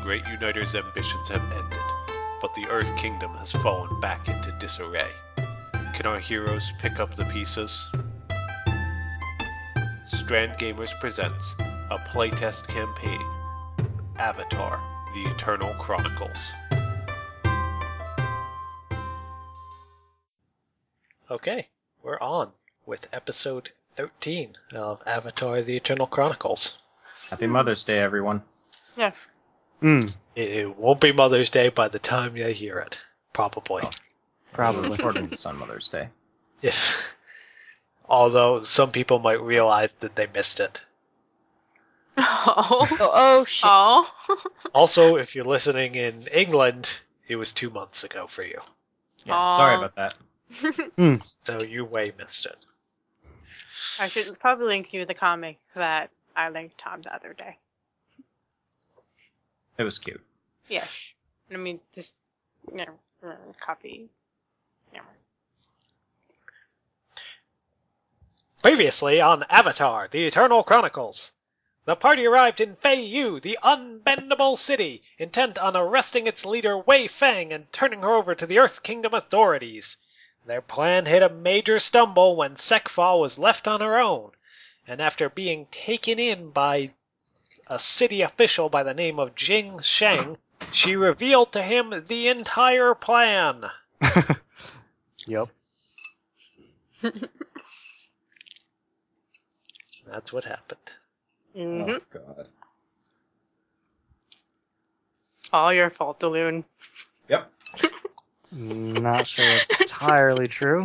Great Uniter's ambitions have ended, but the Earth Kingdom has fallen back into disarray. Can our heroes pick up the pieces? Strand Gamers presents a playtest campaign, Avatar: The Eternal Chronicles. Okay, we're on with episode 13 of Avatar: The Eternal Chronicles. Happy Mother's Day, everyone. Yes. It won't be Mother's Day by the time you hear it, probably. Oh. Probably. Recording this on Mother's Day. Although some people might realize that they missed it. Oh Shit. Oh. Also, if you're listening in England, it was 2 months ago for you. Yeah, Aw. sorry about that. So you way missed it. I should probably link you the comic that I linked Tom the other day. It was cute. Yes. I mean, just, copy. Yeah. Previously on Avatar: The Eternal Chronicles. The party arrived in Fei Yu, the unbendable city, intent on arresting its leader Wei Fang and turning her over to the Earth Kingdom authorities. Their plan hit a major stumble when Sekfa was left on her own, and after being taken in by a city official by the name of Jing Sheng, she revealed to him the entire plan. Yep. That's what happened. Mm-hmm. Oh, God. All your fault, Daloon. Yep. Not sure that's entirely true.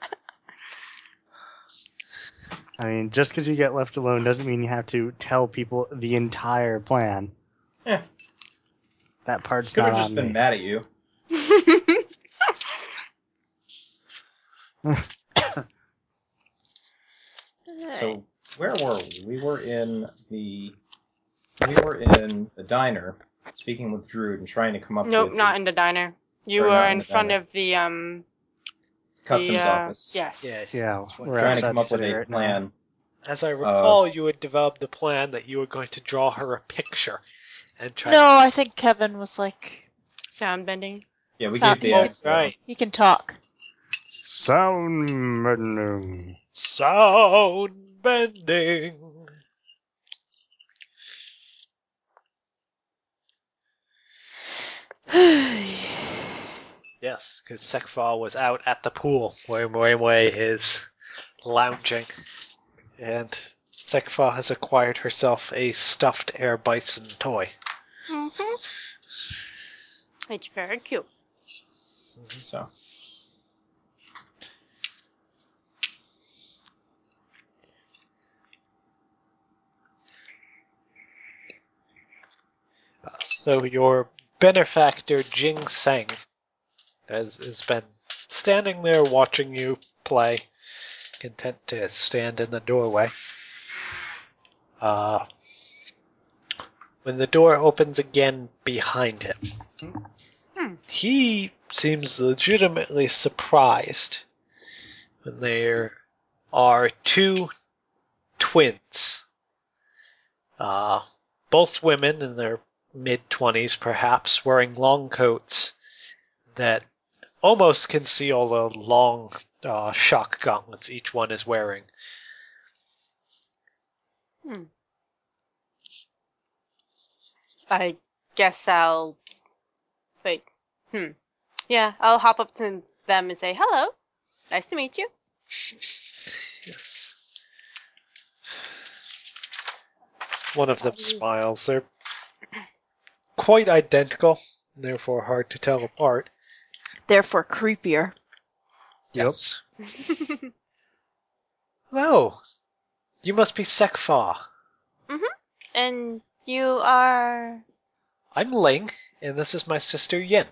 I mean, just because you get left alone doesn't mean you have to tell people the entire plan. Yeah. That part's Could not have just on been me. mad at you. So, where were we? We were in the diner, speaking with Druid and trying to come up Nope, with not in the diner. You Or were not in in the front diner. of the customs office. Yes. Yeah, we're Trying to outside come the up with city a right now. plan. As I recall, you had developed the plan that you were going to draw her a picture and try. No, I think Kevin was like, Sound bending. Yeah, we Stop. gave the Oh, axe. right. he can talk. Sound bending. Sound bending. Yes, because Sekfa was out at the pool where Moemwe is lounging, and Sekfa has acquired herself a stuffed air bison toy. Mm-hmm. It's very cute. So, So your benefactor Jing Seng has been standing there watching you play, content to stand in the doorway. When the door opens again behind him, he seems legitimately surprised when there are two twins, both women in their mid-20s perhaps, wearing long coats that almost conceal the long shock gauntlets each one is wearing. I guess I'll... Wait. Yeah, I'll hop up to them and say, hello. Nice to meet you. Yes. One of them smiles. They're quite identical, therefore hard to tell apart. Therefore creepier. Yes. Hello. You must be Sekfa. And you are... I'm Ling, and this is my sister Yin.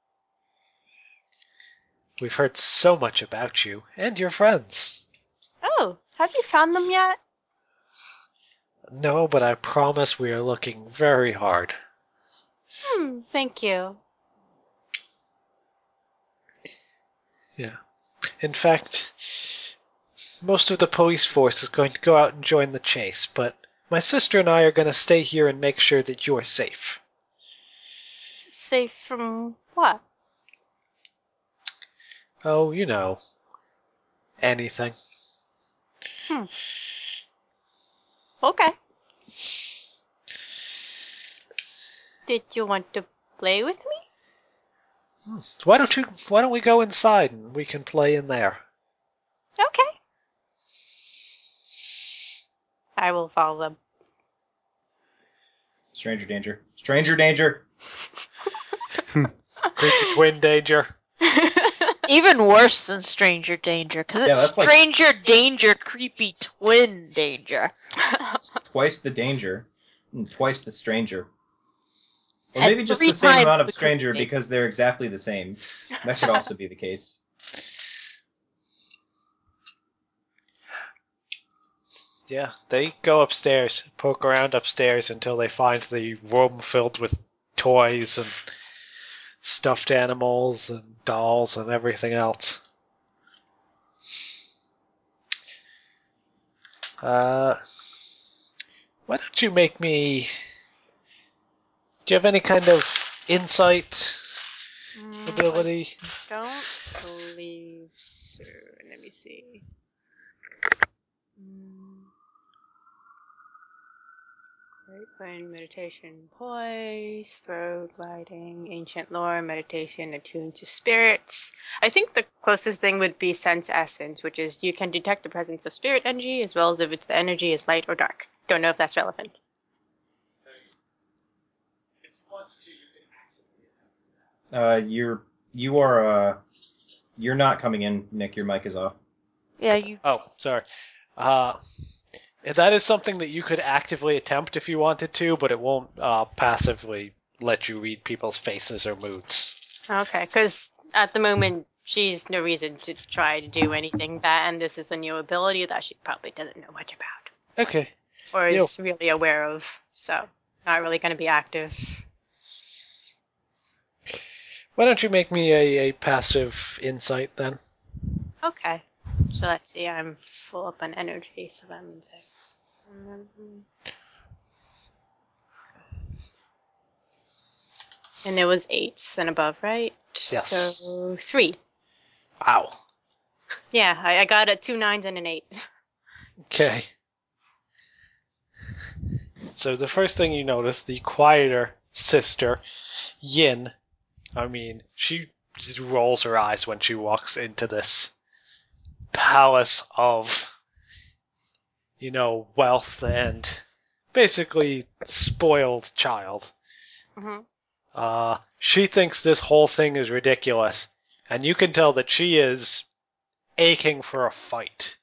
We've heard so much about you and your friends. Oh, have you found them yet? No, but I promise we are looking very hard. Thank you. Yeah. In fact, most of the police force is going to go out and join the chase, but my sister and I are going to stay here and make sure that you're safe. Safe from what? Oh, you know, anything. Okay. Did you want to play with me? Why don't we go inside and we can play in there? Okay. I will follow them. Stranger danger. Stranger danger. Creepy twin danger. Even worse than stranger danger, because Yeah, it's that's like- stranger danger, creepy twin danger. It's twice the danger and twice the stranger. Or And maybe just 3 the same times amount of the stranger creepy. because they're exactly the same. That could also be the case. Yeah, they go upstairs, poke around upstairs until they find the room filled with toys and stuffed animals and dolls and everything else. Why don't you make me... Do you have any kind of insight ability? Don't believe so. Let me see. Grapevine, meditation, poise, throw, gliding, ancient lore, meditation, attuned to spirits. I think the closest thing would be sense essence, which is you can detect the presence of spirit energy as well as if the energy is light or dark. Don't know if that's relevant. You're not coming in, Nick. Your mic is off. Yeah, you. Oh, sorry. That is something that you could actively attempt if you wanted to, but it won't passively let you read people's faces or moods. Okay, because at the moment she's no reason to try to do anything that, and this is a new ability that she probably doesn't know much about. Okay. Or is really aware of, so not really going to be active. Why don't you make me a passive insight then? Okay. So let's see, I'm full up on energy, so that means And it was 8s and above, right? Yes. So 3. Wow. Yeah, I got a 2 9s and an 8. Okay. So the first thing you notice, the quieter sister, Yin, she just rolls her eyes when she walks into this palace of, wealth and basically spoiled child. Mm-hmm. She thinks this whole thing is ridiculous, and you can tell that she is aching for a fight.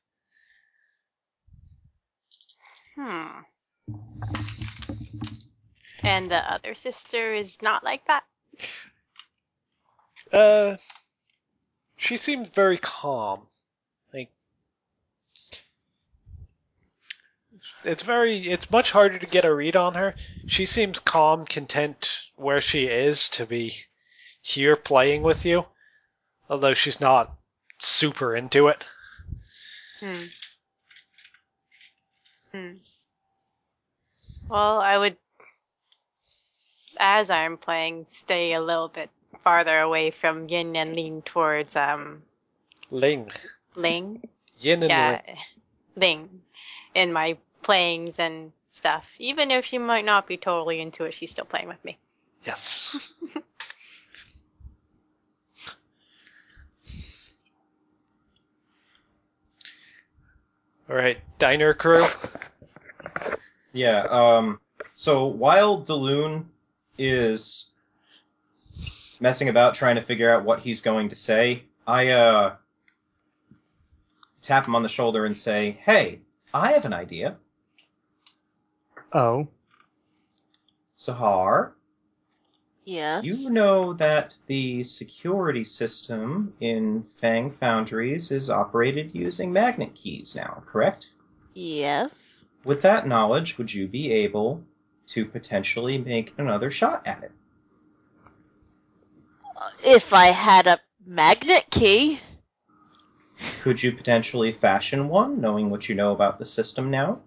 And the other sister is not like that? She seemed very calm. It's much harder to get a read on her. She seems calm, content where she is to be here playing with you, although she's not super into it. Well, I would, as I'm playing, stay a little bit farther away from Yin and lean towards Ling. Ling. Yin and Yeah, Ling. Ling. In my playings and stuff. Even if she might not be totally into it, she's still playing with me. Yes. All right, diner crew. Yeah, so while Daloon is messing about trying to figure out what he's going to say, I tap him on the shoulder and say, "Hey, I have an idea. Oh. Sahar, Yes. you know that the security system in Fang Foundries is operated using magnet keys now, correct? Yes. With that knowledge, would you be able to potentially make another shot at it? If I had a magnet key. Could you potentially fashion one, knowing what you know about the system now?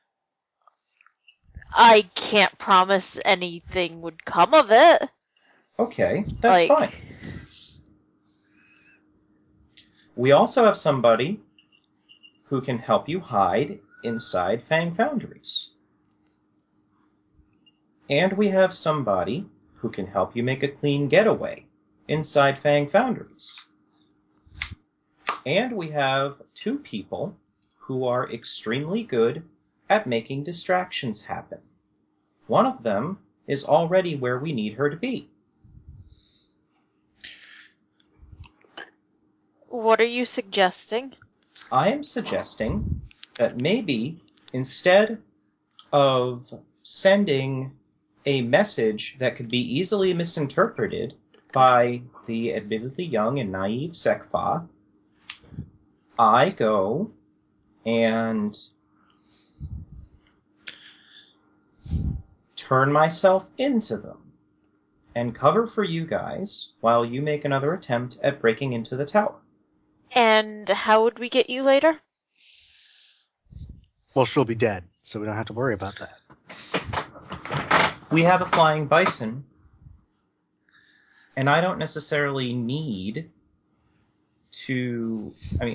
I can't promise anything would come of it. Okay, that's fine. We also have somebody who can help you hide inside Fang Foundries. And we have somebody who can help you make a clean getaway inside Fang Foundries. And we have 2 people who are extremely good at making distractions happen. One of them is already where we need her to be. What are you suggesting? I am suggesting that maybe instead of sending a message that could be easily misinterpreted by the admittedly young and naive Sekfa, I go and turn myself into them and cover for you guys while you make another attempt at breaking into the tower. And how would we get you later? Well, she'll be dead, so we don't have to worry about that. We have a flying bison, and I don't necessarily need to...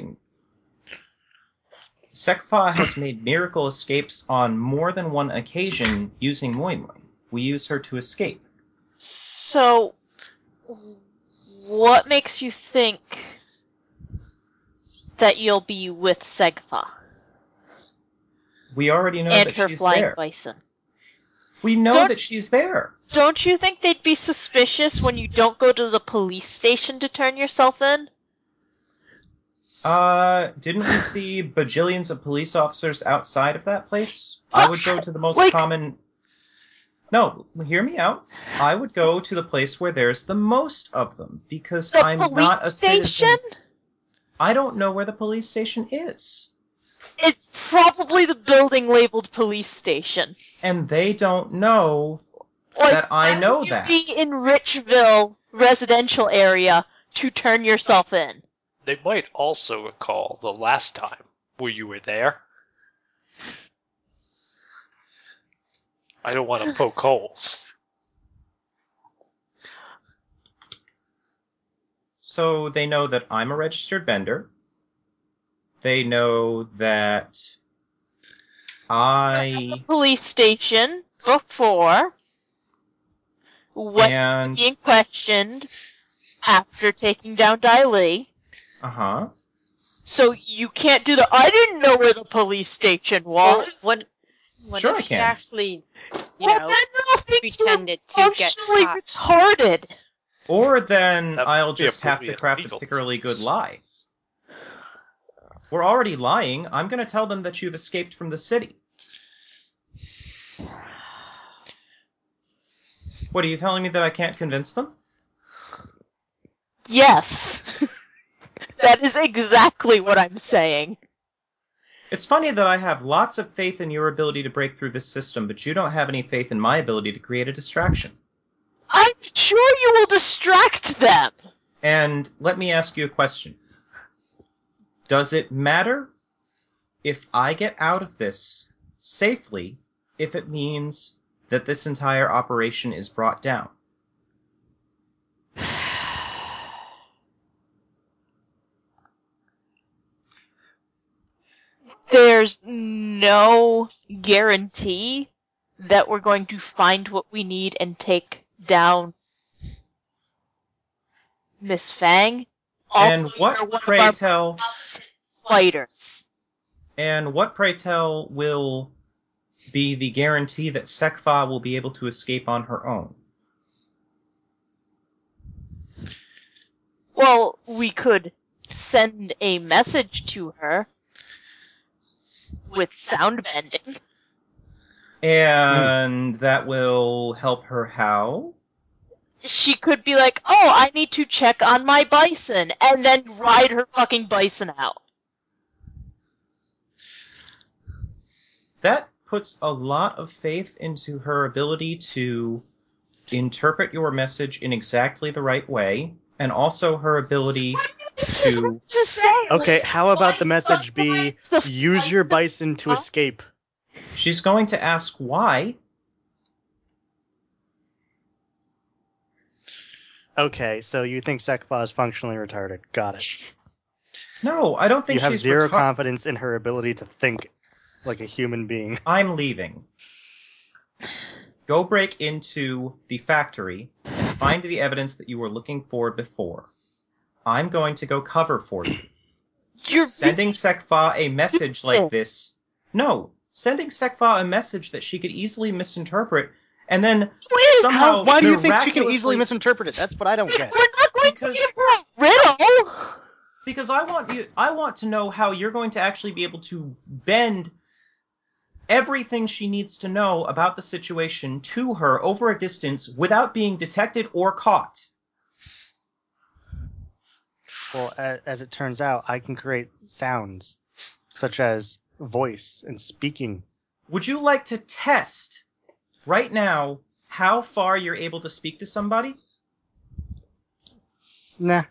Sekfa has made miracle escapes on more than one occasion using Moi Moi. We use her to escape. So, what makes you think that you'll be with Segfa We already know and that her she's flying there. bison? We know that she's there. Don't you think they'd be suspicious when you don't go to the police station to turn yourself in? Didn't we see bajillions of police officers outside of that place? I would go to the most common... No, hear me out. I would go to the place where there's the most of them, because I'm not a citizen. I don't know where the police station is. It's probably the building labeled police station. And they don't know that I know that. Be in Richville residential area to turn yourself in. They might also recall the last time where you were there. I don't want to poke holes. So they know that I'm a registered vendor. They know that I... police station before when being questioned after taking down Dai Li. Uh-huh. So you can't do the I didn't know where the police station was. What Sure if I she can. actually, pretended to get caught? retarded. Or then That I'll would be just have to appropriate craft a legal particularly defense. good lie. We're already lying. I'm going to tell them that you've escaped from the city. What, are you telling me that I can't convince them? Yes. That is exactly what I'm saying. It's funny that I have lots of faith in your ability to break through this system, but you don't have any faith in my ability to create a distraction. I'm sure you will distract them. And let me ask you a question. Does it matter if I get out of this safely if it means that this entire operation is brought down? There's no guarantee that we're going to find what we need and take down Miss Fang. And what, pray tell, fighters. and what, pray tell, will be the guarantee that Sekfa will be able to escape on her own? Well, we could send a message to her with sound bending. And that will help her how? She could be like, oh, I need to check on my bison, and then ride her fucking bison out. That puts a lot of faith into her ability to interpret your message in exactly the right way, and also her ability to... Okay, how about the message be, use your bison to escape? She's going to ask why. Okay, so you think Sekfa is functionally retarded. Got it. No, I don't think You have she's zero confidence in her ability to think like a human being. I'm leaving. Go break into the factory and find the evidence that you were looking for before. I'm going to go cover for you. You're Sending Sekfa a message like this... No, sending Sekfa a message that she could easily misinterpret, and then somehow... Why do you think she can miraculously- easily misinterpret it? That's what I don't get. We're not going Because- to give her a riddle. Because I want to know how you're going to actually be able to bend everything she needs to know about the situation to her over a distance without being detected or caught. Well, as it turns out, I can create sounds, such as voice and speaking. Would you like to test right now how far you're able to speak to somebody? Nah.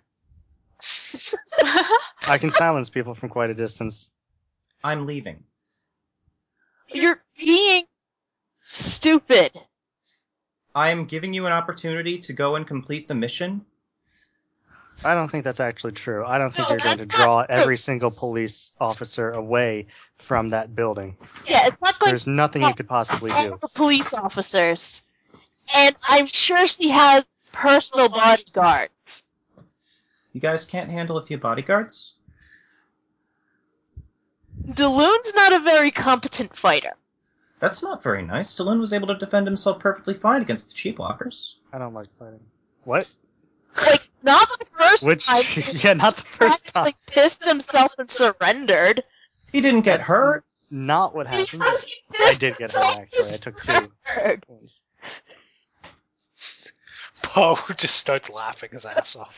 I can silence people from quite a distance. I'm leaving. You're being stupid. I am giving you an opportunity to go and complete the mission. I don't think that's actually true. I don't think No, you're going to that's draw not true. every single police officer away from that building. Yeah, it's not going There's nothing you could possibly to do. for police officers. And I'm sure she has personal bodyguards. You guys can't handle a few bodyguards? Daloon's not a very competent fighter. That's not very nice. Stallone was able to defend himself perfectly fine against the cheap walkers. I don't like fighting. What? Like, not the first Which? time. Yeah, not the first time. Like, pissed himself and surrendered. He didn't get That's hurt. Not what happened. Yes, he I pissed did get himself hurt, actually. I and took 2 surrendered. points. Poe just starts laughing his ass off.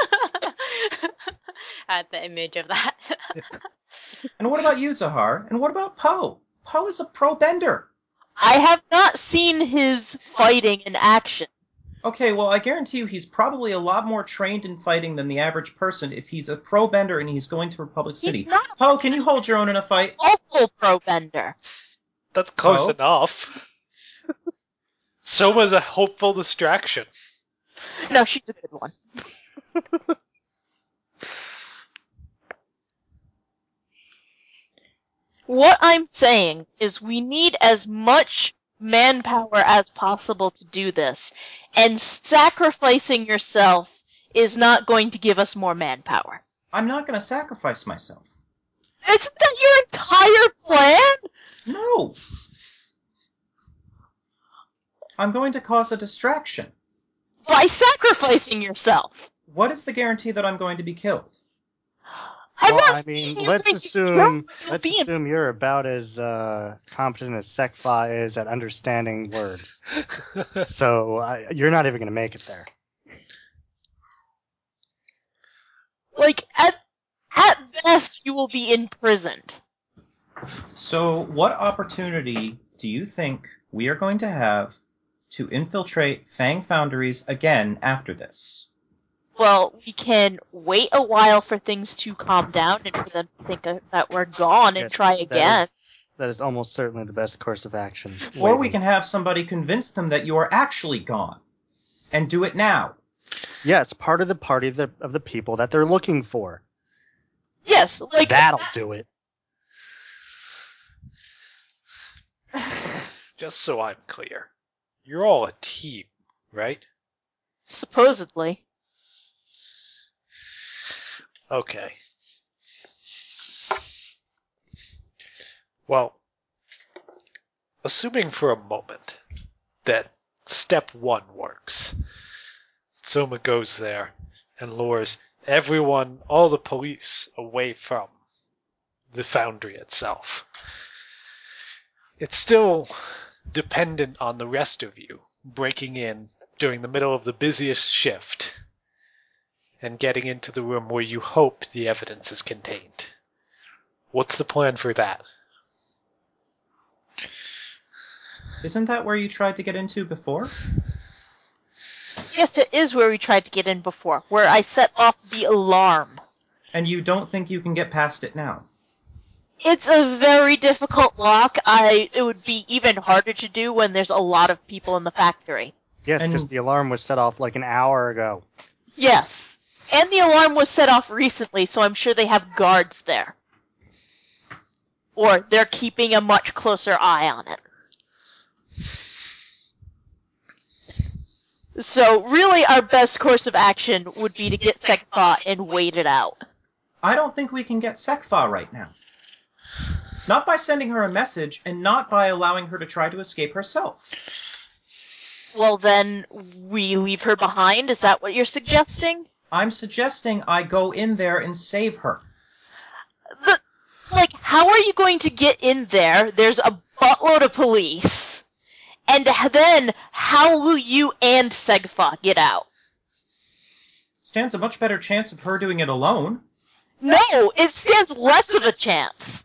At the image of that. And what about you, Zahar? And what about Poe? Poe is a pro bender. I have not seen his fighting in action. Okay, well, I guarantee you he's probably a lot more trained in fighting than the average person if he's a pro bender and he's going to Republic City. He's not Poe, can you hold your own in a fight? a awful pro bender. That's close Oh. enough. Soma's a hopeful distraction. No, she's a good one. What I'm saying is we need as much manpower as possible to do this, and sacrificing yourself is not going to give us more manpower. I'm not going to sacrifice myself. Isn't that your entire plan? No. I'm going to cause a distraction. By sacrificing yourself. What is the guarantee that I'm going to be killed? I'm Well, not I mean, saying you're let's going to assume kill me. You'll let's be in- assume you're about as competent as Sekfa is at understanding words. So you're not even going to make it there. Like, at best, you will be imprisoned. So, what opportunity do you think we are going to have to infiltrate Fang Foundries again after this? Well, we can wait a while for things to calm down and for them to think that we're gone and Yes, try again. That is almost certainly the best course of action. Or we Waiting. can have somebody convince them that you are actually gone. And do it now. Yes, part of the party of the people that they're looking for. Yes, like That'll do it. Just so I'm clear, you're all a team, right? supposedly. Okay. Well, assuming for a moment that step 1 works, Soma goes there and lures everyone, all the police, away from the foundry itself. It's still dependent on the rest of you breaking in during the middle of the busiest shift and getting into the room where you hope the evidence is contained. What's the plan for that? Isn't that where you tried to get into before? Yes, it is where we tried to get in before, where I set off the alarm. And you don't think you can get past it now? It's a very difficult lock. It would be even harder to do when there's a lot of people in the factory. Yes, And- because the alarm was set off like an hour ago. Yes. And the alarm was set off recently, so I'm sure they have guards there. Or they're keeping a much closer eye on it. So really our best course of action would be to get Sekfa and wait it out. I don't think we can get Sekfa right now. Not by sending her a message, and not by allowing her to try to escape herself. Well then, we leave her behind? Is that what you're suggesting? I'm suggesting I go in there and save her. How are you going to get in there? There's a buttload of police. And then, how will you and Segfa get out? Stands a much better chance of her doing it alone. No, it stands less of a chance.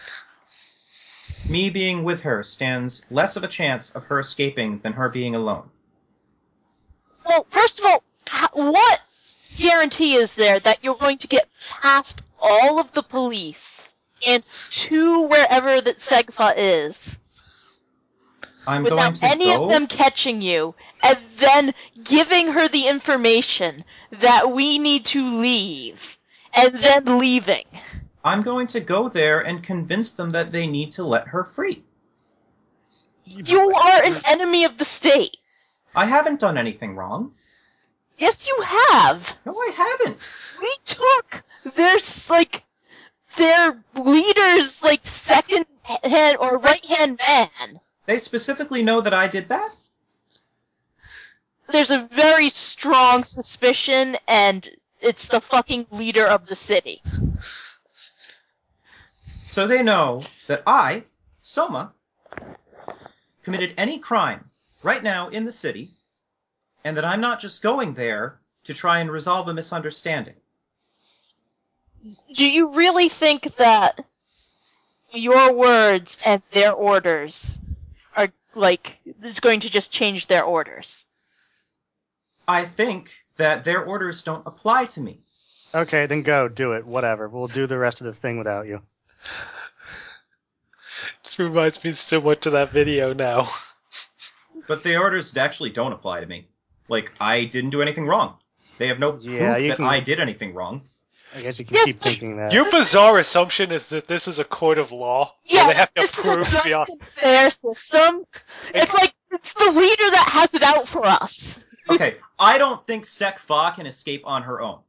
Me being with her stands less of a chance of her escaping than her being alone. Well, first of all, what guarantee is there that you're going to get past all of the police and to wherever that Segfa is I'm going without to any go. of them catching you and then giving her the information that we need to leave and then leaving? I'm going to go there and convince them that they need to let her free. You are an enemy of the state. I haven't done anything wrong. Yes, you have. No, I haven't. We took their leader's second hand or right hand man. They specifically know that I did that? There's a very strong suspicion, and it's the fucking leader of the city. So they know that I, Soma, committed any crime right now in the city, and that I'm not just going there to try and resolve a misunderstanding. Do you really think that your words and their orders are is going to just change their orders? I think that their orders don't apply to me. Okay, then go, do it, whatever. We'll do the rest of the thing without you. This reminds me so much of that video now. But the orders actually don't apply to me. Like, I didn't do anything wrong. They have no proof that I did anything wrong. I guess you can keep thinking that. Your bizarre assumption is that this is a court of law. Yeah, where they have to this prove is a beyond. just and fair system. It's the leader that has it out for us. Okay, I don't think Sekfa can escape on her own.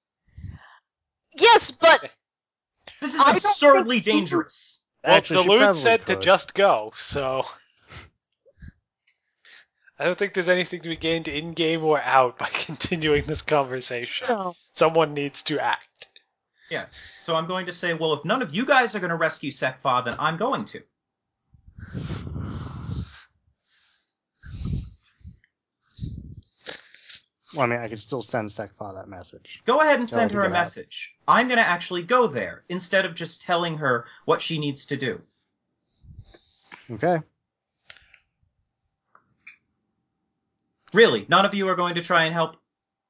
Yes, but This is I don't absurdly think- dangerous. Well, Actually, she Dalude probably said to could. just go, so I don't think there's anything to be gained in-game or out by continuing this conversation. no. Someone needs to act. Yeah, so I'm going to say, well, if none of you guys are going to rescue Sekfa, then I'm going to. Well, I mean, I could still send Sekfa that message. Go ahead and Tell her send to her a get out. message. I'm going to actually go there, instead of just telling her what she needs to do. Okay. Really, none of you are going to try and help?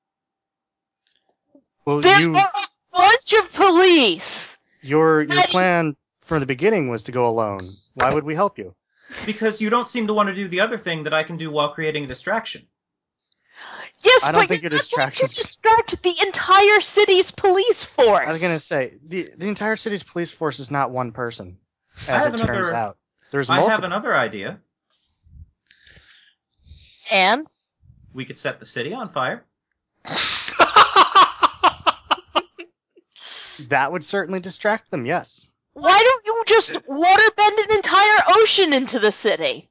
Well, There are a bunch of police. your plan from the beginning was to go alone. Why would we help you? Because you don't seem to want to do the other thing that I can do while creating a distraction. Yes, I don't but think your you're not going to distractions- distract the entire city's police force. I was gonna say the entire city's police force is not one person, I as have it turns another- out. There's I multiple. have another idea. And We could set the city on fire. That would certainly distract them. Yes. why don't you just waterbend an entire ocean into the city?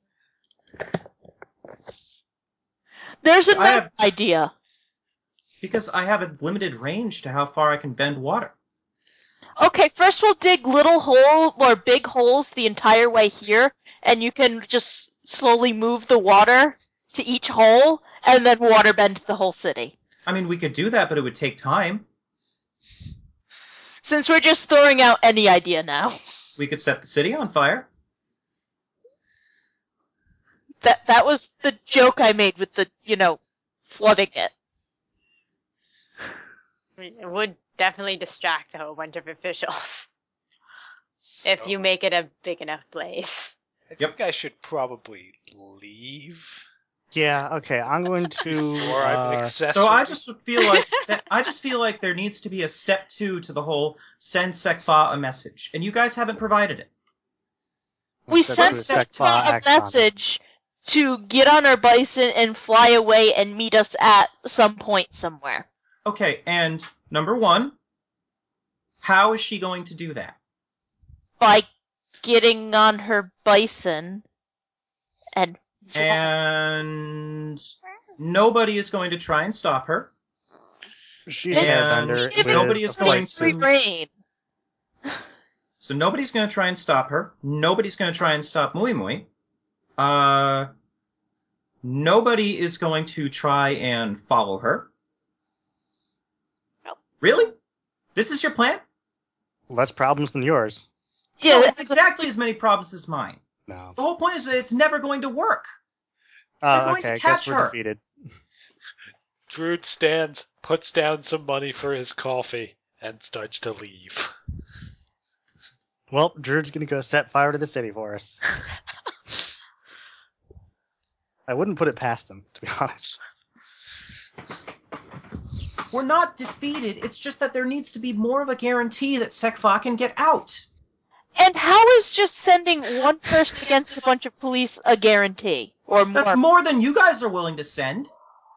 There's another have- idea. Because I have a limited range to how far I can bend water. Okay, first we'll dig little hole or big holes the entire way here, and you can just slowly move the water to each hole, and then waterbend the whole city. I mean, we could do that, but it would take time. Since we're just throwing out any idea now. We could set the city on fire. That was the joke I made with the, flooding it. I mean, it would definitely distract a whole bunch of officials if you make it a big enough blaze. I think I should probably leave. Yeah, okay, I'm going to... Or I'm an accessory. So I just feel like there needs to be a step 2 to the whole send Sekfa a message, and you guys haven't provided it. We Step sent two, Step Sekfa Sekfa a acts on it. message to get on our bison and fly away and meet us at some point somewhere. Okay, and number 1, how is she going to do that? By getting on her bison and And nobody is going to try and stop her. She's an And airbender with nobody a is going flight free to- suit. reign. So nobody's going to try and stop her. Nobody's going to try and stop Mui Mui. Nobody is going to try and follow her. Nope. Really? This is your plan? Less problems than yours. Yeah, No, that's it's exactly as many problems as mine. No. The whole point is that it's never going to work. They're going Okay, to I catch guess we're her. defeated. Druid stands, puts down some money for his coffee, and starts to leave. Well, Druid's gonna go set fire to the city for us. I wouldn't put it past him, to be honest. We're not defeated. It's just that there needs to be more of a guarantee that Sekfa can get out. And how is just sending one person against a bunch of police a guarantee? Or more? That's more than you guys are willing to send.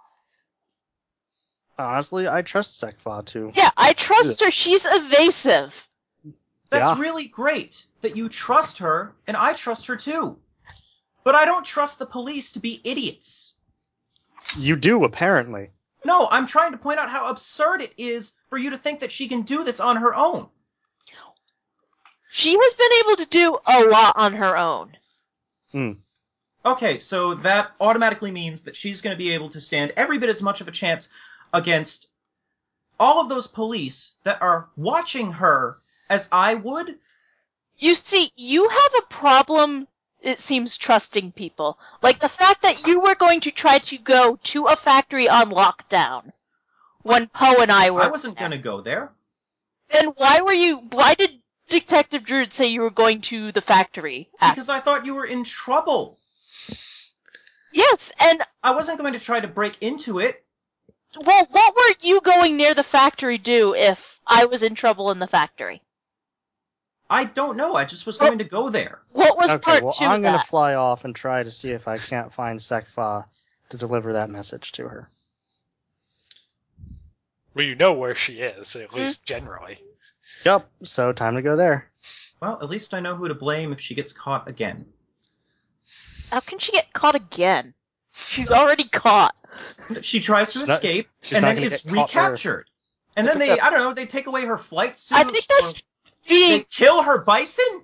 Honestly, I trust Sekfa too. Yeah, I trust her. She's evasive. That's Yeah. really great that you trust her, and I trust her too. But I don't trust the police to be idiots. You do, apparently. No, I'm trying to point out how absurd it is for you to think that she can do this on her own. She has been able to do a lot on her own. Okay, so that automatically means that she's going to be able to stand every bit as much of a chance against all of those police that are watching her as I would. You see, you have a problem, it seems, trusting people. Like the fact that you were going to try to go to a factory on lockdown when Poe and I were. I wasn't going to go there. Then why did Detective Druid say you were going to the factory? Because I thought you were in trouble. Yes, and, I wasn't going to try to break into it. well, what were you going near the factory do if I was in trouble in the factory? I don't know. I just was going to go there. What was Okay, part well, two I'm of gonna that? fly off and try to see if I can't find Sekfa to deliver that message to her. Well, you know where she is, at least generally. Yep, so time to go there. Well, at least I know who to blame if she gets caught again. How can she get caught again? She's already caught. She tries to She's not- escape, she's and not then gonna is get caught there. recaptured. And I then think I don't know, they take away her flight suit. I think that's or being they kill her bison?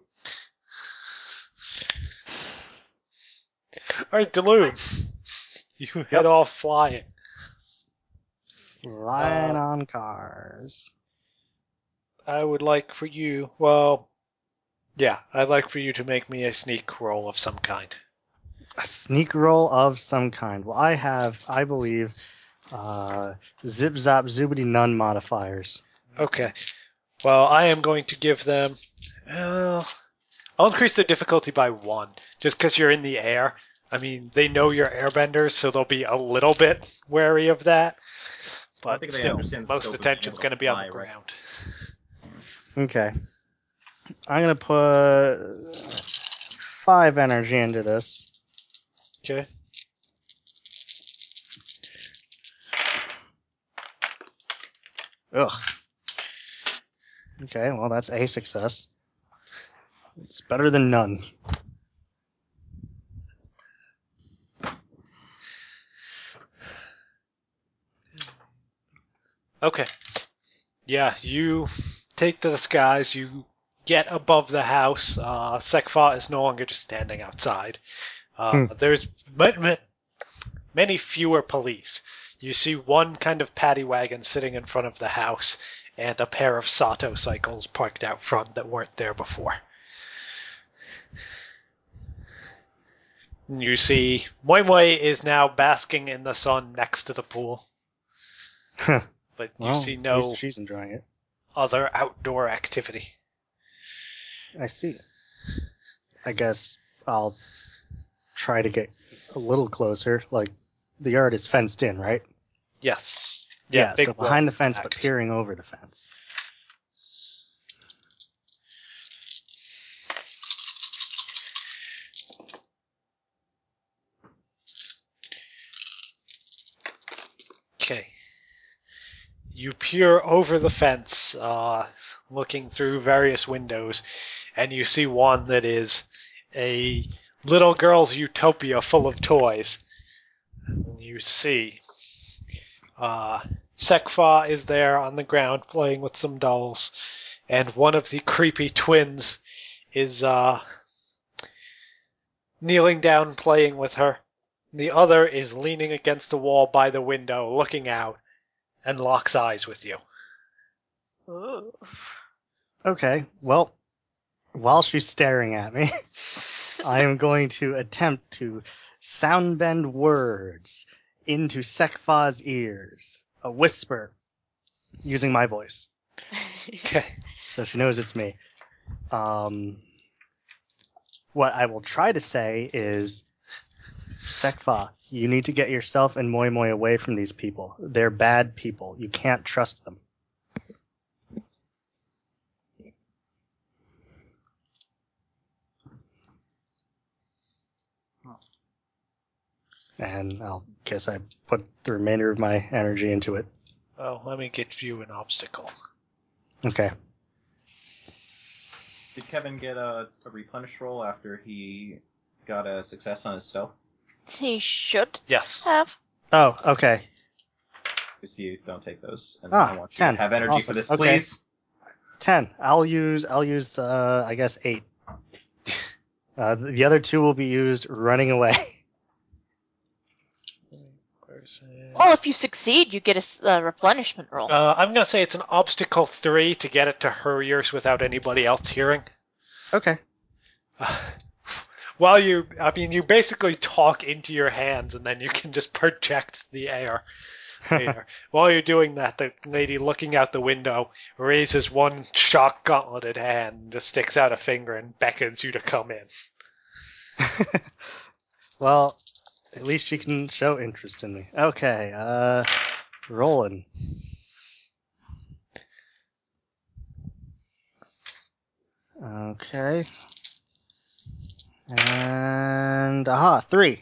Alright, Delune. You head off flying. Flying on cars. I would like for you, I'd like for you to make me a sneak roll of some kind. A sneak roll of some kind. Well, I have, I believe, zip zap zoobity none modifiers. Okay. Well, I am going to give them. I'll increase their difficulty by 1, just because you're in the air. I mean, they know you're airbenders, so they'll be a little bit wary of that. But think they still, understand the most scope of attention's being going able to be on the to fly, right? ground. Okay. I'm gonna put 5 energy into this. Okay. Ugh. Okay, well, that's a success. It's better than none. Okay. Yeah, you take to the skies, you get above the house. Sekfa is no longer just standing outside. There's many fewer police. You see one kind of paddy wagon sitting in front of the house, and a pair of Sato cycles parked out front that weren't there before. You see Moi Moi is now basking in the sun next to the pool. But you Well, see at no least she's enjoying it. other outdoor activity. I see. I guess I'll try to get a little closer. Like, the yard is fenced in, right? Yes. So behind the fence, but protect. peering over the fence. Okay. You peer over the fence, looking through various windows, and you see one that is a little girl's utopia full of toys. You see Sekfa is there on the ground playing with some dolls, and one of the creepy twins is kneeling down playing with her. The other is leaning against the wall by the window, looking out, and locks eyes with you. Ooh. Okay, well, while she's staring at me, I am going to attempt to soundbend words into Sekfa's ears. A whisper, using my voice. Okay. So she knows it's me. What I will try to say is, Sekfa, you need to get yourself and Moi Moi away from these people. They're bad people. You can't trust them. And I'll guess I put the remainder of my energy into it. Well, let me get you an obstacle. Okay. Did Kevin get a replenish roll after he got a success on his stealth? He should Yes. have. Oh, okay. Just you don't take those. And Ah, I want you 10. to have energy Awesome. for this, Okay. please. 10. I'll use I guess 8. The other 2 will be used running away. Well, if you succeed, you get a replenishment roll. I'm going to say it's an obstacle 3 to get it to her ears without anybody else hearing. Okay. While you basically talk into your hands and then you can just project the air. While you're doing that, the lady looking out the window raises one shock gauntleted hand and just sticks out a finger and beckons you to come in. Well, at least she can show interest in me. Okay, rolling. Okay. And, 3.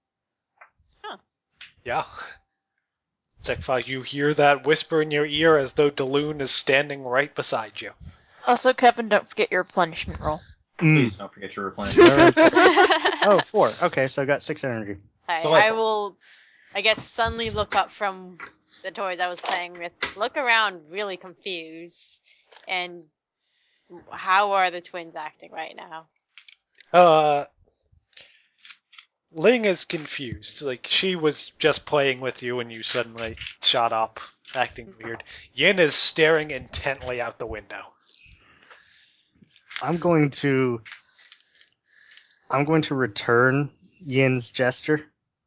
Yeah. Sekfa, you hear that whisper in your ear as though Daloon is standing right beside you. Also, Kevin, don't forget your replenishment roll. Please don't forget your replenishment. Oh, 4. Okay, so I got 6 energy. I will, I guess, suddenly look up from the toys I was playing with, look around really confused, and how are the twins acting right now? Ling is confused. Like, she was just playing with you and you suddenly shot up, acting weird. Yin is staring intently out the window. I'm going to return Yin's gesture.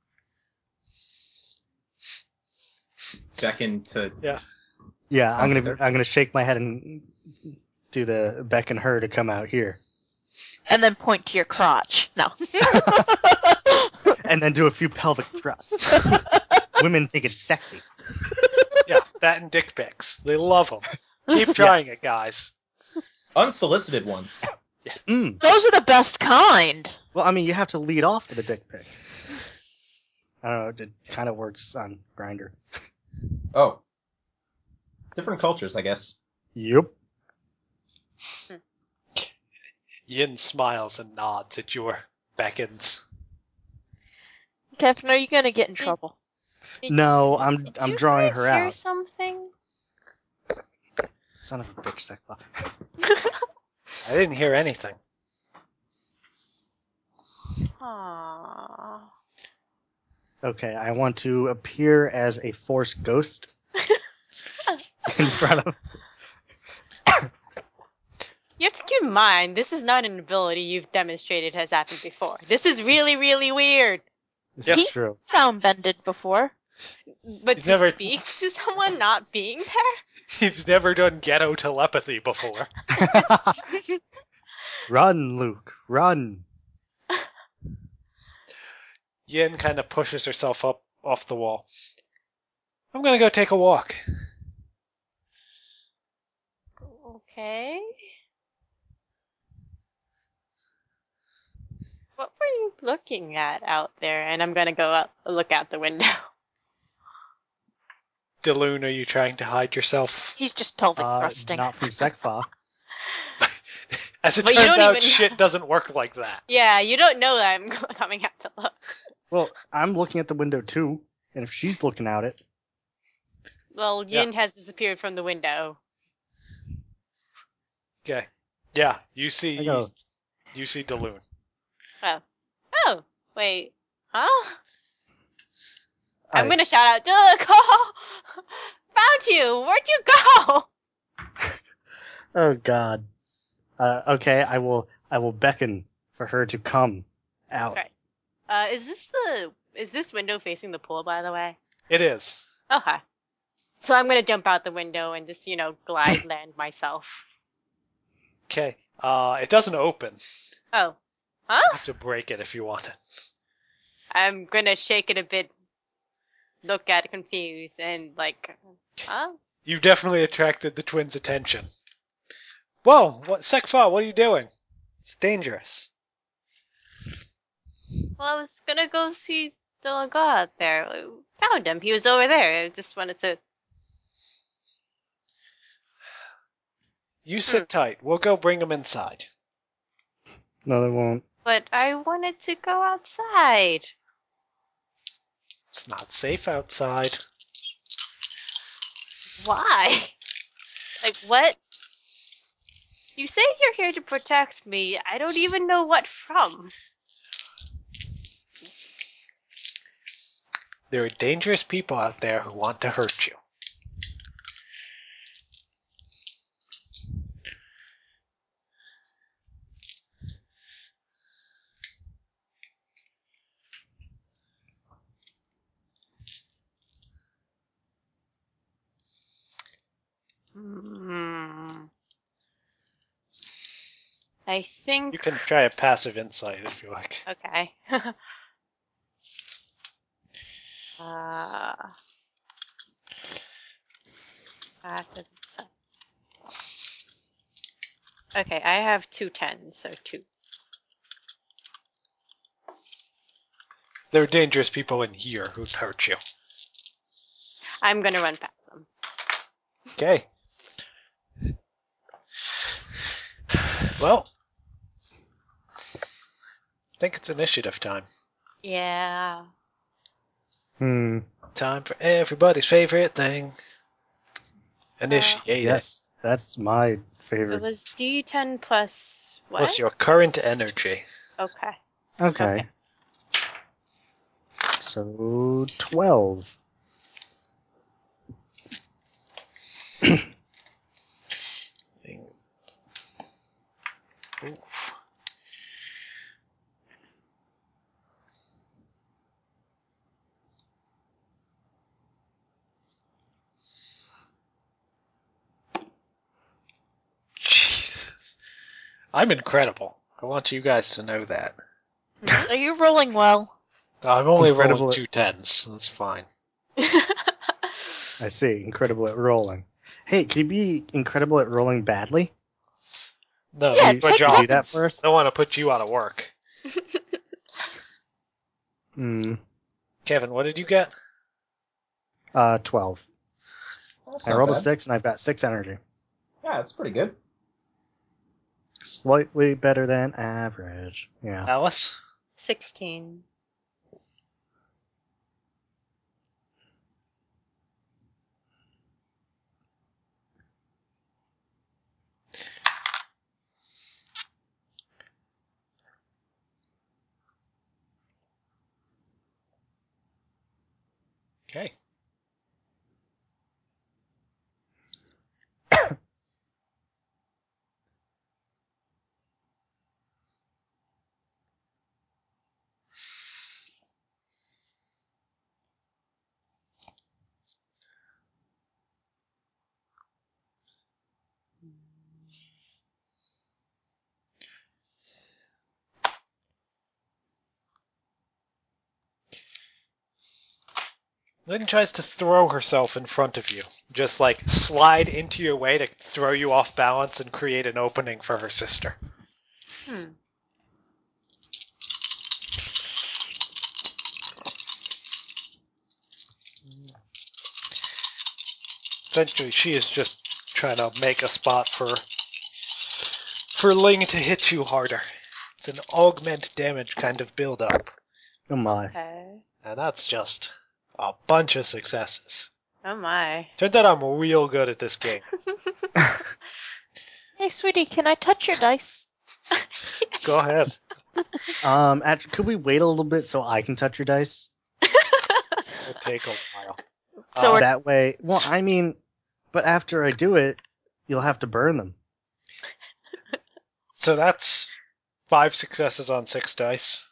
Beckon to... Yeah, I'm gonna shake my head and do the beckon her to come out here. And then point to your crotch. No. And then do a few pelvic thrusts. Women think it's sexy. Yeah, that and dick pics. They love them. Keep trying Yes. it, guys. Unsolicited ones. Mm. Those are the best kind. Well, I mean, you have to lead off with a dick pic. I don't know, it kind of works on Grindr. Oh. Different cultures, I guess. Yep. Yin smiles and nods at your beckons. Kevin, are you gonna get in trouble? No, I'm Did I'm you drawing guys her hear out. something? Son of a bitch, Sekfa. I didn't hear anything. Aww. Okay, I want to appear as a force ghost in front of. You have to keep in mind, this is not an ability you've demonstrated has happened before. This is really, really weird. This Yes. is true. Sound bended before. But He's to never- speak to someone not being there? He's never done ghetto telepathy before. Run, Luke, run. Yin kind of pushes herself up off the wall. I'm gonna go take a walk. Okay. What were you looking at out there? And I'm gonna go out, look out the window. Daloon, are you trying to hide yourself? He's just pelvic thrusting. Not from Sekfa. As it But you turns don't out, even- shit doesn't work like that. Yeah, you don't know that I'm coming out to look. Well, I'm looking at the window too, and if she's looking out it, Well, Yin has disappeared from the window. Okay. Yeah, you I see go. Daloon. Oh, wait. Huh? I'm I- gonna shout out, Cole! Found you! Where'd you go? Oh God. Okay, I will beckon for her to come out. Right. Is this window facing the pool, by the way? It is. Okay. So I'm gonna jump out the window and just, glide land myself. Okay. It doesn't open. Oh. You Huh? have to break it if you want it. I'm gonna shake it a bit, look at it confused, and huh? You've definitely attracted the twins' attention. Whoa, Sekfa, what are you doing? It's dangerous. Well, I was gonna go see Dylan out there. Found him. He was over there. I just wanted to. You sit tight. We'll go bring him inside. No, they won't. But I wanted to go outside. It's not safe outside. Why? What? You say you're here to protect me. I don't even know what from. There are dangerous people out there who want to hurt you. I think. You can try a passive insight if you like. Okay. uh, passive insight. Okay, I have 2 10s, so 2. There are dangerous people in here who'd hurt you. I'm gonna run past them. Okay. Well, I think it's initiative time. Yeah. Time for everybody's favorite thing. Initiate Yes, that's my It favorite. was D10 plus it. what? Plus your current energy. Okay. Okay. So 12. Oof. Jesus. I'm incredible. I want you guys to know that. Are you rolling well? I'm only Incredible. rolling 2 10s. That's fine. I see. Incredible at rolling. Hey, can you be incredible at rolling badly? No, Yeah, that's my take job. Do that weapons. first? I don't want to put you out of work. Kevin, what did you get? 12. That's I not rolled a bad. 6 and I've got 6 energy. Yeah, that's pretty good. Slightly better than average. Yeah. Alice? 16. Okay. Lynn tries to throw herself in front of you. Just like slide into your way to throw you off balance and create an opening for her sister. Essentially, she is just trying to make a spot for Ling to hit you harder. It's an augment damage kind of build-up. Oh my. Okay. And that's just a bunch of successes. Oh my. Turns out I'm real good at this game. Hey, sweetie, can I touch your dice? Go ahead. Actually, could we wait a little bit so I can touch your dice? It'll take a while. So we're- That way, well, I mean, but after I do it, you'll have to burn them. So that's 5 successes on 6 dice.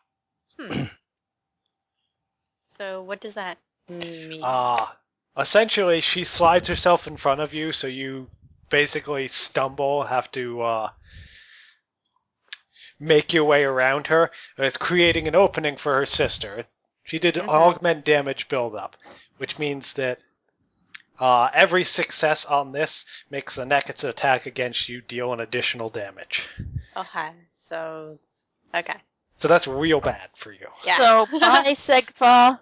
So what does that mean? Essentially, she slides herself in front of you, so you basically stumble, have to make your way around her. And it's creating an opening for her sister. She did augment damage buildup, which means that every success on this makes the next attack against you deal an additional damage. Okay. So. Okay. So that's real bad for you. Yeah. So, bye, Segfa.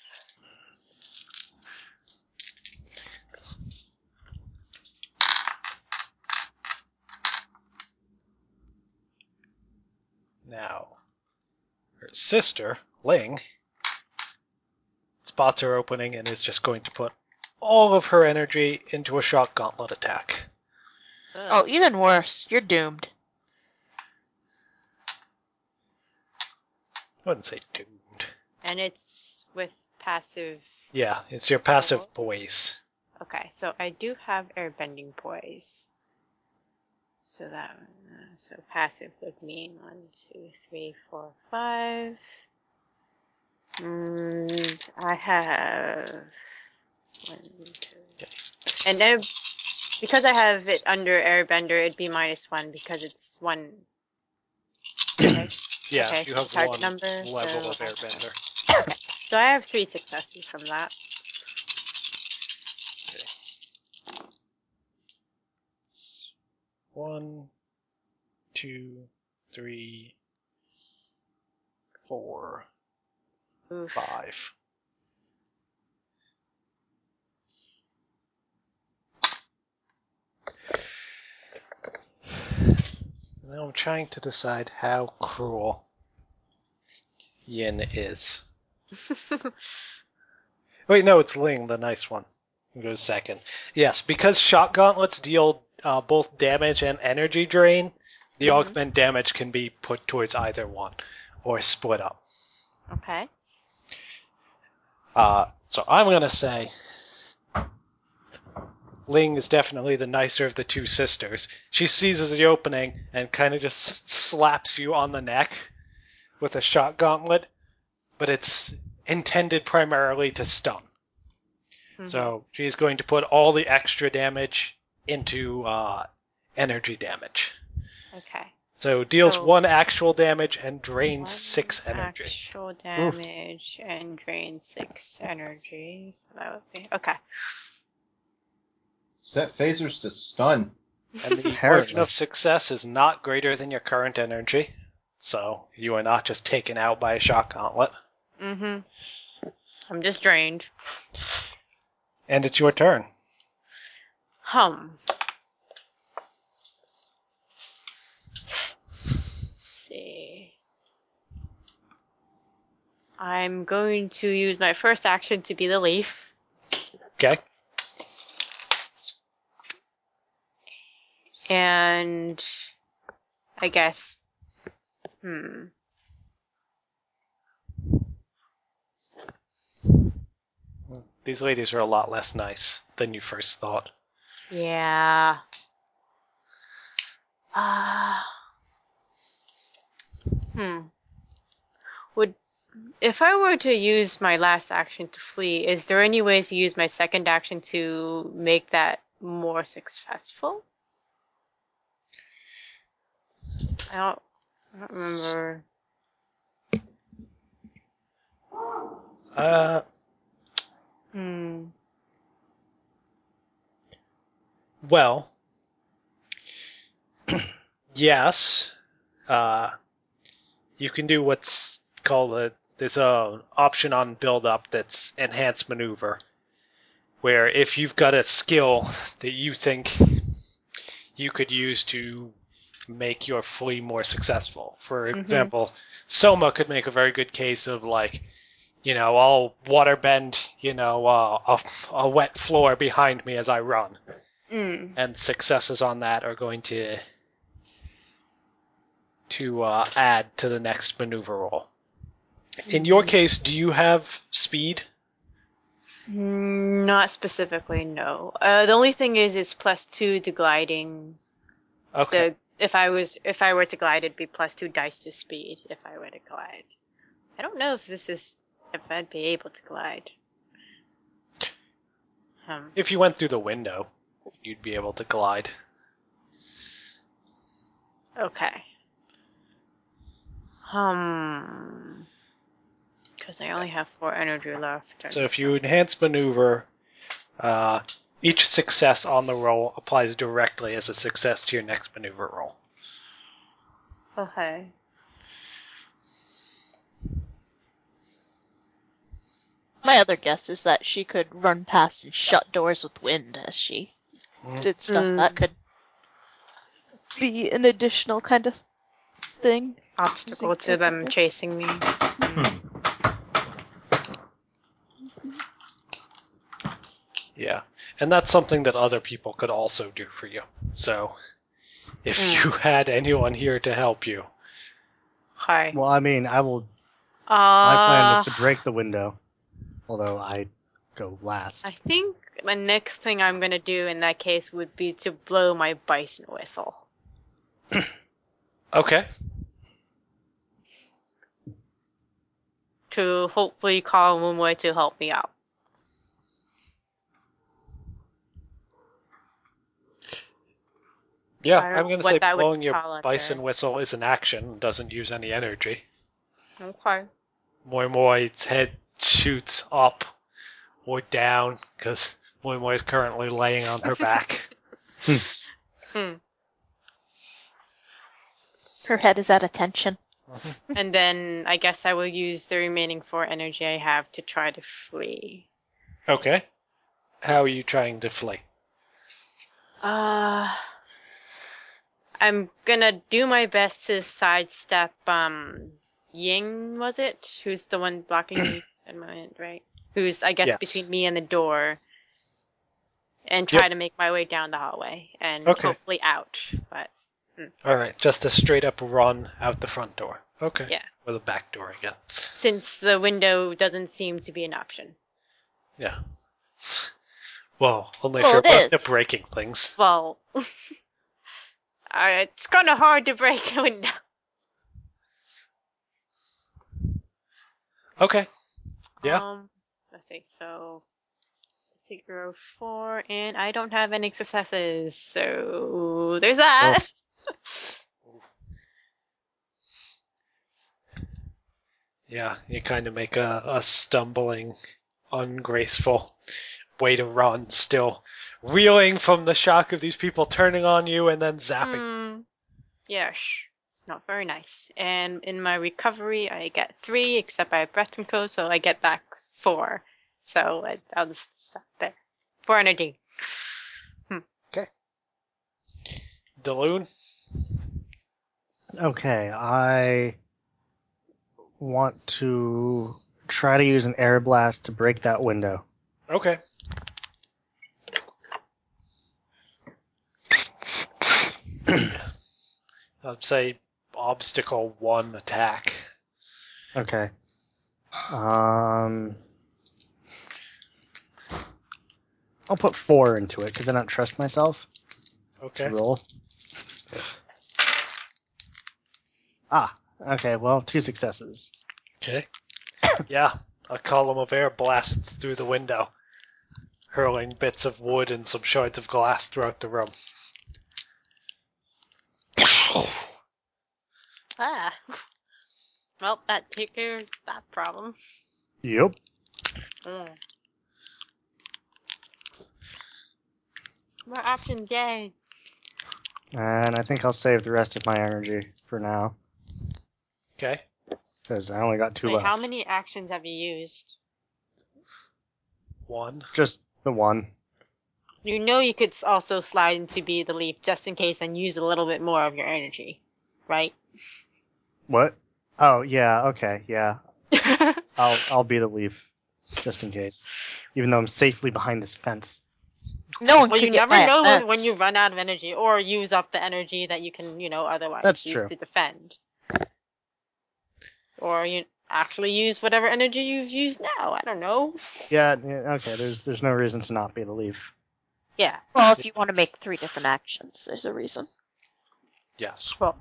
Now, her sister, Ling, spots her opening and is just going to put all of her energy into a shock gauntlet attack. Oh, even worse. You're doomed. I wouldn't say doomed. And it's with passive. Yeah, it's your passive poise. Okay, so I do have airbending poise. So that so passive would mean 1, 2, 3, 4, 5. And I have 1, 2. And then because I have it under airbender, it'd be -1 because it's 1. Okay. Yeah, Okay, you so have target one number, level so of airbender. Okay, so I have 3 successes from that. Okay. 1, 2, 3, 4, Oof. 5. Now I'm trying to decide how cruel Yin is. Wait, no, it's Ling, the nice one. Who goes second. Yes, because shock gauntlets deal both damage and energy drain, the augment damage can be put towards either one, or split up. Okay. So I'm going to say Ling is definitely the nicer of the two sisters. She seizes the opening and kind of just slaps you on the neck with a shock gauntlet, but it's intended primarily to stun. So she's going to put all the extra damage into energy damage. Okay. So deals So- 1 actual damage and drains 1 6 energy. Actual damage and drain 6 energy. So that would be okay. Set phasers to stun. And the Apparently. margin of success is not greater than your current energy. So you are not just taken out by a shock gauntlet. I'm just drained. And it's your turn. Let's see. I'm going to use my first action to be the leaf. Okay. And I guess These ladies are a lot less nice than you first thought. yeah. Would if I were to use my last action to flee, is there any ways to use my second action to make that more successful? I don't remember. Well, yes. You can do what's called there's a option on build up that's enhanced maneuver, where if you've got a skill that you think you could use to make your flee more successful. For example, Soma could make a very good case of I'll waterbend, a wet floor behind me as I run. And successes on that are going to add to the next maneuver roll. In your case, do you have speed? Not specifically, no. The only thing is it's +2 to gliding. Okay. If I were to glide, it'd be +2 dice to speed if I were to glide. I don't know if I'd be able to glide. If you went through the window, you'd be able to glide. Okay. Because I only have 4 energy left. So if you enhance maneuver, each success on the roll applies directly as a success to your next maneuver roll. Okay. My other guess is that she could run past and shut doors with wind as she did stuff that could be an additional kind of thing. Obstacle to them chasing me. Yeah, and that's something that other people could also do for you. So, if you had anyone here to help you. Hi. Well, I mean, I will. My plan was to break the window, although I go last. I think the next thing I'm going to do in that case would be to blow my bison whistle. Okay. To hopefully call Moonway to help me out. Yeah, I don't I'm going know to say what that would blowing your fall under. bison whistle is an action, doesn't use any energy. Okay. Moi Moi's head shoots up or down because Moi Moi is currently laying on her back. Her head is at attention. And then I guess I will use the remaining 4 energy I have to try to flee. Okay. How are you trying to flee? I'm gonna do my best to sidestep Ying, was it? Who's the one blocking me at the moment, right? Who's, I guess, Yes. between me and the door. And try to make my way down the hallway and hopefully out. But Alright, just a straight up run out the front door. Okay. Yeah. Or the back door again. since the window doesn't seem to be an option. Yeah. Well, only Well, if you're it opposed to is. breaking things. Well, it's kind of hard to break a window. Okay. Yeah. Let's see. So 4, and I don't have any successes, so there's that. Yeah, you kind of make a stumbling, ungraceful way to run, still reeling from the shock of these people turning on you and then zapping. Yes, it's not very nice. And in my recovery, I get 3, except I have breath control, so I get back 4. So I'll just stop there. 4 energy. Okay. Daloon? Okay, I want to try to use an air blast to break that window. Okay. I'd say obstacle 1 attack. Okay. I'll put 4 into it because I don't trust myself Okay. to roll. Okay, well, 2 successes. Okay. Yeah, a column of air blasts through the window, hurling bits of wood and some shards of glass throughout the room. Well, that takes care of that problem. Yep. More options, yay. And I think I'll save the rest of my energy for now, Okay. because I only got 2 Wait, left. how many actions have you used? 1. Just the one. You know you could also slide into be the leaf just in case and use a little bit more of your energy, right? What? Oh, yeah, okay, yeah. I'll be the leaf, just in case. Even though I'm safely behind this fence. No one Well, could you get never my know offense. when you run out of energy or use up the energy that you can, otherwise That's use true. to defend. Or you actually use whatever energy you've used now. I don't know. Yeah, okay, there's no reason to not be the leaf. Yeah. Well, if you want to make 3 different actions, there's a reason. Yes. Well,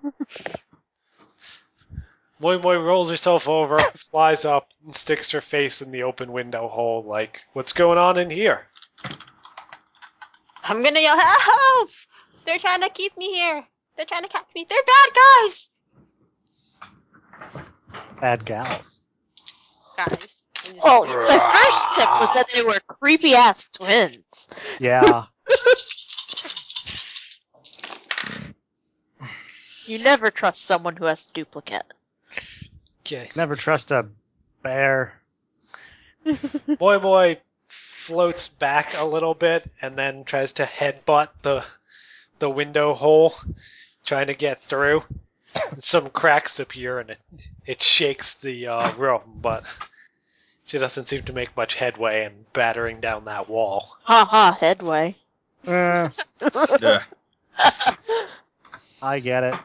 Moi Moi rolls herself over, flies up, and sticks her face in the open window hole like, what's going on in here? I'm gonna yell, help! They're trying to keep me here. They're trying to catch me. They're bad guys! Bad gals. Guys. I'm just Well, kidding. my first tip was that they were creepy-ass twins. Yeah. You never trust someone who has a duplicate. Okay. Never trust a bear. Moi Moi floats back a little bit and then tries to headbutt the window hole, trying to get through. Some cracks appear and it shakes the room, but she doesn't seem to make much headway in battering down that wall. Ha ha, headway. Eh, Ugh. I get it.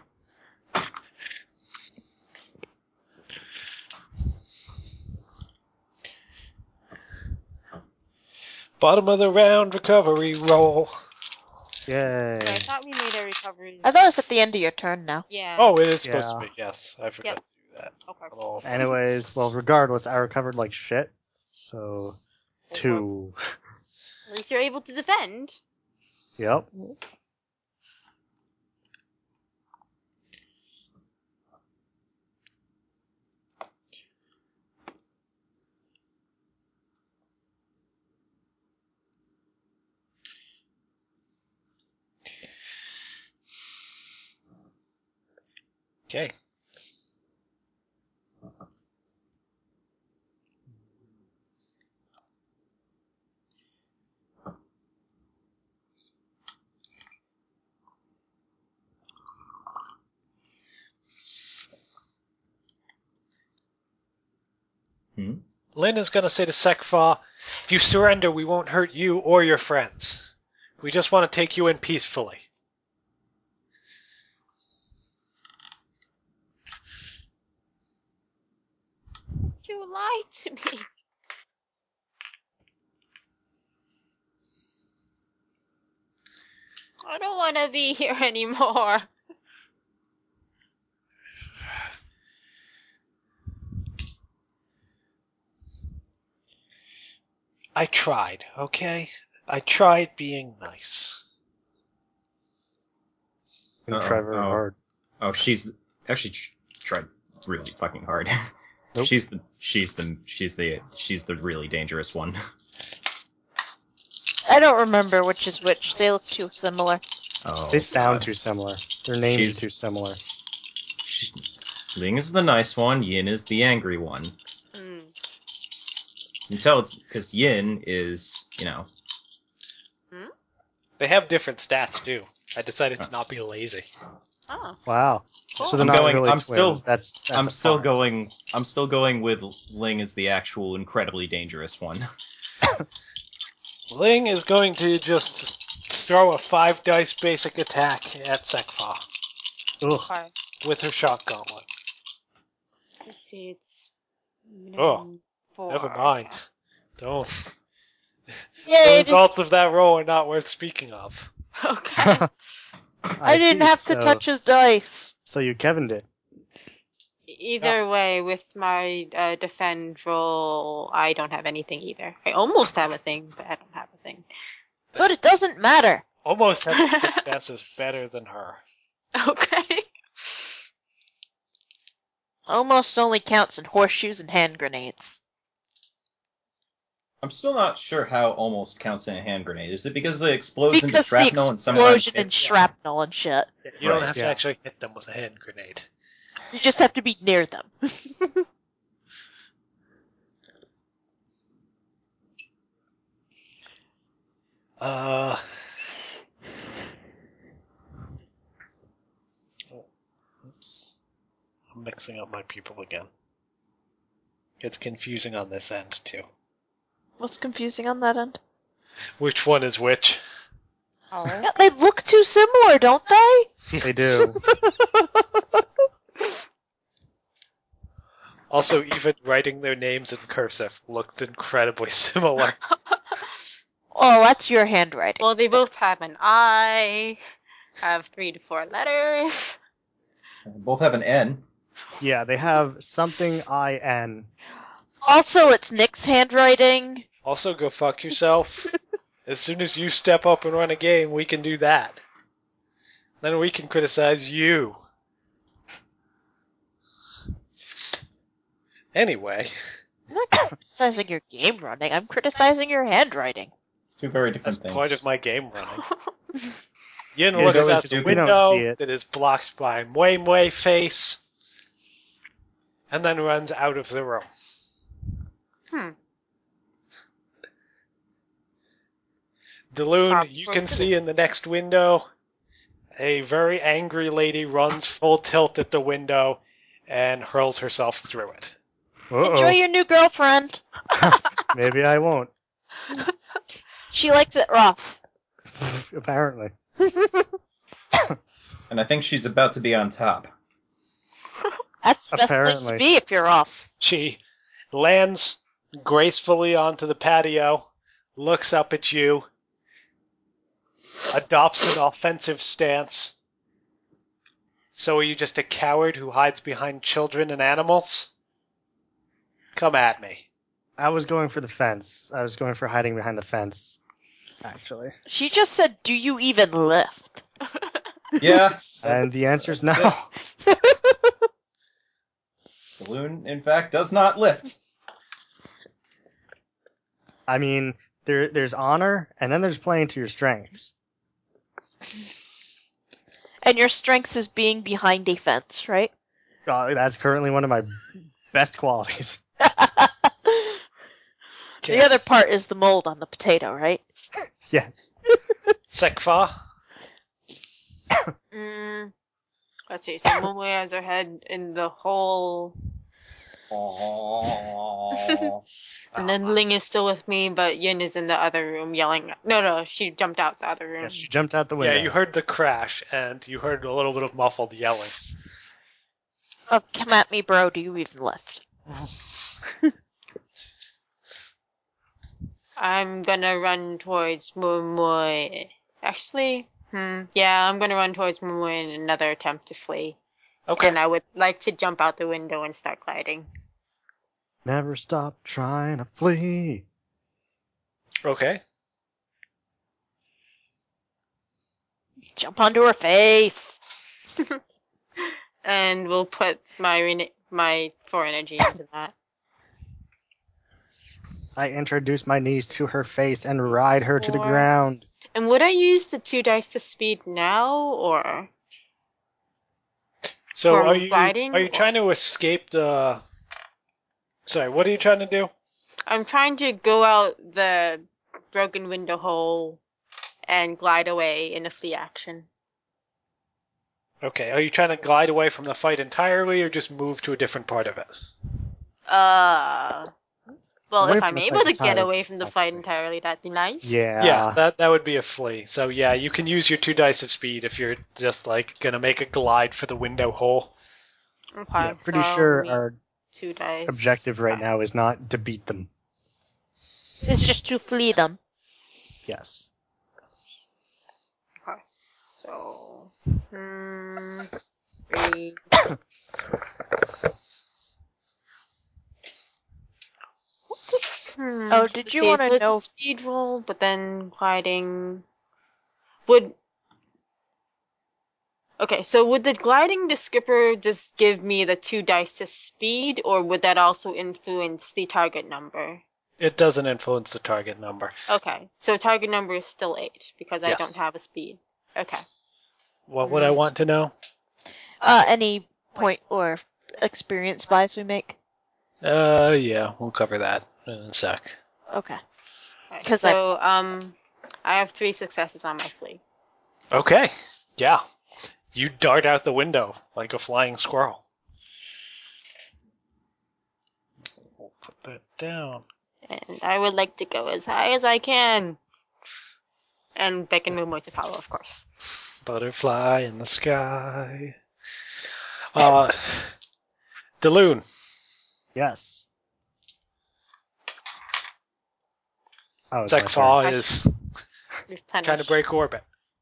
Bottom of the round recovery roll. Yay. I thought we made a recovery. I thought it was at the end of your turn now. Yeah. Oh, it is supposed Yeah. to be. Yes, I forgot Yep. to do that. Okay. Oh. Anyways, well, regardless, I recovered like shit. So, 2. At least you're able to defend. Yep. Okay. Hmm? Lynn is going to say to Sekfa, if you surrender, we won't hurt you or your friends. We just want to take you in peacefully. You lied to me. I don't want to be here anymore. I tried, okay? I tried being nice. And Uh-oh. try very Oh. hard. Oh, she's actually tried really fucking hard. Nope. She's the really dangerous one. I don't remember which is which. They look too similar. Oh, They sound God. too similar. Their names She's- are too similar. Ling is the nice one. Yin is the angry one. Hmm. You can tell it's because Yin is, They have different stats, too. I decided to not be lazy. Oh. Wow. Cool. So they're I'm not going- really I'm twins. still- That's I'm a still farm. going with Ling as the actual incredibly dangerous one. Ling is going to just throw a 5-dice basic attack at Sekfa Ugh. Okay. with her shock gauntlet. Let's see, it's Oh, minimum 4. Never mind. Don't. The Yay! results of that roll are not worth speaking of. Okay. I didn't see, have to so- touch his dice. So you Kevin did. Either way, with my defend roll, I don't have anything either. I almost have a thing, but I don't have a thing. But it doesn't matter. Almost having success is better than her. Okay. Almost only counts in horseshoes and hand grenades. I'm still not sure how almost counts in a hand grenade. Is it because it explodes into Because the shrapnel and sometimes explosion and hits? shrapnel and shit. You don't Right, have to yeah. actually hit them with a hand grenade. You just have to be near them. Oops. I'm mixing up my people again. It's confusing on this end, too. What's confusing on that end? Which one is which? Oh. Yeah, they look too similar, don't they? They do. Also, even writing their names in cursive looked incredibly similar. Oh, that's your handwriting. Well, they both have an I, have 3 to 4 letters. Both have an N. Yeah, they have something IN. Also, it's Nick's handwriting. Also, go fuck yourself. As soon as you step up and run a game, we can do that. Then we can criticize you. Anyway, I'm not criticizing your game running. I'm criticizing your handwriting. Two very different that's things. part of my game running. Yin Yeah, looks those out two the we don't window see it. that is blocked by Mui Mui face, and then runs out of the room. Daloon, you can see in the next window a very angry lady runs full tilt at the window and hurls herself through it. Enjoy your new girlfriend. Maybe I won't. She likes it rough. Apparently. And I think she's about to be on top. That's the best place to Apparently. be if you're off. She lands gracefully onto the patio, looks up at you, adopts an offensive stance. So are you just a coward who hides behind children and animals? Come at me. I was going for the fence. I was going for hiding behind the fence, actually. She just said, do you even lift? Yeah. And the answer's that's no. it. The loon, in fact, does not lift. I mean, there's honor, and then there's playing to your strengths. And your strength is being behind a fence, right? That's currently one of my best qualities. The other part is the mold on the potato, right? Yes. Sekfa? Let's see. So Momoe has her head in the hole, Aww. and then Ling is still with me, but Yin is in the other room yelling. No, she jumped out the other room. Yes, she jumped out the window. Yeah, you heard the crash, and you heard a little bit of muffled yelling. Oh, come at me, bro. Do you even lift? I'm gonna run towards Momoe. Actually, yeah, I'm gonna run towards Momoe in another attempt to flee. Okay. And I would like to jump out the window and start gliding. Never stop trying to flee. Okay. Jump onto her face. And we'll put my 4 energy into that. I introduce my knees to her face and ride her to the 4. ground. And would I use the 2 dice of speed now, or? So For are you gliding, trying to escape the... Sorry, what are you trying to do? I'm trying to go out the broken window hole and glide away in a flee action. Okay, are you trying to glide away from the fight entirely, or just move to a different part of it? Well, Away if from I'm the able fight to get entirely, away from the fight entirely, that'd be nice. Yeah. That would be a flee. So yeah, you can use your 2 dice of speed if you're just like gonna make a glide for the window hole. Okay, Yeah, pretty so sure we- our 2 dice. objective right now is not to beat them. It's just to flee them. Yes. Okay. So, 3. Oh, did Let's you see, want so to it's know? a speed roll, but then gliding would. Okay, so would the gliding to skipper just give me the 2 dice of speed, or would that also influence the target number? It doesn't influence the target number. Okay, so target number is still 8 because I Yes. don't have a speed. Okay. What would I want to know? Any point or experience buys we make? Yeah, we'll cover that in a sec. Okay. Alright, 'Cause so, I have 3 successes on my flee. Okay, yeah. You dart out the window like a flying squirrel. We'll put that down. And I would like to go as high as I can. And Beck and Moomoo to follow, of course. Butterfly in the sky. Daloon, Yes. Oh, it's my turn. Sekfa is Replenish. trying to break orbit.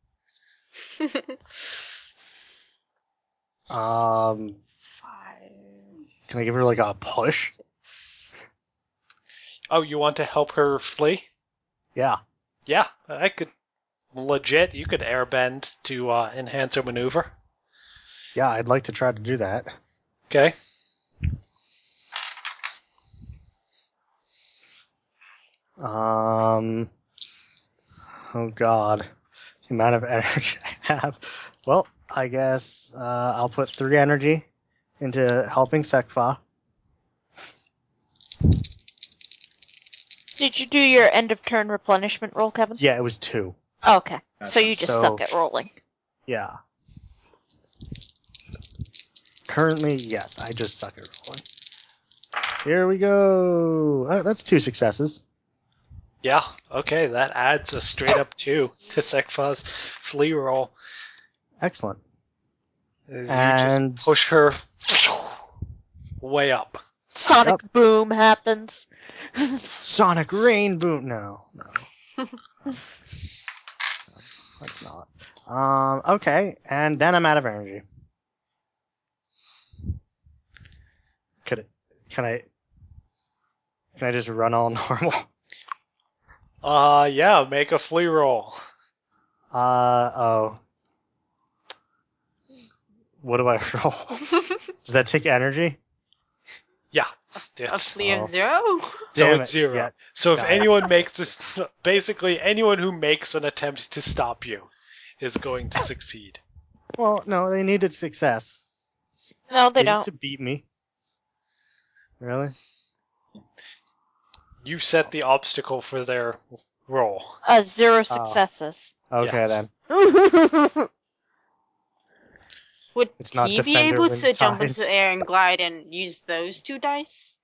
Um, 5, can I give her like a push? 6. Oh, you want to help her flee? Yeah. Yeah, I could. Legit, you could airbend to enhance her maneuver. Yeah, I'd like to try to do that. Okay. Oh god. The amount of energy I have. Well, I guess I'll put 3 energy into helping Sekfa. Did you do your end of turn replenishment roll, Kevin? Yeah, it was 2. Oh, okay. Gotcha. So you just So- suck at rolling. Yeah. Currently, yes, I just suck at rolling. Here we go. That's 2 successes. Yeah, okay, that adds a straight up 2 to Sekfa's flee roll. Excellent. As And- you just push her way up. Sonic boom happens. Sonic Rain Boom. No. That's not. Okay, and then I'm out of energy. Can I just run all normal? Yeah, make a flee roll. Oh. What do I roll? Does that take energy? Yeah. A It's, flee Oh. of 0? so Damn it's it, 0. yeah. So if Got it. anyone makes this, basically anyone who makes an attempt to stop you is going to succeed. Well, no, they needed success. No, they Need don't. to beat me. Really? You set the obstacle for their roll. 0 successes. Okay Yes. then. Would It's not he be Defender able wins to jump ties. into the air and glide and use those 2 dice?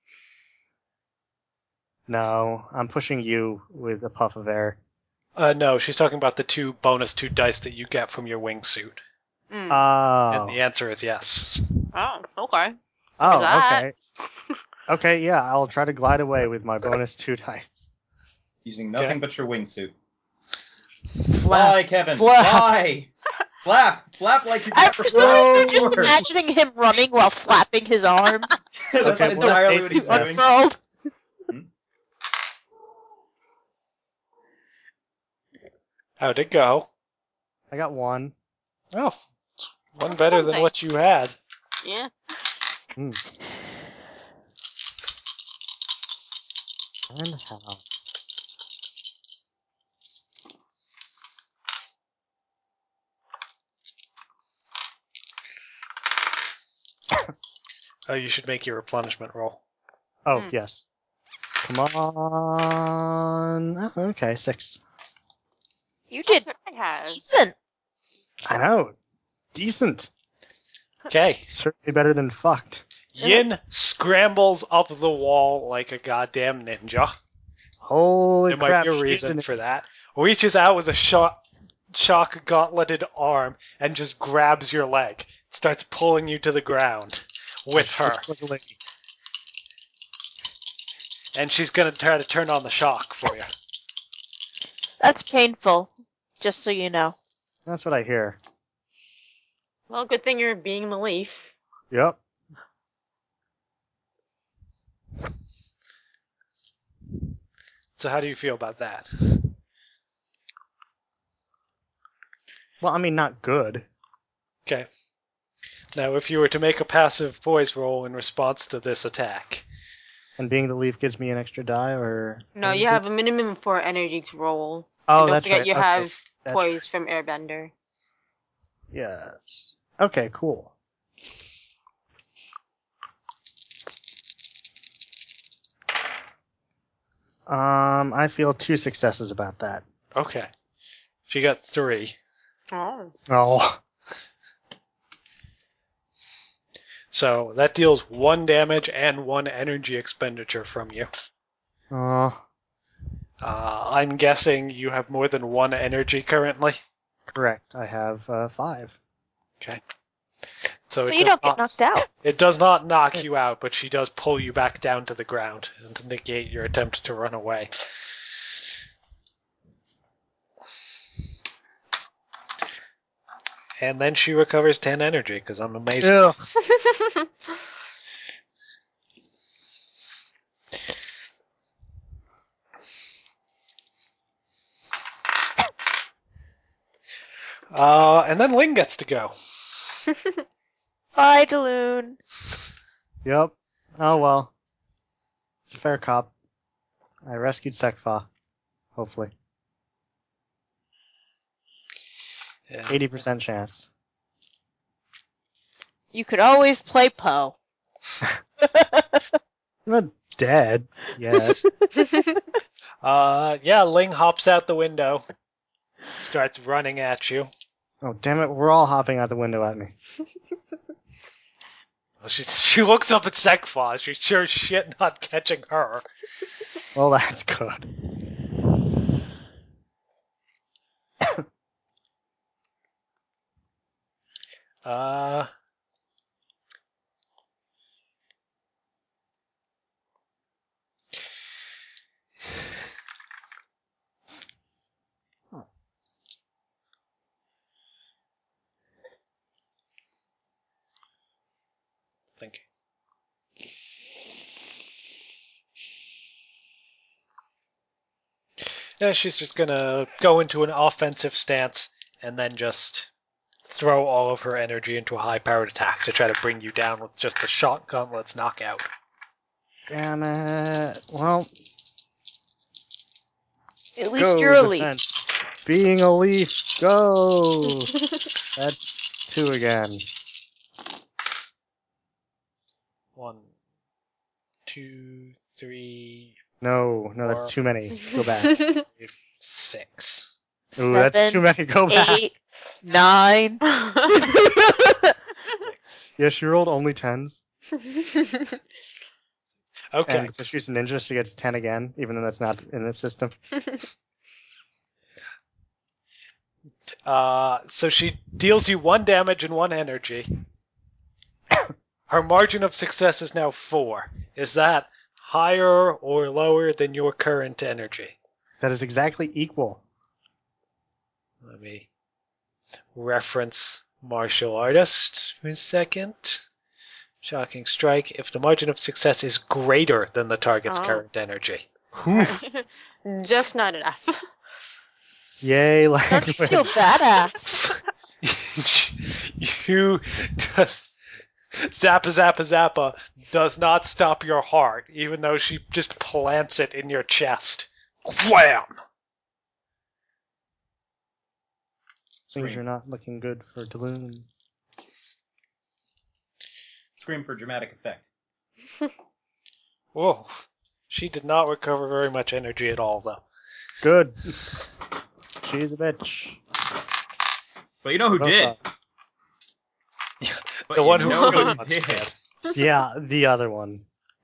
No, I'm pushing you with a puff of air. No, she's talking about the bonus 2 dice that you get from your wingsuit. Mm. Oh. And the answer is yes. Oh, okay. Oh, that. okay. Okay, yeah, I'll try to glide away with my bonus 2 dice. Using nothing Okay. but your wingsuit. Flap, Fly, Kevin! flap. Fly! Flap! Flap like you've I, never for some reason, I'm flown just before! imagining him running while flapping his arms. That's Okay, well, entirely what it's he's too doing. Unfurled. How'd it go? I got 1. Oh, it's one better than something. what you had. Yeah. Hmm. And how? Oh, you should make your replenishment roll. Oh, Hmm. yes. Come on. Oh, okay, 6. You did That's what I have. decent. I know. Decent. Okay. Certainly better than fucked. Yin scrambles up the wall like a goddamn ninja. Holy There might crap, be a she's reason an- for that. Reaches out with a shock gauntleted arm and just grabs your leg. Starts pulling you to the ground with her. Like a lady. And she's gonna try to turn on the shock for you. That's painful, just so you know. That's what I hear. Well, good thing you're being the leaf. Yep. So how do you feel about that? Well, I mean, not good. Okay. Now, if you were to make a passive poise roll in response to this attack, And being the leaf gives me an extra die, or No, you have a minimum of 4 energy to roll. Oh, And don't that's forget right. you Okay, have that's poise from Airbender. Yes. Okay, cool. I feel 2 successes about that. Okay. She got 3. Oh. Oh. So that deals 1 damage and 1 energy expenditure from you. Oh. I'm guessing you have more than 1 energy currently. Correct. I have 5. Okay. So it you does don't get knocked out. It does not knock you out, but she does pull you back down to the ground and to negate your attempt to run away. And then she recovers 10 energy, because I'm amazing. Ugh. And then Ling gets to go. Bye, Daloon. Yep. Oh well. It's a fair cop. I rescued Sekfa. Hopefully. Yeah. 80% chance. You could always play Poe. I'm not dead yet. Ling hops out the window, starts running at you. Oh, damn it. We're all hopping out the window at me. Well, she looks up at Sekfa. She's sure as shit not catching her. Well, that's good. Uh, thinking. Yeah, she's just gonna go into an offensive stance and then just throw all of her energy into a high-powered attack to try to bring you down with just a shot gauntlet's knockout. Damn it. Well, At least go you're a leaf. defense. Being a leaf, go! That's 2 again. 1, 2, 3, No, that's too many. Go back. 6. Ooh, that's too many. Go back. 8, 9. 6. Yeah, she rolled only 10s. Okay. And because she's a ninja, she gets 10 again, even though that's not in the system. So she deals you 1 damage and 1 energy. Her margin of success is now 4. Is that higher or lower than your current energy? That is exactly equal. Let me reference martial artist for a second. Shocking strike. If the margin of success is greater than the target's current energy. Just not enough. Yay, Don't you language. feel badass? You just Zappa Zappa Zappa does not stop your heart, even though she just plants it in your chest. Wham! Things are not looking good for Daloon. Scream for dramatic effect. Whoa. She did not recover very much energy at all, though. Good. She's a bitch. But you know who did? But The you one who know really who did. Yeah, the other one.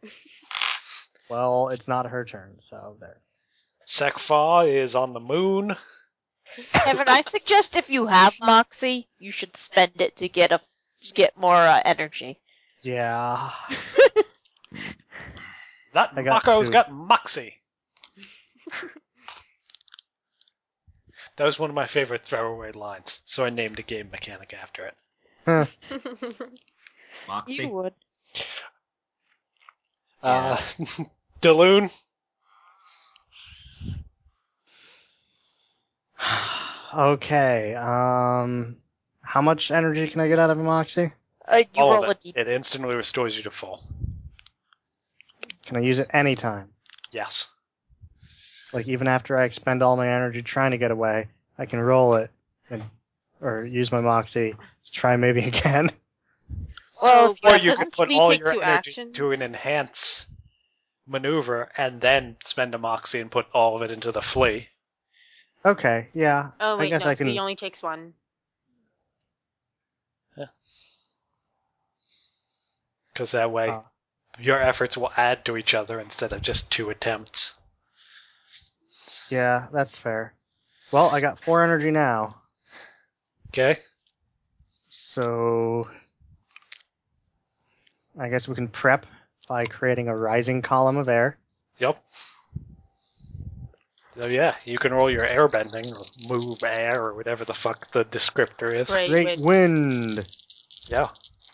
Well, it's not her turn, so there. Sekfa is on the moon. Kevin, I suggest if you have Moxie, you should spend it to get more energy. Yeah. That I got Mako's 2. got Moxie. That was one of my favorite throwaway lines, so I named a game mechanic after it. Huh. Moxie. You would. Daloon? Okay, how much energy can I get out of a Moxie? You All roll of a it. d. It instantly restores you to full. Can I use it anytime? Yes. Like even after I expend all my energy trying to get away, I can roll it or use my moxie to try maybe again. Well, if you Or have you this- can Doesn't put Flee all take your two energy actions? to an enhance maneuver and then spend a moxie and put all of it into the flee. Okay, yeah. Oh wait, I guess no, I can. Flee only takes one. Because that way Uh. your efforts will add to each other instead of just 2 attempts. Yeah, that's fair. Well, I got 4 energy now, Okay? so I guess we can prep by creating a rising column of air. Yep. So yeah, you can roll your airbending or move air or whatever the fuck the descriptor is. Great wind. Yeah.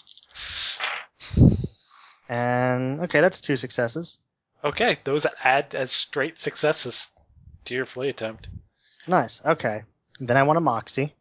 And okay, that's 2 successes. Okay, those add as straight successes to your flee attempt. Nice. Okay. Then I want a moxie.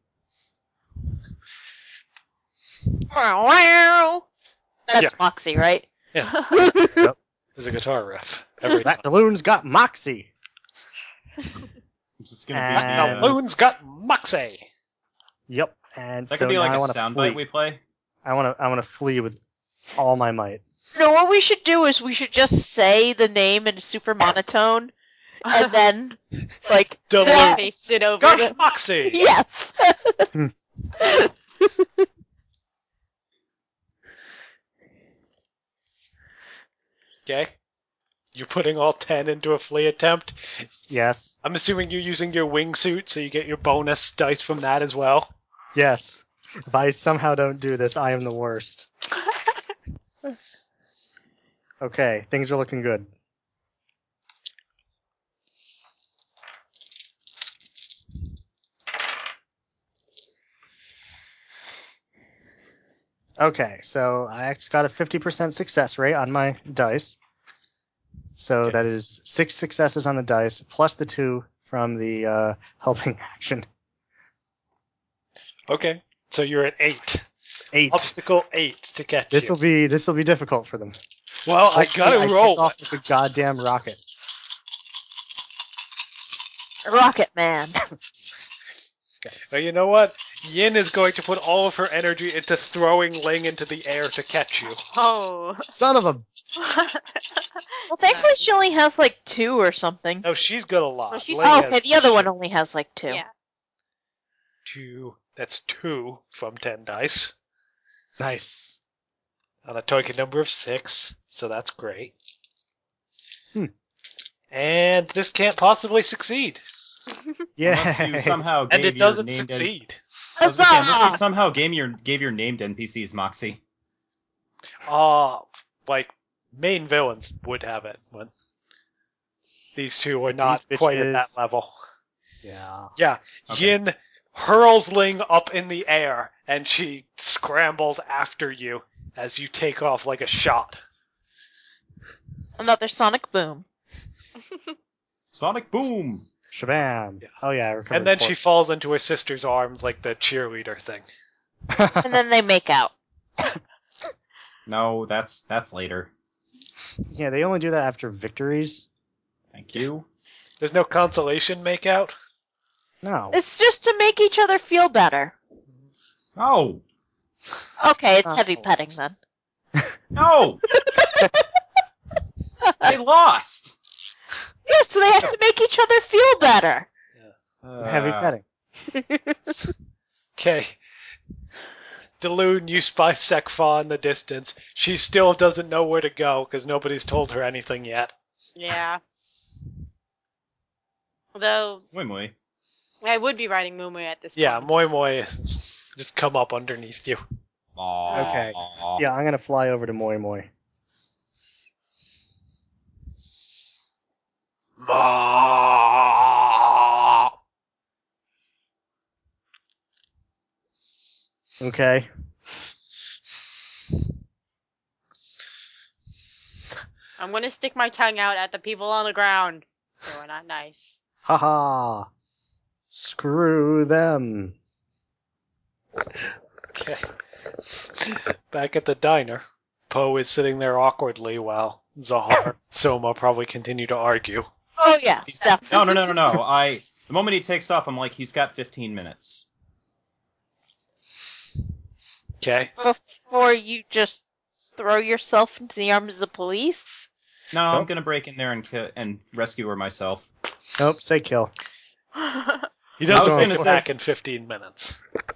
That's Yeah. Moxie, right? Yeah, Yep. there's a guitar riff every time. That balloon's got moxie. It's just gonna And- be Balloon's got moxie. Yep. And that so could be now like I a want to soundbite flee. we play. I want to flee with all my might. No, what we should do is we should just say the name in super monotone, and then, like, Dilute. that- Paste it over. Got moxie. yes! Okay. You're putting all 10 into a flee attempt. Yes. I'm assuming you're using your wingsuit, so you get your bonus dice from that as well. Yes. If I somehow don't do this, I am the worst. Okay, things are looking good. Okay, so I actually got a 50% success rate on my dice. So Okay. that is 6 successes on the dice, plus the 2 from the helping action. Okay. So you're at 8. 8. Obstacle 8 to catch This you. will be difficult for them. Well, I Hopefully gotta take roll off it. with a goddamn rocket. Rocket Man. Well, you know what? Yin is going to put all of her energy into throwing Ling into the air to catch you. Oh. Son of a... Well, thankfully she only has, like, 2 or something. No, she's got a lot. Well, she's- Ling Oh, has okay, the other one only has, like, 2. Yeah. 2. That's 2 from 10 dice. Nice. On a token number of 6, so that's great. Hmm. And this can't possibly succeed. Unless you Yeah. somehow gave And it your doesn't named succeed. I was gonna say, unless you Huzzah! somehow gave your named NPCs Moxie. Like, main villains would have it, but these two are not These quite at that bitches. level. Yeah. Yeah, Okay. Yin hurls Ling up in the air, and she scrambles after you as you take off like a shot. Another sonic boom. Sonic Boom! Shabam. Yeah. Oh yeah, I recovered And then 4. she falls into her sister's arms like the cheerleader thing. And then they make out. No, that's later. Yeah, they only do that after victories. Thank you. There's no consolation makeout? No. It's just to make each other feel better. No! Okay, it's Not heavy the petting worst. then. No! They lost! Yeah, so they have to make each other feel better. Heavy petting. Okay. Delune, you spy Sekfa in the distance. She still doesn't know where to go because nobody's told her anything yet. Yeah. Although, Wimley. I would be riding Mumu at this Yeah, point. Moi Moi just come up underneath you. Aww. Okay. Yeah, I'm gonna fly over to Moi Moi. Ma. Okay. I'm gonna stick my tongue out at the people on the ground. They were not nice. Haha. Screw them. Okay. Back at the diner, Poe is sitting there awkwardly while Zahar, Soma probably continue to argue. Oh yeah, definitely. No. The moment he takes off, I'm like, he's got 15 minutes. Okay. Before you just throw yourself into the arms of the police. No, I'm Nope. gonna break in there and rescue her myself. Nope, say kill. He I doesn't was make gonna it say- back in 15 minutes.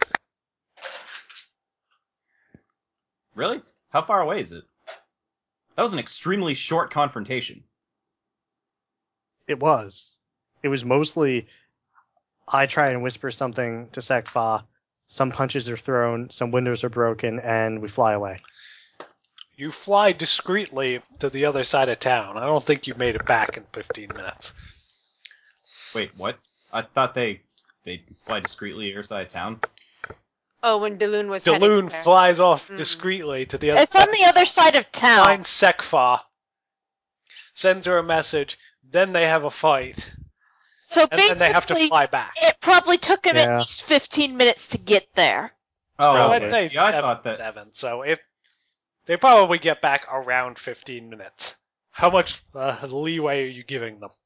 Really? How far away is it? That was an extremely short confrontation. It was. It was mostly I try and whisper something to Sekfa, some punches are thrown, some windows are broken, and we fly away. You fly discreetly to the other side of town. I don't think you made it back in 15 minutes. Wait, what? I thought they fly discreetly your side of town. Oh, when Daloon was heading Daloon there. flies off Mhm. discreetly to the other It's side. on the other side of town. Finds Sekfa, sends her a message, then they have a fight, So and basically, then they have to fly back. it probably took him Yeah. at least 15 minutes to get there. Oh, Well, okay. I'd say See, I 7, thought that. 7, so if they probably get back around 15 minutes. How much leeway are you giving them?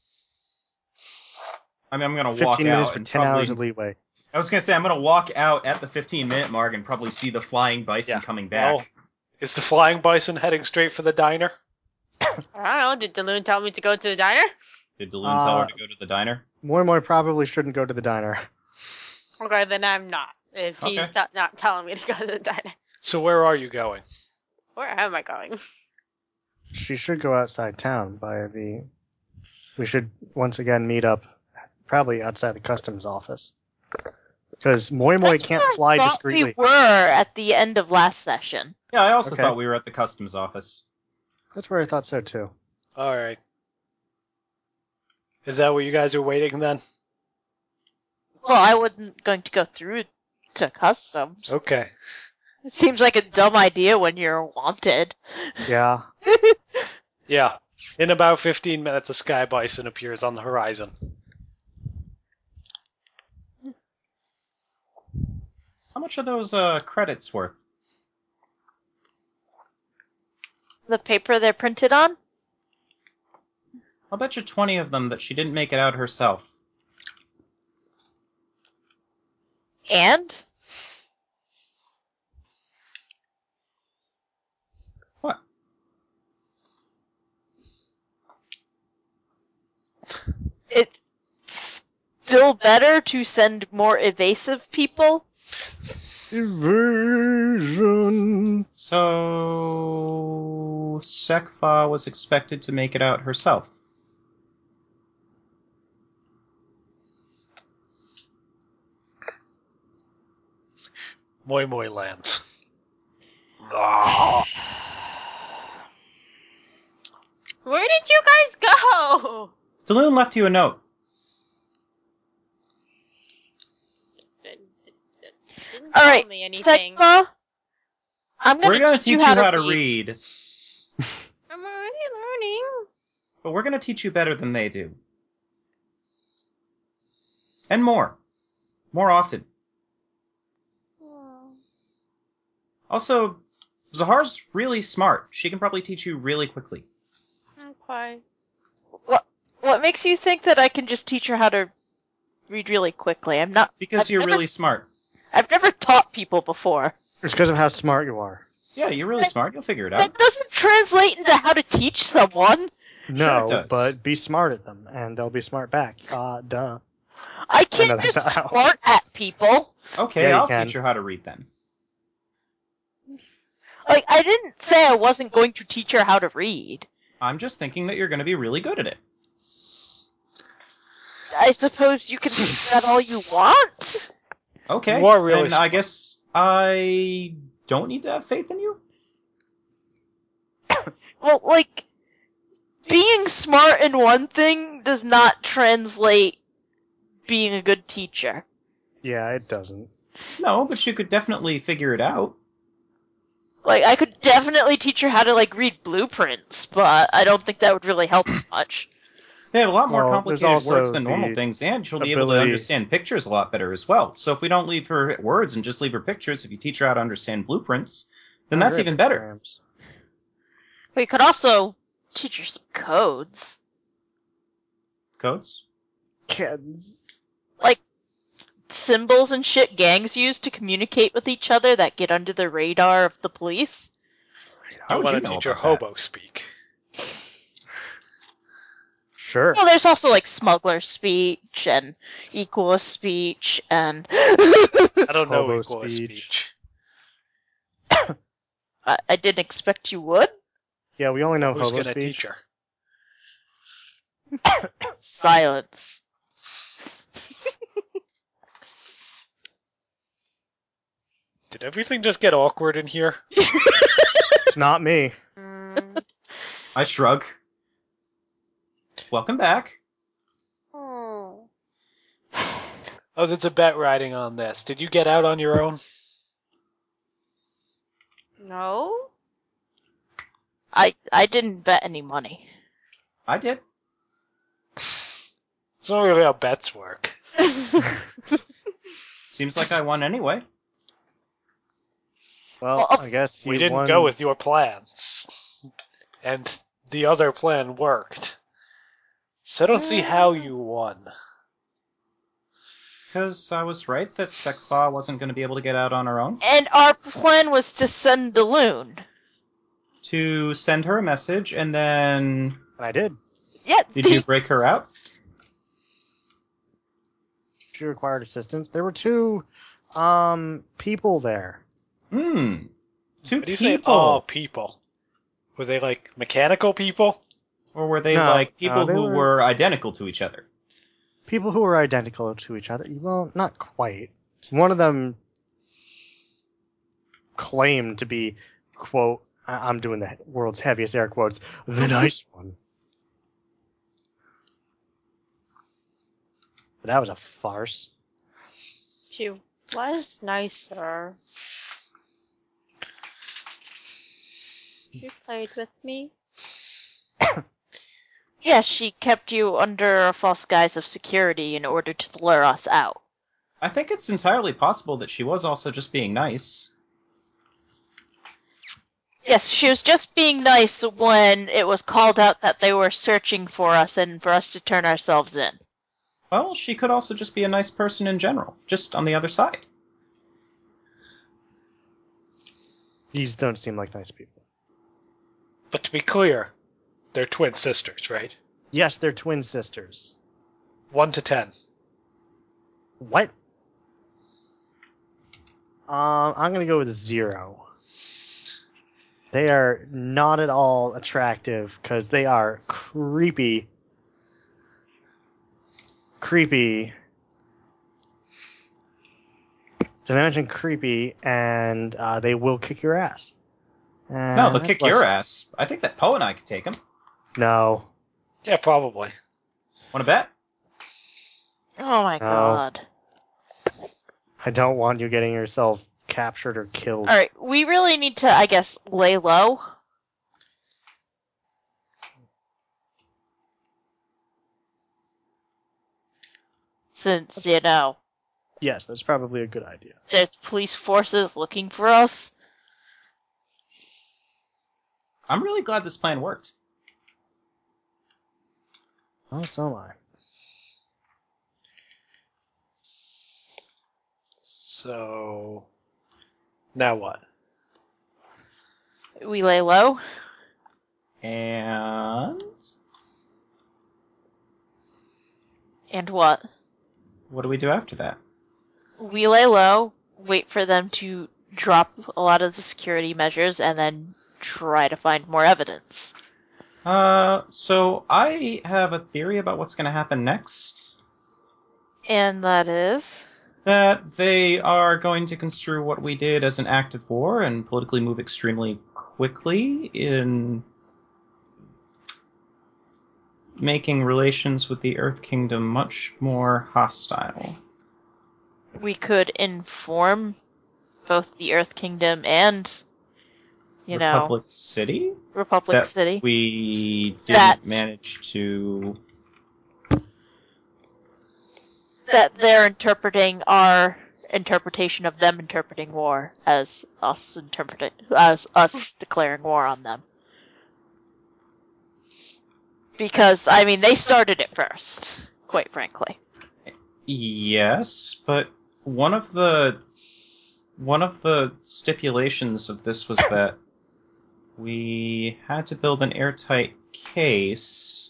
I mean, I'm gonna 15 walk minutes out for and 10 probably. hours of leeway. I was gonna say I'm gonna walk out at the 15-minute mark and probably see the flying bison Yeah, coming back. well- Is the flying bison heading straight for the diner? I don't know. Did Daloon tell me to go to the diner? Did Daloon tell her to go to the diner? More probably shouldn't go to the diner. Okay, then I'm not. If he's Okay. not telling me to go to the diner. So where are you going? Where am I going? She should go outside town by the... We should once again meet up probably outside the customs office. Because Moi Moi That's can't where I fly thought discreetly. We were at the end of last session. Yeah, I also Okay. thought we were at the customs office. That's where I thought so too. Alright. Is that where you guys are waiting then? Well, I wasn't going to go through to customs. Okay. It seems like a dumb idea when you're wanted. Yeah. Yeah. In about 15 minutes, a sky bison appears on the horizon. How much are those credits worth? The paper they're printed on? I'll bet you 20 of them that she didn't make it out herself. And? What? It's still better to send more evasive people? Evasion. So... Sekfa was expected to make it out herself. Moi Moi lands. Ah. Where did you guys go? Daloon left you a note. Didn't tell Alright, me anything. Sekma, I'm We're gonna gonna teach you how to read, I'm already learning. but we're gonna teach you better than they do. And more. More often. Also, Zahar's really smart. She can probably teach you really quickly. Okay. What makes you think that I can just teach her how to read really quickly? Because I've you're never- really smart. I've never taught people before. It's because of how smart you are. Yeah, you're really smart. You'll figure it out. That doesn't translate into how to teach someone. No, it does. but be smart at them, and they'll be smart back. Duh. I know can't that's just not how- smart at people. Okay, Yeah, you I'll can. teach her how to read then. Like, I didn't say I wasn't going to teach her how to read. I'm just thinking that you're going to be really good at it. I suppose you can think that all you want. Okay, You are really then I smart. guess I don't need to have faith in you? Well, like, being smart in one thing does not translate being a good teacher. Yeah, it doesn't. No, but you could definitely figure it out. Like, I could definitely teach her how to, like, read blueprints, but I don't think that would really help much. They have a lot more Well, there's complicated also words than normal the things, and she'll be able to ability- understand pictures a lot better as well. So if we don't leave her words and just leave her pictures, if you teach her how to understand blueprints, then that's even better. Programs. We could also teach her some codes. Codes? Kids. Like, symbols and shit gangs use to communicate with each other that get under the radar of the police. How I would want you to know teach her about that? hobo speak. Sure. Well, there's also, like, smuggler speech and equal speech and... I don't know Hobo equal speech. speech. I didn't expect you would. Yeah, we only know Who's hobo gonna speech. teach her? Silence. Did everything just get awkward in here? It's not me. Mm. I shrug. Welcome back. Oh. Oh, there's a bet riding on this. Did you get out on your own? No? I didn't bet any money. I did. It's not really how bets work. Seems like I won anyway. Well, Well, I guess We you didn't won. go with your plans. And the other plan worked. So I don't see how you won. Because I was right that Sekfa wasn't going to be able to get out on her own. And our plan was to send the loon. To send her a message, and then... I did. Yeah, Did you break her out? She required assistance. There were two people there. Two What do you people. say, all people? Were they like mechanical people? Or were they No, like no, people they who were- were identical to each other? People who were identical to each other. Well, not quite. One of them claimed to be, quote, I'm doing the world's heaviest air quotes, the nice one. But that was a farce. She was nicer. She played with me. Yes, she kept you under a false guise of security in order to lure us out. I think it's entirely possible that she was also just being nice. Yes, she was just being nice when it was called out that they were searching for us and for us to turn ourselves in. Well, she could also just be a nice person in general, just on the other side. These don't seem like nice people. But to be clear, they're twin sisters, right? Yes, they're twin sisters. 1 to 10. What? I'm gonna go with 0. They are not at all attractive because they are creepy. Creepy. To mention creepy, and they will kick your ass. No, they'll kick your ass. I think that Poe and I could take him. No. Yeah, probably. Want to bet? Oh my god. I don't want you getting yourself captured or killed. Alright, we really need to, I guess, lay low. Since, you know, Yes, that's probably a good idea. there's police forces looking for us. I'm really glad this plan worked. Oh, so am I. So, now what? We lay low. And... And what? what do we do after that? We lay low, wait for them to drop a lot of the security measures, and then try to find more evidence. So I have a theory about what's going to happen next. And that is? That they are going to construe what we did as an act of war and politically move extremely quickly in making relations with the Earth Kingdom much more hostile. We could inform both the Earth Kingdom and, you Republic City? know, Republic That City. we didn't That- manage to... That they're interpreting our interpretation of them interpreting war as us declaring war on them. Because, I mean, they started it first, quite frankly. Yes, but one of the stipulations of this was that we had to build an airtight case,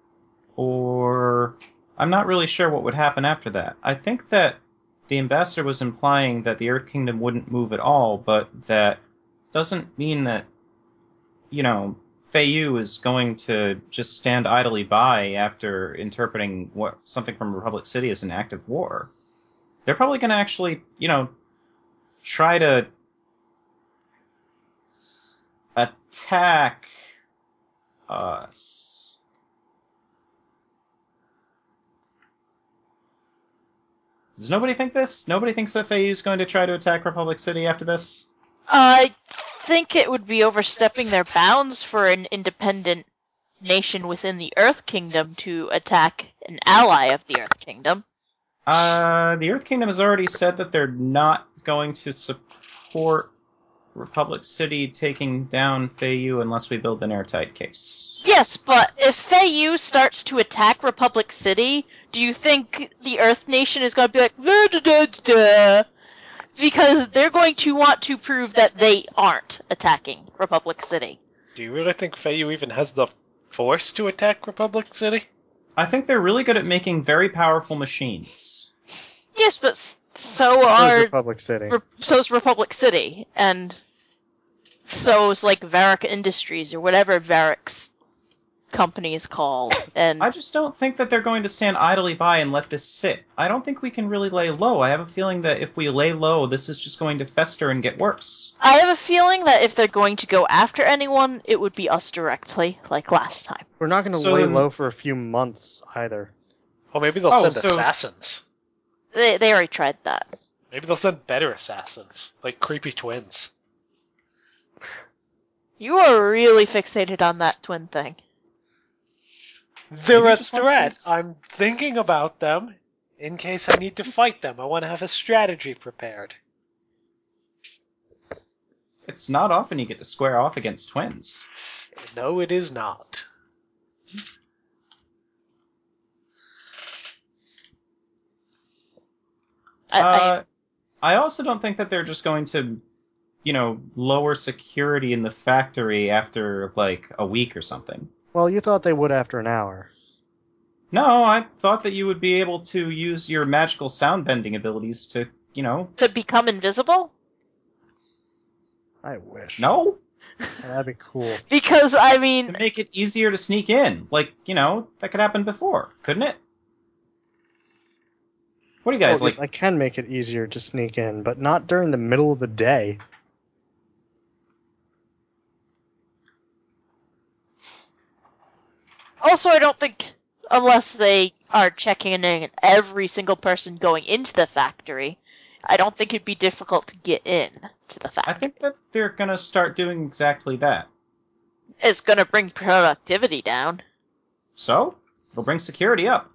or I'm not really sure what would happen after that. I think that the ambassador was implying that the Earth Kingdom wouldn't move at all, but that doesn't mean that, Feiyu is going to just stand idly by after interpreting something from Republic City as an act of war. They're probably going to actually, try to attack us. Does nobody think this? Nobody thinks that Feiyu is going to try to attack Republic City after this? I think it would be overstepping their bounds for an independent nation within the Earth Kingdom to attack an ally of the Earth Kingdom. The Earth Kingdom has already said that they're not going to support Republic City taking down Feiyu unless we build an airtight case. Yes, but if Feiyu starts to attack Republic City, do you think the Earth Nation is going to be like, "Da, da, da, da," because they're going to want to prove that they aren't attacking Republic City? Do you really think Feiyu even has the force to attack Republic City? I think they're really good at making very powerful machines. Yes, but so So are is Republic City. so's Republic City, and so's like Varric Industries or whatever Varric's company is called. And I just don't think that they're going to stand idly by and let this sit. I don't think we can really lay low. I have a feeling that if we lay low, this is just going to fester and get worse. I have a feeling that if they're going to go after anyone, it would be us directly, like last time. We're not going to So lay then- low for a few months either. Or maybe they'll Oh, send so- assassins. They already tried that. Maybe they'll send better assassins, like creepy twins. You are really fixated on that twin thing. They're Maybe a just want threat. twins. I'm thinking about them in case I need to fight them. I want to have a strategy prepared. It's not often you get to square off against twins. No, it is not. I also don't think that they're just going to, lower security in the factory after, like, a week or something. Well, you thought they would after an hour. No, I thought that you would be able to use your magical sound bending abilities to, To become invisible? I wish. no? That'd be cool. Because, I To mean, make it easier to sneak in. Like, that could happen before, couldn't it? What do you guys Oh, yes, like? I can make it easier to sneak in, but not during the middle of the day. also I don't think, unless they are checking in every single person going into the factory, I don't think it'd be difficult to get in to the factory. I think that they're gonna start doing exactly that. It's gonna bring productivity down. So, it'll bring security up.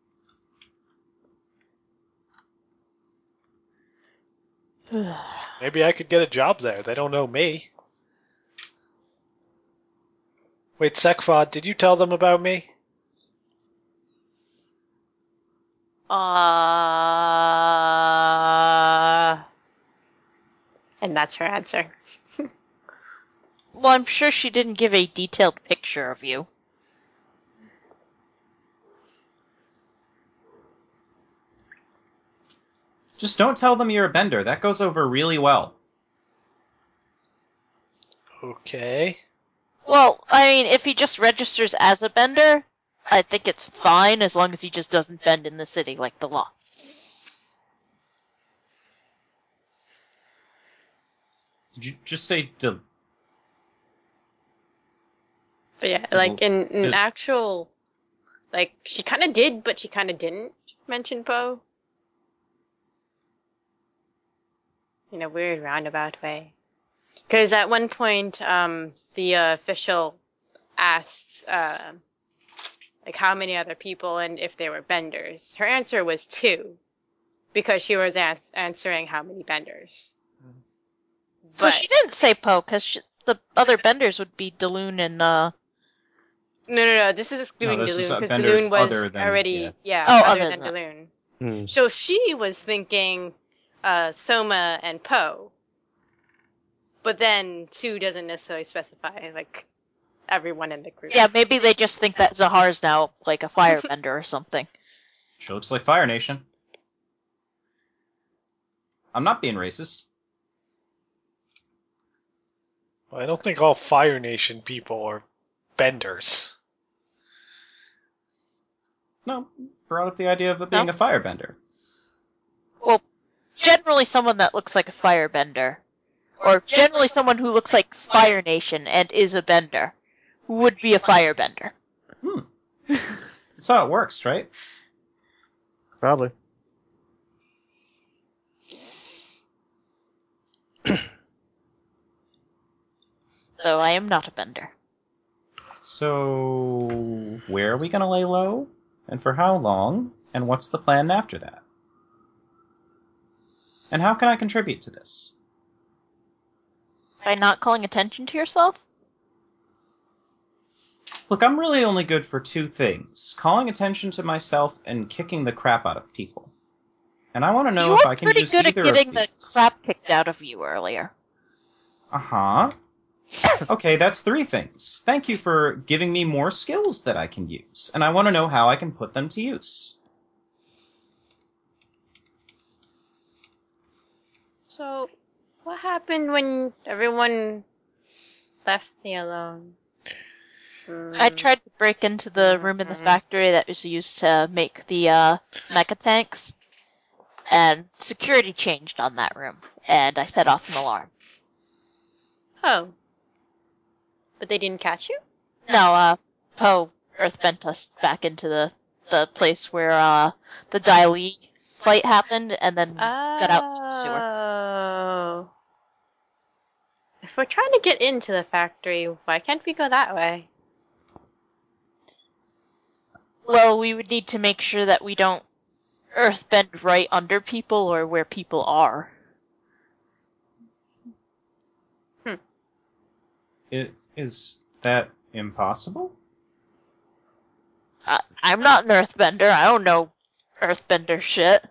Maybe I could get a job there. They don't know me. Wait, Sekfod, did you tell them about me? And that's her answer. Well, I'm sure she didn't give a detailed picture of you. Just don't tell them you're a bender. That goes over really well. Okay. Well, I mean, if he just registers as a bender, I think it's fine as long as he just doesn't bend in the city like the law. Did you just say But yeah, like in Did- actual, like she kind of did, but she kind of didn't mention Poe. In a weird roundabout way. Because at one point, the official asked, like how many other people and if they were benders. Her answer was 2, because she was answering how many benders. So But- she didn't say Poe, because the other benders would be Daloon and No. This is excluding No, this is Daloon, because vendors Daloon was other than- already yeah. Oh, other other than than- Daloon. Hmm. So she was thinking Soma and Poe. But then 2 doesn't necessarily specify, like, everyone in the group. Yeah, maybe they just think that Zahar's now like a firebender or something. She looks like Fire Nation. I'm not being racist. Well, I don't think all Fire Nation people are benders. No, brought up the idea of it being No? a firebender. Well, generally someone that looks like a firebender. Or generally someone who looks like Fire Nation and is a bender. Who would be a firebender. That's how it works, right? Probably. Though I am not a bender. So, where are we going to lay low? And for how long? And what's the plan after that? And how can I contribute to this? By not calling attention to yourself? Look, I'm really only good for 2 things. Calling attention to myself and kicking the crap out of people. And I want to know You if were I can pretty use good at either getting of the these. crap kicked out of you earlier. Uh-huh. Okay, that's 3 things. Thank you for giving me more skills that I can use. And I want to know how I can put them to use. So, what happened when everyone left me alone? I tried to break into the room in the factory that was used to make the mecha tanks, and security changed on that room, and I set off an alarm. Oh. But they didn't catch you? No, Poe earthbent us back into the place where the Dai Li fight happened, and then got out into the sewer. Oh. If we're trying to get into the factory, why can't we go that way? Well, we would need to make sure that we don't earthbend right under people or where people are. Is that impossible? I'm not an earthbender. I don't know earthbender shit.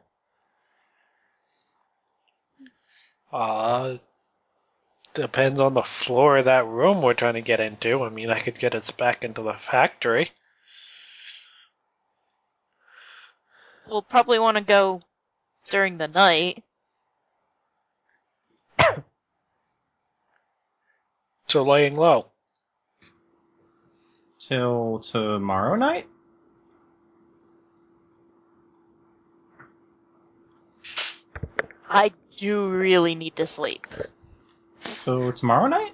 Depends on the floor of that room we're trying to get into. I mean, I could get us back into the factory. We'll probably want to go during the night. So laying low. Till tomorrow night? I do really need to sleep. So tomorrow night?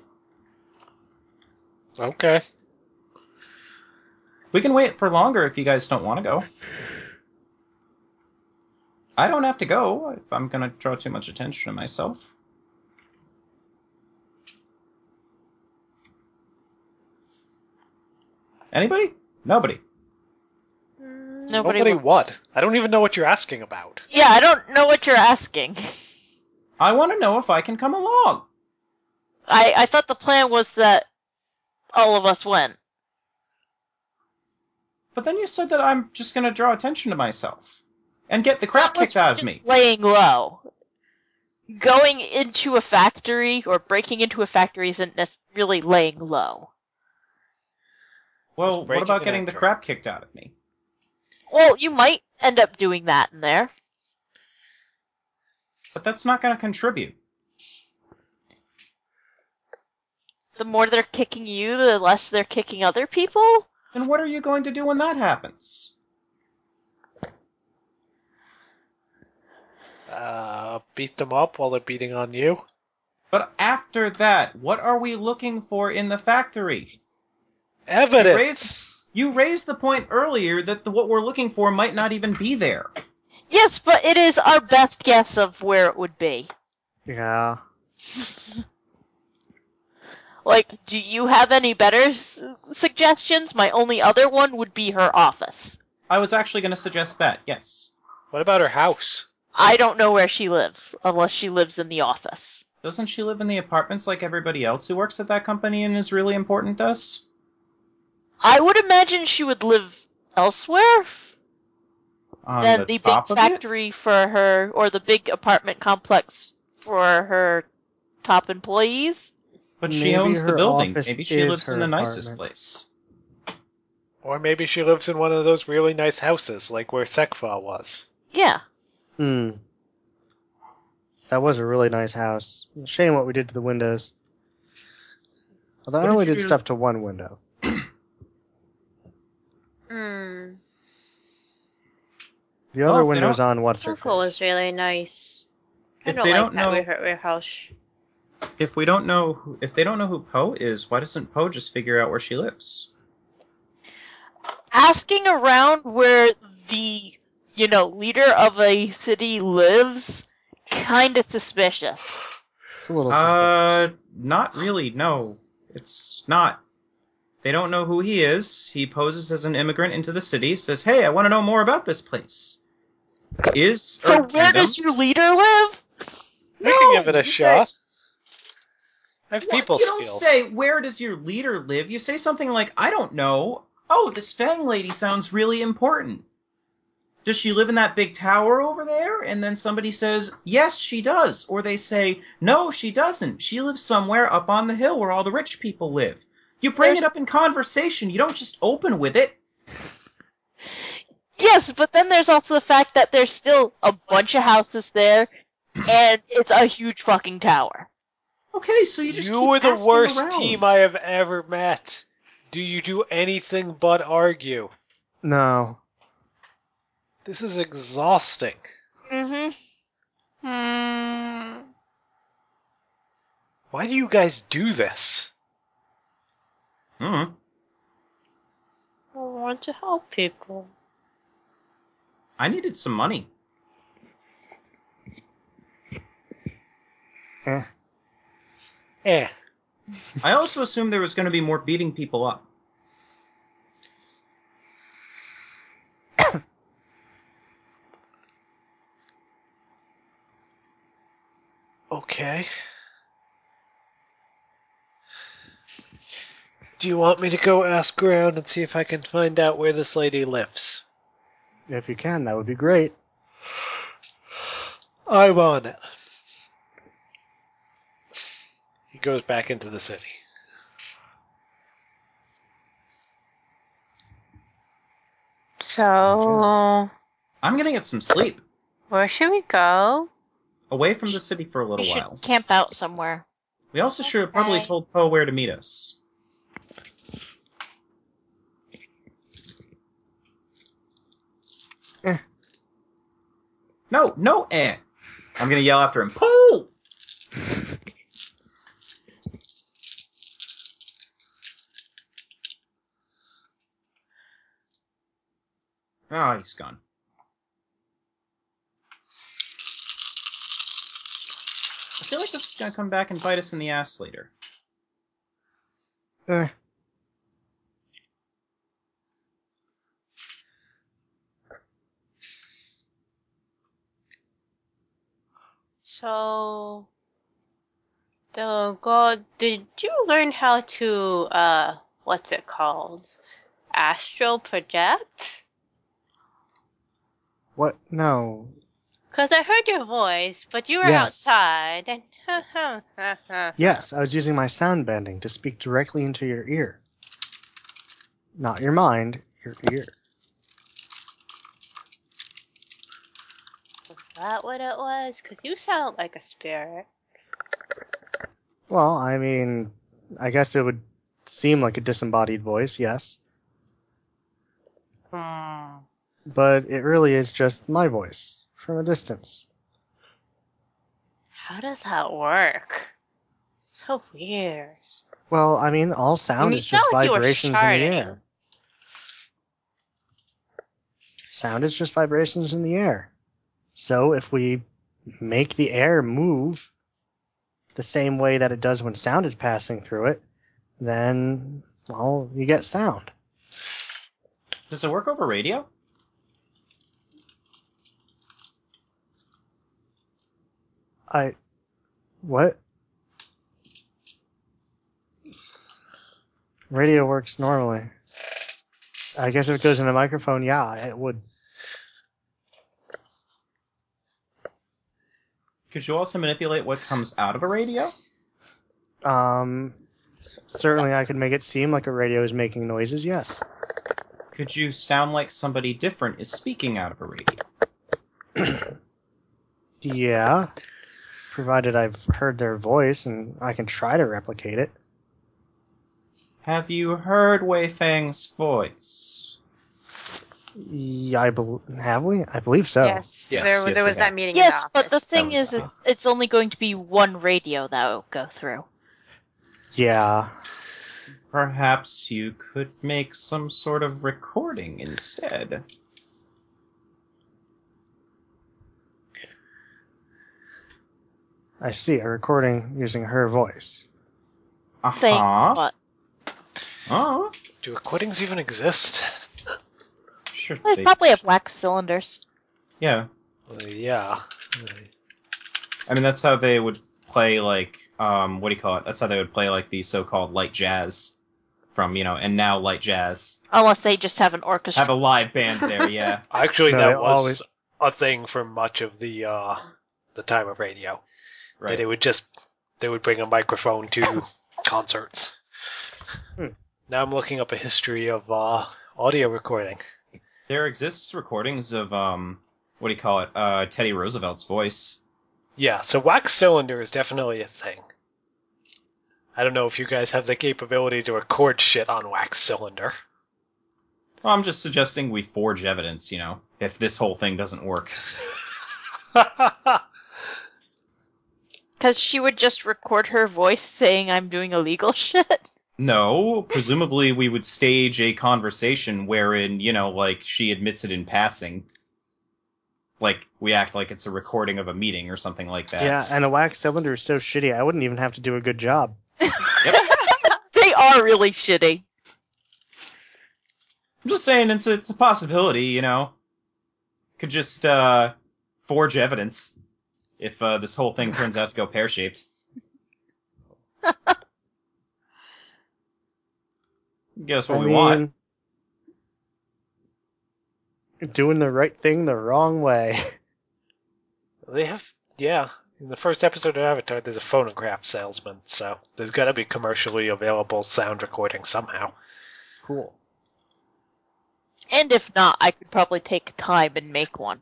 Okay. We can wait for longer if you guys don't want to go. I don't have to go if I'm going to draw too much attention to myself. Anybody? Nobody. Nobody what? I don't even know what you're asking about. Yeah, I don't know what you're asking. I want to know if I can come along. I thought the plan was that all of us went. But then you said that I'm just going to draw attention to myself. And get the crap That was kicked out of just me. laying low. Going into a factory or breaking into a factory isn't really laying low. Well, Just what breaking about and getting the entering. crap kicked out of me? Well, you might end up doing that in there. But that's not going to contribute. The more they're kicking you, the less they're kicking other people? And what are you going to do when that happens? Beat them up while they're beating on you. But after that, what are we looking for in the factory? Evidence! You raised the point earlier that what we're looking for might not even be there. Yes, but it is our best guess of where it would be. Yeah. Like, do you have any better suggestions? My only other one would be her office. I was actually going to suggest that, yes. What about her house? I don't know where she lives, unless she lives in the office. Doesn't she live in the apartments like everybody else who works at that company and is really important to us? I would imagine she would live elsewhere On than the the big top of it? factory for her, or the big apartment complex for her top employees. But she Maybe owns the her building. office Maybe she is lives in her the nicest apartment. place. Or maybe she lives in one of those really nice houses, like where Sekfa was. Yeah. That was a really nice house. Shame what we did to the windows. Although I What only did you did do? stuff to one window. Hmm. The Well, other if they window's don't- on what's her Uncle was face. really nice. I If don't they like don't that know- warehouse. If they don't know who Poe is, why doesn't Poe just figure out where she lives? Asking around where the, leader of a city lives, kinda suspicious. It's a little suspicious. Not really. No, it's not. They don't know who he is. He poses as an immigrant into the city, says, "Hey, I want to know more about this place." Is So Earth where Kingdom? does your leader live? I can give it a you say- shot. I have people You don't skills. say, "Where does your leader live?" You say something like, "I don't know. Oh, this Fang lady sounds really important. Does she live in that big tower over there?" And then somebody says, "Yes, she does." Or they say, "No, she doesn't. She lives somewhere up on the hill where all the rich people live." You bring it up in conversation. You don't just open with it. Yes, but then there's also the fact that there's still a bunch of houses there, and it's a huge fucking tower. Okay, so you just You keep were the asking worst around. team I have ever met. Do you do anything but argue? No. This is exhausting. Mm-hmm. Hmm. Why do you guys do this? Hmm. I want to help people. I needed some money. Eh. I also assumed there was going to be more beating people up. Okay. Do you want me to go ask around and see if I can find out where this lady lives? If you can, that would be great. I'm on it. He goes back into the city. So, I'm going to get some sleep. where should we go? Away from the city for a We little should while. camp out somewhere. We also should have probably Okay. told Poe where to meet us. No, I'm going to yell after him. Poe! Oh, he's gone. I feel like this is going to come back and bite us in the ass later. Eh. So, did you learn how to, what's it called? Astral project? What? No. Because I heard your voice, but you were Yes. outside, and Yes, I was using my sound bending to speak directly into your ear. Not your mind, your ear. Was that what it was? Because you sound like a spirit. Well, I mean, I guess it would seem like a disembodied voice, yes. Hmm. But it really is just my voice, from a distance. How does that work? So weird. Well, I mean, all sound You is just sound like you were vibrations in the sharding. air. Sound is just vibrations in the air. So if we make the air move the same way that it does when sound is passing through it, then, well, you get sound. Does it work over radio? What? Radio works normally. I guess if it goes in a microphone, yeah, it would. Could you also manipulate what comes out of a radio? Certainly I could make it seem like a radio is making noises, yes. Could you sound like somebody different is speaking out of a radio? Yeah. Provided I've heard their voice and I can try to replicate it. Have you heard Wei Fang's voice? Yeah, have we? I believe so. Yes, Yes, there yes, was we that have. meeting Yes, in the but the office. thing was- is, it's only going to be one radio that will go through. Yeah. Perhaps you could make some sort of recording instead. I see, a recording using her voice. Saying Uh-huh. what? Oh, Do recordings even exist? sure. They probably have wax cylinders. Yeah. Yeah. I mean, that's how they would play, like, what do you call it? That's how they would play, like, the so-called light jazz from, and now light jazz. Unless they just have an orchestra. Have a live band there, yeah. Actually, No, they that was always- a thing for much of the time of radio. Right. That it would they would bring a microphone to concerts. Hmm. Now I'm looking up a history of audio recording. There exists recordings of, what do you call it? Teddy Roosevelt's voice. Yeah, so wax cylinder is definitely a thing. I don't know if you guys have the capability to record shit on wax cylinder. Well, I'm just suggesting we forge evidence, if this whole thing doesn't work. Because she would just record her voice saying I'm doing illegal shit. No, presumably we would stage a conversation wherein, like, she admits it in passing. Like, we act like it's a recording of a meeting or something like that. Yeah, and a wax cylinder is so shitty, I wouldn't even have to do a good job. They are really shitty. I'm just saying it's a possibility, Could just, forge evidence if this whole thing turns out to go pear-shaped. Guess what we want. Doing the right thing the wrong way. They have, yeah. In the first episode of Avatar, there's a phonograph salesman, so there's got to be commercially available sound recording somehow. Cool. And if not, I could probably take time and make one.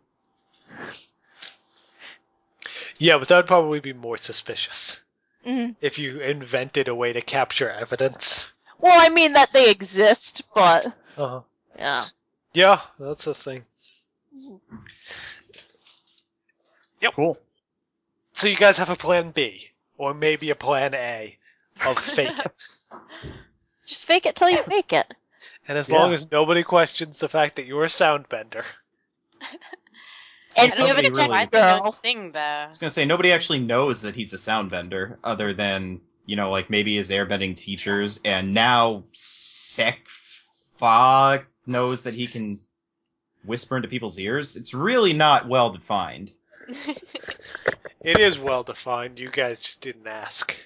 Yeah, but that would probably be more suspicious Mm-hmm. if you invented a way to capture evidence. Well, I mean that they exist, but Uh-huh. yeah. Yeah, that's a thing. Cool. So you guys have a plan B, or maybe a plan A, of fake it. Just fake it till you make it. And as Yeah. long as nobody questions the fact that you're a soundbender. And Yeah, we have nobody a really- tech Why the girl. thing though? I was gonna say, nobody actually knows that he's a soundbender, other than, like maybe his airbending teachers, and now Sekfa knows that he can whisper into people's ears. It's really not well defined. It is well defined, you guys just didn't ask.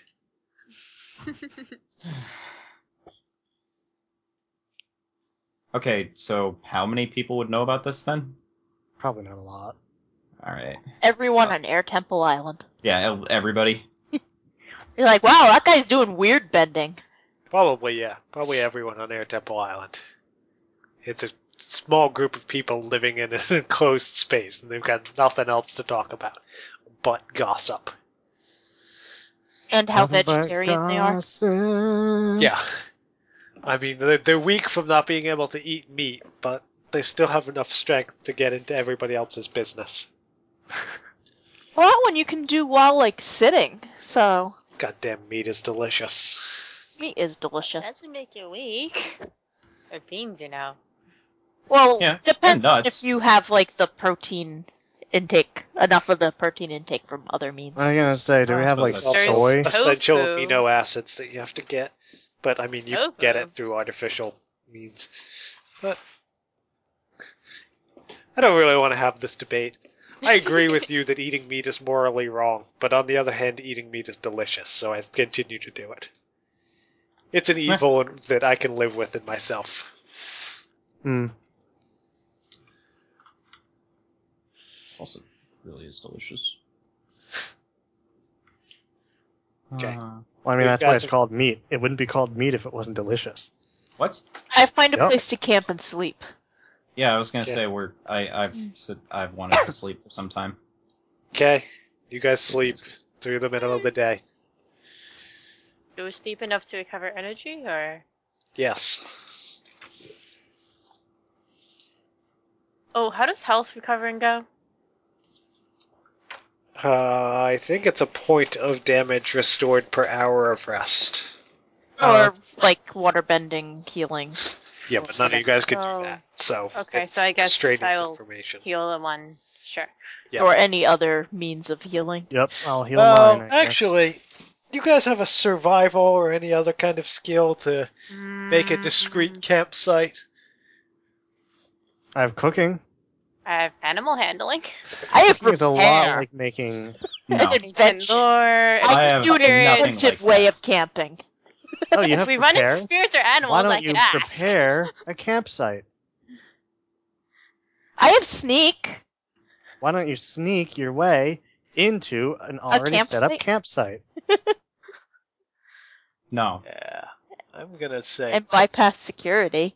Okay, so how many people would know about this then? Probably not a lot. Alright. Everyone on Air Temple Island. Yeah, everybody. You're like, wow, that guy's doing weird bending. Probably, yeah. Probably everyone on Air Temple Island. It's a small group of people living in an enclosed space, and they've got nothing else to talk about but gossip. And how Nothing but vegetarian they are. gossip. Yeah. I mean, they're weak from not being able to eat meat, but they still have enough strength to get into everybody else's business. Well, that one you can do while, like, sitting. So, Goddamn meat is delicious. meat is delicious. Doesn't make you weak. Or beans, Well, Yeah, depends and on nuts. if you have, like, the protein intake, enough of the protein intake from other meats. I was gonna say, do we I have suppose like that's Also, soy? essential Tofu. amino acids that you have to get. But, I mean, you Tofu. get it through artificial means. But I don't really want to have this debate. I agree with you that eating meat is morally wrong, but on the other hand, eating meat is delicious, so I continue to do it. It's an evil that I can live with in myself. Hmm. This also really is delicious. Okay. Well, I mean, You that's why guys it's have- called meat. It wouldn't be called meat if it wasn't delicious. What? I find a Yep. place to camp and sleep. Yeah, I was gonna Okay. say I've said I've wanted to sleep for some time. Okay, you guys sleep through the middle of the day. Do we sleep enough to recover energy, or? Yes. Oh, how does health recovering go? I think it's a point of damage restored per hour of rest. Or, like, waterbending, healing. Yeah, but none of you guys can Oh. do that. So Okay, it's so I guess extraneous I'll information. heal the one. Sure. Yes. Or any other means of healing. Yep, I'll heal Well, mine. I guess. actually, you guys have a survival or any other kind of skill to make a discreet campsite? I have cooking. I have animal handling. I have Cooking is a lot repair. like making. No. An Ancient adventure. lore. I have do an nothing like inventive that. way of camping. Oh, you If have we run prepare. into spirits or animals, Why don't I you could ask. prepare a campsite? I have sneak. Why don't you sneak your way into an already set up campsite? No. Yeah. I'm gonna say And bypass security.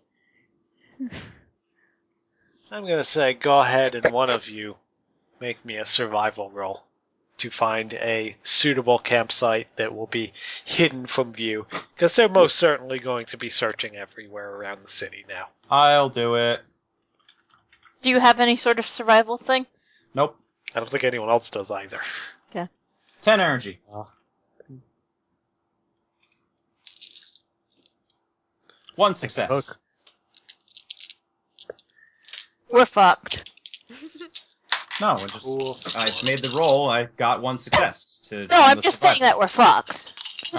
go ahead and one of you make me a survival roll to find a suitable campsite that will be hidden from view, because they're most certainly going to be searching everywhere around the city now. I'll do it. Do you have any sort of survival thing? Nope. I don't think anyone else does either. 10 energy. Oh. 1 success. Hook. We're fucked. No, I just Cool. I made the roll. I got 1 success to. No, I'm just saying that we're fucked.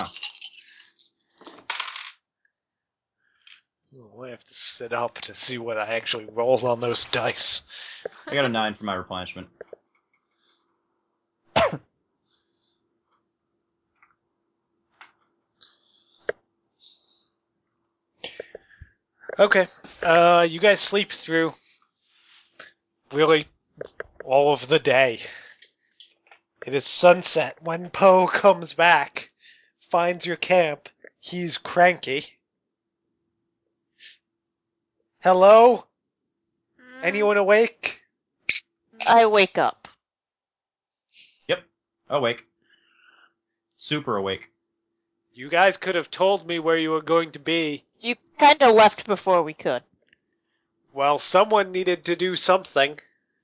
I have to sit up to see what I actually roll on those dice. I got a 9 for my replenishment. Okay. You guys sleep through really all of the day. It is sunset when Poe comes back, finds your camp. He's cranky. Hello? Anyone awake? I wake up. Awake. Super awake. You guys could have told me where you were going to be. You kinda left before we could. Well, someone needed to do something.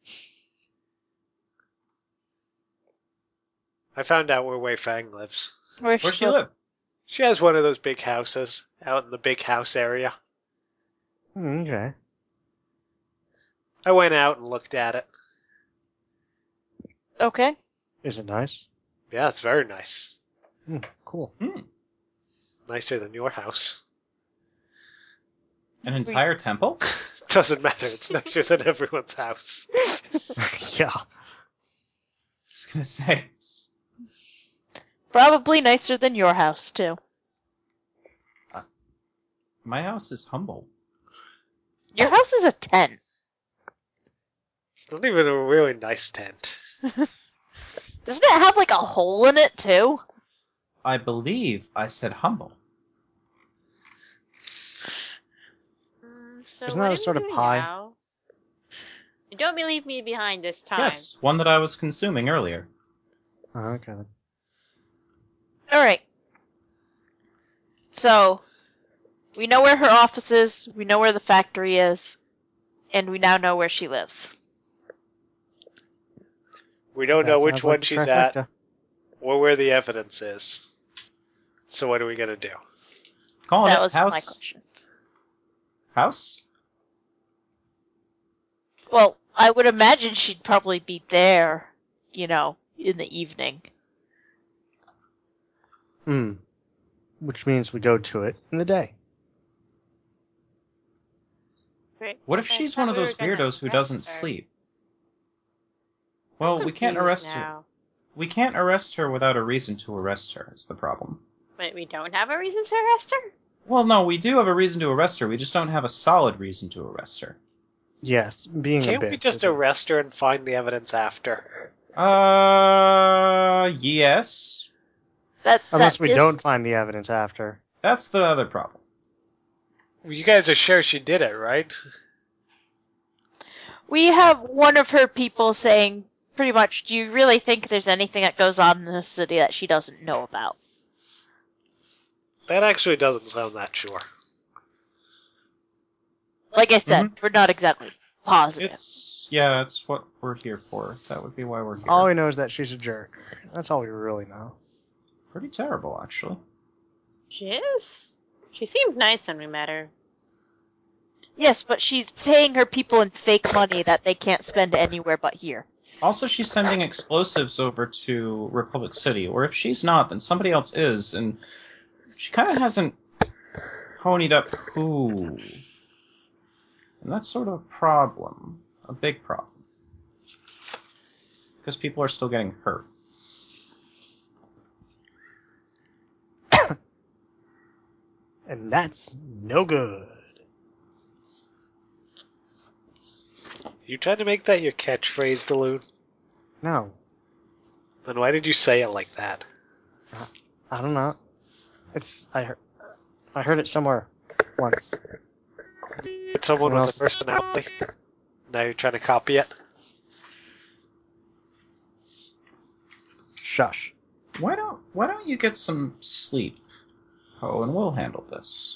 I found out where Wei Fang lives. Where's she live? She has one of those big houses out in the big house area. Okay. I went out and looked at it. Okay. Is it nice? Yeah, it's very nice. Cool. Nicer than your house. An entire temple? Doesn't matter, it's nicer than everyone's house. Yeah. I was gonna say. Probably nicer than your house, too. My house is humble. Your house is a tent. It's not even a really nice tent. Doesn't it have, like, a hole in it, too? I believe I said humble. So Isn't what that a are sort we of doing pie? now? You don't leave me behind this time. Yes, one that I was consuming earlier. Oh, okay then. Alright. So, we know where her office is, we know where the factory is, and we now know where she lives. We don't That know which sounds one like the she's at trifecta. or where the evidence is. So what are we gonna do? Calling That it was my house. question. House? Well, I would imagine she'd probably be there, you know, in the evening. Which means we go to it in the day. Great. What if I she's thought one of we those were gonna weirdos who arrest doesn't her. sleep? I'm Well, we can't confused arrest her. now. We can't arrest her without a reason to arrest her, is the problem. Wait, we don't have a reason to arrest her? Well, no, we do have a reason to arrest her. We just don't have a solid reason to arrest her. Yes, being a Can't bitch. we just arrest her and find the evidence after? Yes. Unless That we is- don't find the evidence after. That's the other problem. Well, you guys are sure she did it, right? We have one of her people saying, pretty much, do you really think there's anything that goes on in this city that she doesn't know about? That actually doesn't sound that sure. Like I said, we're not exactly positive. It's what we're here for. That would be why we're here. All we know is that she's a jerk. That's all we really know. Pretty terrible, actually. She is? She seemed nice when we met her. Yes, but she's paying her people in fake money that they can't spend anywhere but here. Also, she's sending explosives over to Republic City, or if she's not, then somebody else is, and she kind of hasn't ponied up who. And that's sort of a problem. A big problem. Because people are still getting hurt. And that's no good. You trying to make that your catchphrase, Daloon? No, Then why did you say it like that? I don't know. I heard it somewhere once. It's someone Someone with a personality. Now you're trying to copy it? Shush. Why don't you get some sleep, Poe, and we'll handle this.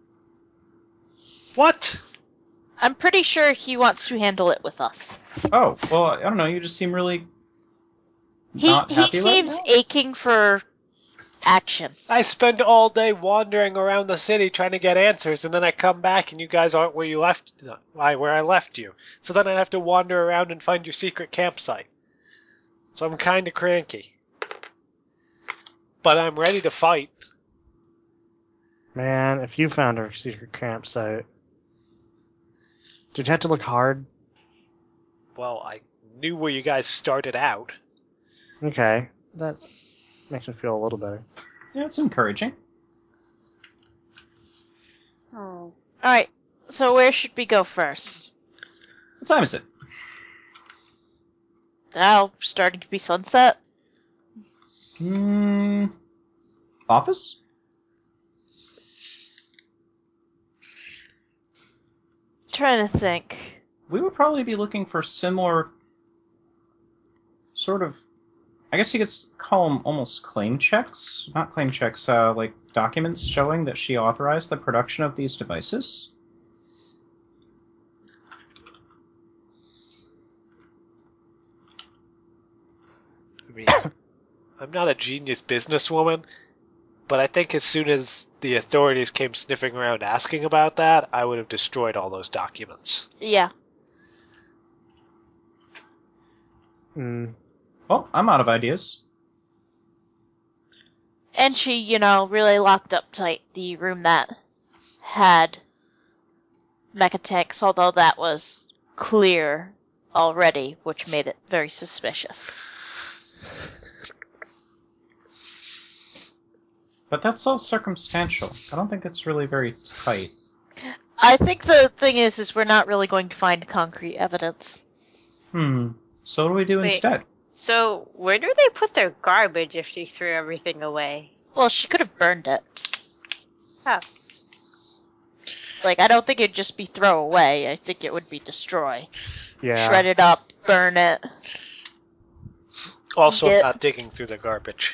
What? I'm pretty sure he wants to handle it with us. Oh, well, I don't know, you just seem really He not he happy right seems now? aching for action. I spend all day wandering around the city trying to get answers, and then I come back and you guys aren't where where I left you. So then I have to wander around and find your secret campsite. So I'm kind of cranky. But I'm ready to fight. Man, if you found our secret campsite, did you have to look hard? Well, I knew where you guys started out. Okay, that makes me feel a little better. Yeah, it's encouraging. Oh. Alright, so where should we go first? What time is it? Now, starting to be sunset? Office? Trying to think. We would probably be looking for similar sort of, I guess you could call them almost claim checks. Not claim checks, like documents showing that she authorized the production of these devices. I mean, I'm not a genius businesswoman, but I think as soon as the authorities came sniffing around asking about that, I would have destroyed all those documents. Yeah. Well, I'm out of ideas. And she, really locked up tight the room that had mecha tanks, although that was clear already, which made it very suspicious. But that's all circumstantial. I don't think it's really very tight. I think the thing is we're not really going to find concrete evidence. So what do we do Wait. instead? So, where do they put their garbage if she threw everything away? Well, she could have burned it. Huh. Like, I don't think it'd just be throw away. I think it would be destroy. Yeah. Shred it up, burn it. Also, I'm Yeah. not digging through the garbage.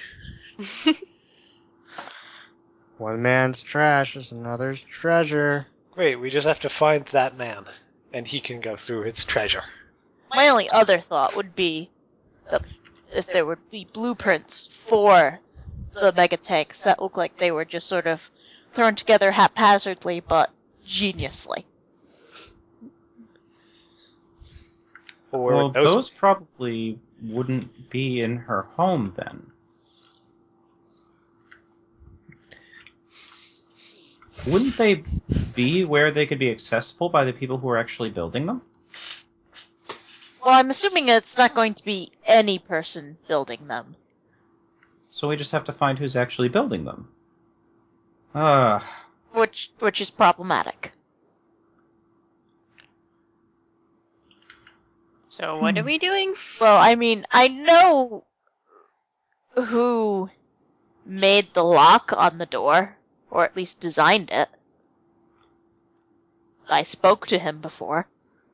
One man's trash is another's treasure. Great, we just have to find that man, and he can go through his treasure. My only other thought would be that if there would be blueprints for the mega tanks that look like they were just sort of thrown together haphazardly but geniusly. Or Well, those those probably wouldn't be in her home then. Wouldn't they be where they could be accessible by the people who are actually building them? Well, I'm assuming it's not going to be any person building them. So we just have to find who's actually building them. which is problematic. So what are we doing? Well, I mean, I know who made the lock on the door, or at least designed it. I spoke to him before.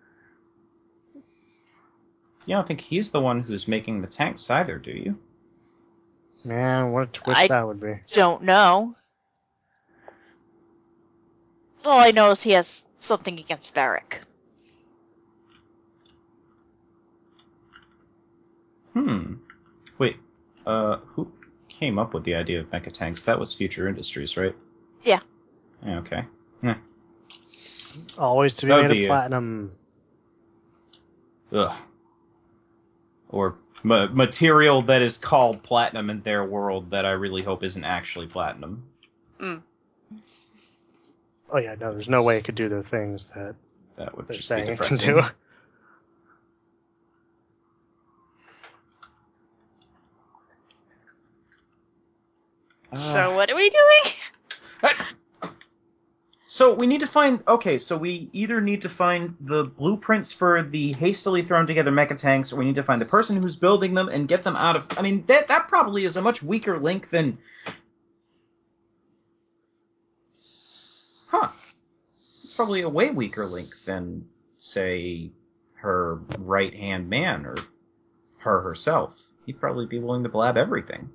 You don't think he's the one who's making the tanks either, do you? Man, what a twist I- that would be. Don't know. All I know is he has something against Varric. Wait, who came up with the idea of mecha tanks? That was Future Industries, right? Yeah. Yeah, okay. Always to be That'd made be of platinum. Ugh. Or material that is called platinum in their world that I really hope isn't actually platinum. Oh yeah, no, there's no way it could do the things that That would they're just be saying it can depressing. do. So what are we doing? So we need to find... Okay, so we either need to find the blueprints for the hastily thrown together mecha tanks, or we need to find the person who's building them and get them out of... I mean, that probably is a much weaker link than... Huh. It's probably a way weaker link than, say, her right-hand man, or her herself. He'd probably be willing to blab everything.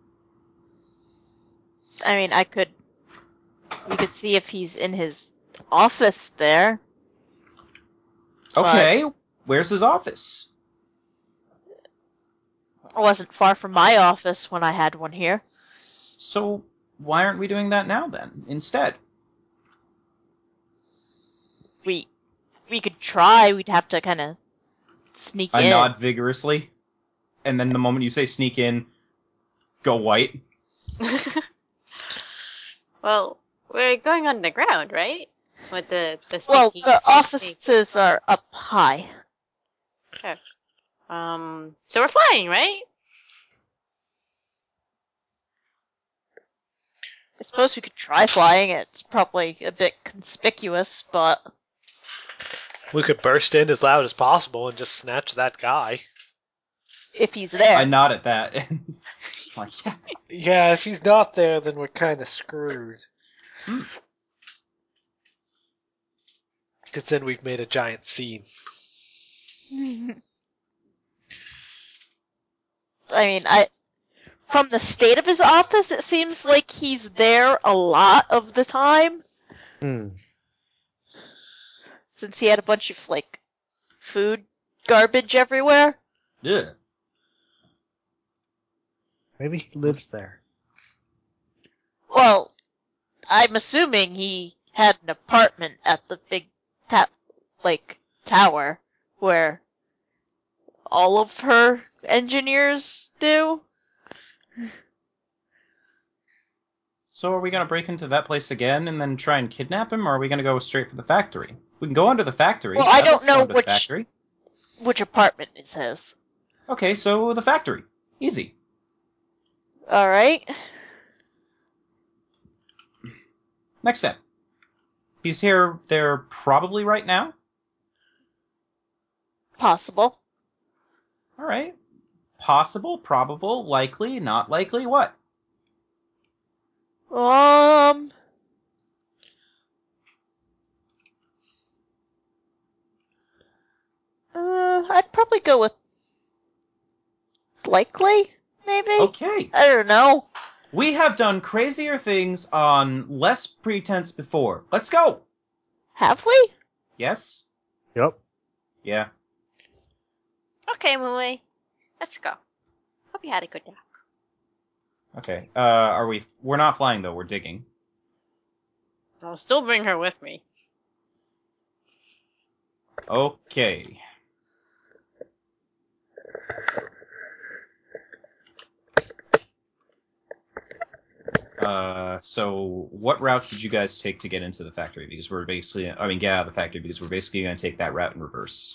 I mean, we could see if he's in his office there. Okay, where's his office? It wasn't far from my office when I had one here. So why aren't we doing that now, then, instead? We could try. We'd have to kind of sneak I in. nod vigorously, and then the moment you say sneak in, go white. Well, we're going underground, right? With the Well, sneaky- the sneaky- offices are up high. So we're flying, right? I suppose we could try flying. It's probably a bit conspicuous, but We could burst in as loud as possible and just snatch that guy. if he's there. I nod at that. Like, yeah. Yeah, if he's not there, then we're kind of screwed. Because then we've made a giant scene. I mean, from the state of his office, it seems like he's there a lot of the time, since he had a bunch of, like, food garbage everywhere. Yeah. Maybe he lives there. Well, I'm assuming he had an apartment at the big, tower, where all of her engineers do. So are we going to break into that place again and then try and kidnap him, or are we going to go straight for the factory? We can go under the factory. Well, I I'd like don't to go know under the factory. which apartment is his. Okay, so the factory. Easy. Alright. Next step. He's here, there probably right now? Possible. Alright. Possible, probable, likely, not likely, what? I'd probably go with likely, maybe? Okay. I don't know. We have done crazier things on less pretense before. Let's go! Have we? Yes? Yep. Yeah. Okay, Mui. Let's go. Hope you had a good nap. Okay. We're not flying though, we're digging. I'll still bring her with me. Okay. So what route did you guys take to get into the factory? Because we're basically, get out of the factory because we're basically going to take that route in reverse.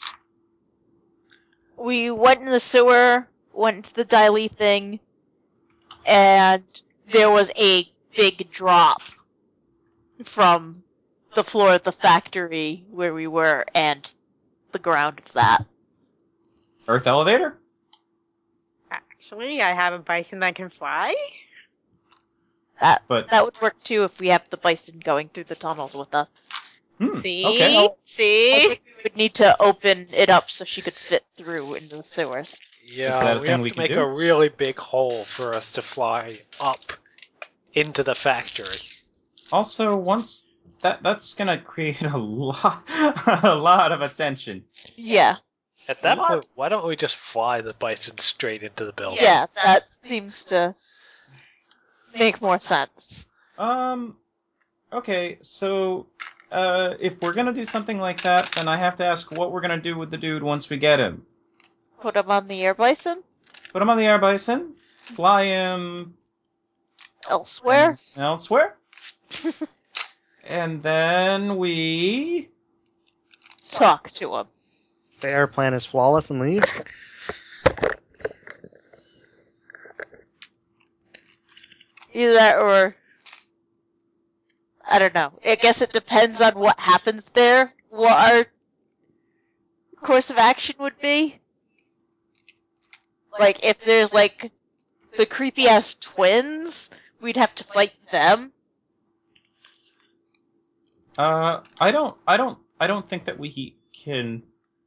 We went in the sewer, went to the Daily thing, and there was a big drop. from the floor of the factory where we were and the ground of that. Earth elevator? Actually, I have a bison that can fly. That But would work too if we have the bison going through the tunnels with us. See? Okay. I See? think we would need to open it up so she could fit through into the sewers. Is that Yeah, a we thing have we to can make do? a really big hole for us to fly up into the factory. Also, once that's gonna create a lot, a lot of attention. Yeah. At that What? point, why don't we just fly the bison straight into the building? Yeah, that seems to make more sense. Okay, so, if we're gonna do something like that, then I have to ask what we're gonna do with the dude once we get him. Put him on the air bison Put him on the air bison, fly him elsewhere. elsewhere, and then we... Talk to him. Say our plan is flawless and leave. Either that or I don't know. I guess it depends on what happens there, what our course of action would be. Like, if there's, like, the creepy-ass twins, we'd have to fight them. I don't think that we can...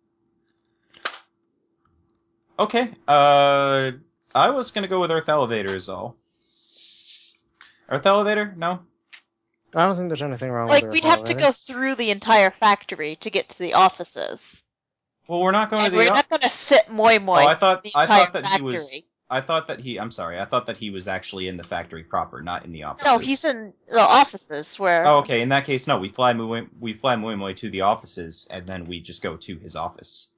Okay, I was gonna go with Earth Elevator is all. Earth Elevator? No? I don't think there's anything wrong Like, with we'd Earth have to Elevator. go through the entire factory to get to the offices. Well, we're not going And to the... we're not gonna fit Moi Moi Oh, in the I entire thought that factory. he was... I'm sorry, I thought that he was actually in the factory proper, not in the offices. No, he's in the offices where... Oh, okay, in that case, no, we fly Moi Moi to the offices, and then we just go to his office.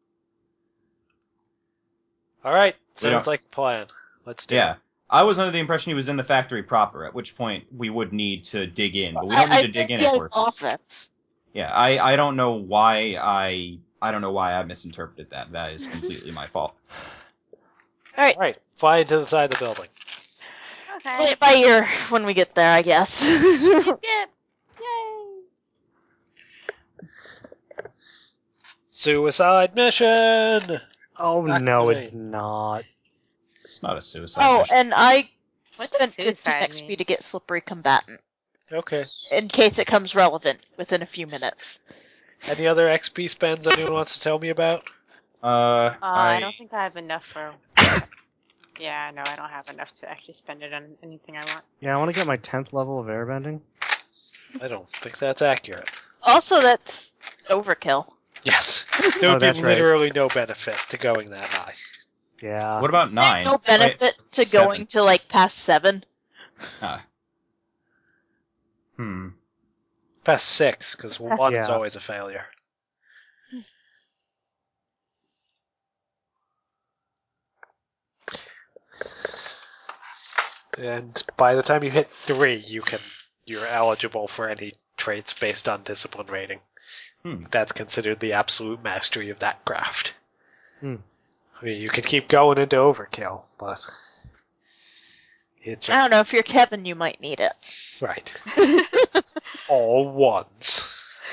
Alright, We sounds don't- like a plan. Let's do Yeah. it. I was under the impression he was in the factory proper, at which point we would need to dig in, but we don't need to dig in the if we're... office. Yeah, I don't know why I don't know why I misinterpreted that. That is completely my fault. Alright, Alright, fly into the side of the building. play Okay. it by ear when we get there, I guess. Yep. Yay. Suicide mission! Oh no, Activate. it's not. It's not a suicide Oh, mission. and I What spent does 15 suicide XP mean? to get Slippery Combatant, Okay. in case it comes relevant within a few minutes. Any other XP spends anyone wants to tell me about? I don't think I have enough for... Yeah, no, I don't have enough to actually spend it on anything I want. Yeah, I want to get my 10th level of airbending. I don't think that's accurate. Also, that's overkill. Yes. There Oh, would be that's right. literally no benefit to going that high. Yeah. What about 9? No benefit to 7. going to, like, past 7. Hmm. Past 6, because 1's Yeah. always a failure. And by the time you hit 3, you're eligible for any traits based on discipline rating. That's considered the absolute mastery of that craft. Hmm. I mean, you can keep going into overkill, but it's I don't know, if you're Kevin, you might need it. right. All 1s.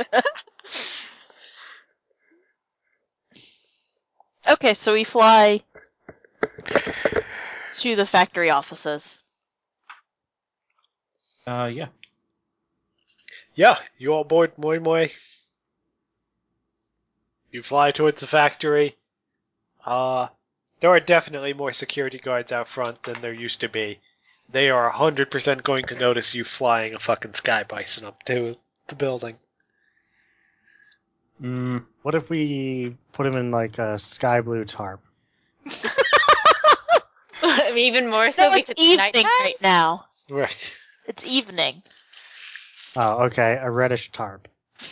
Okay, so we fly to the factory offices. Yeah. Yeah, you all board Moi Moi. You fly towards the factory. There are definitely more security guards out front than there used to be. They are 100% going to notice you flying a fucking sky bison up to the building. What if we put him in like a sky blue tarp? Even more so No, because it's evening nighttime? right now. Right. It's evening. Oh, okay, a reddish tarp.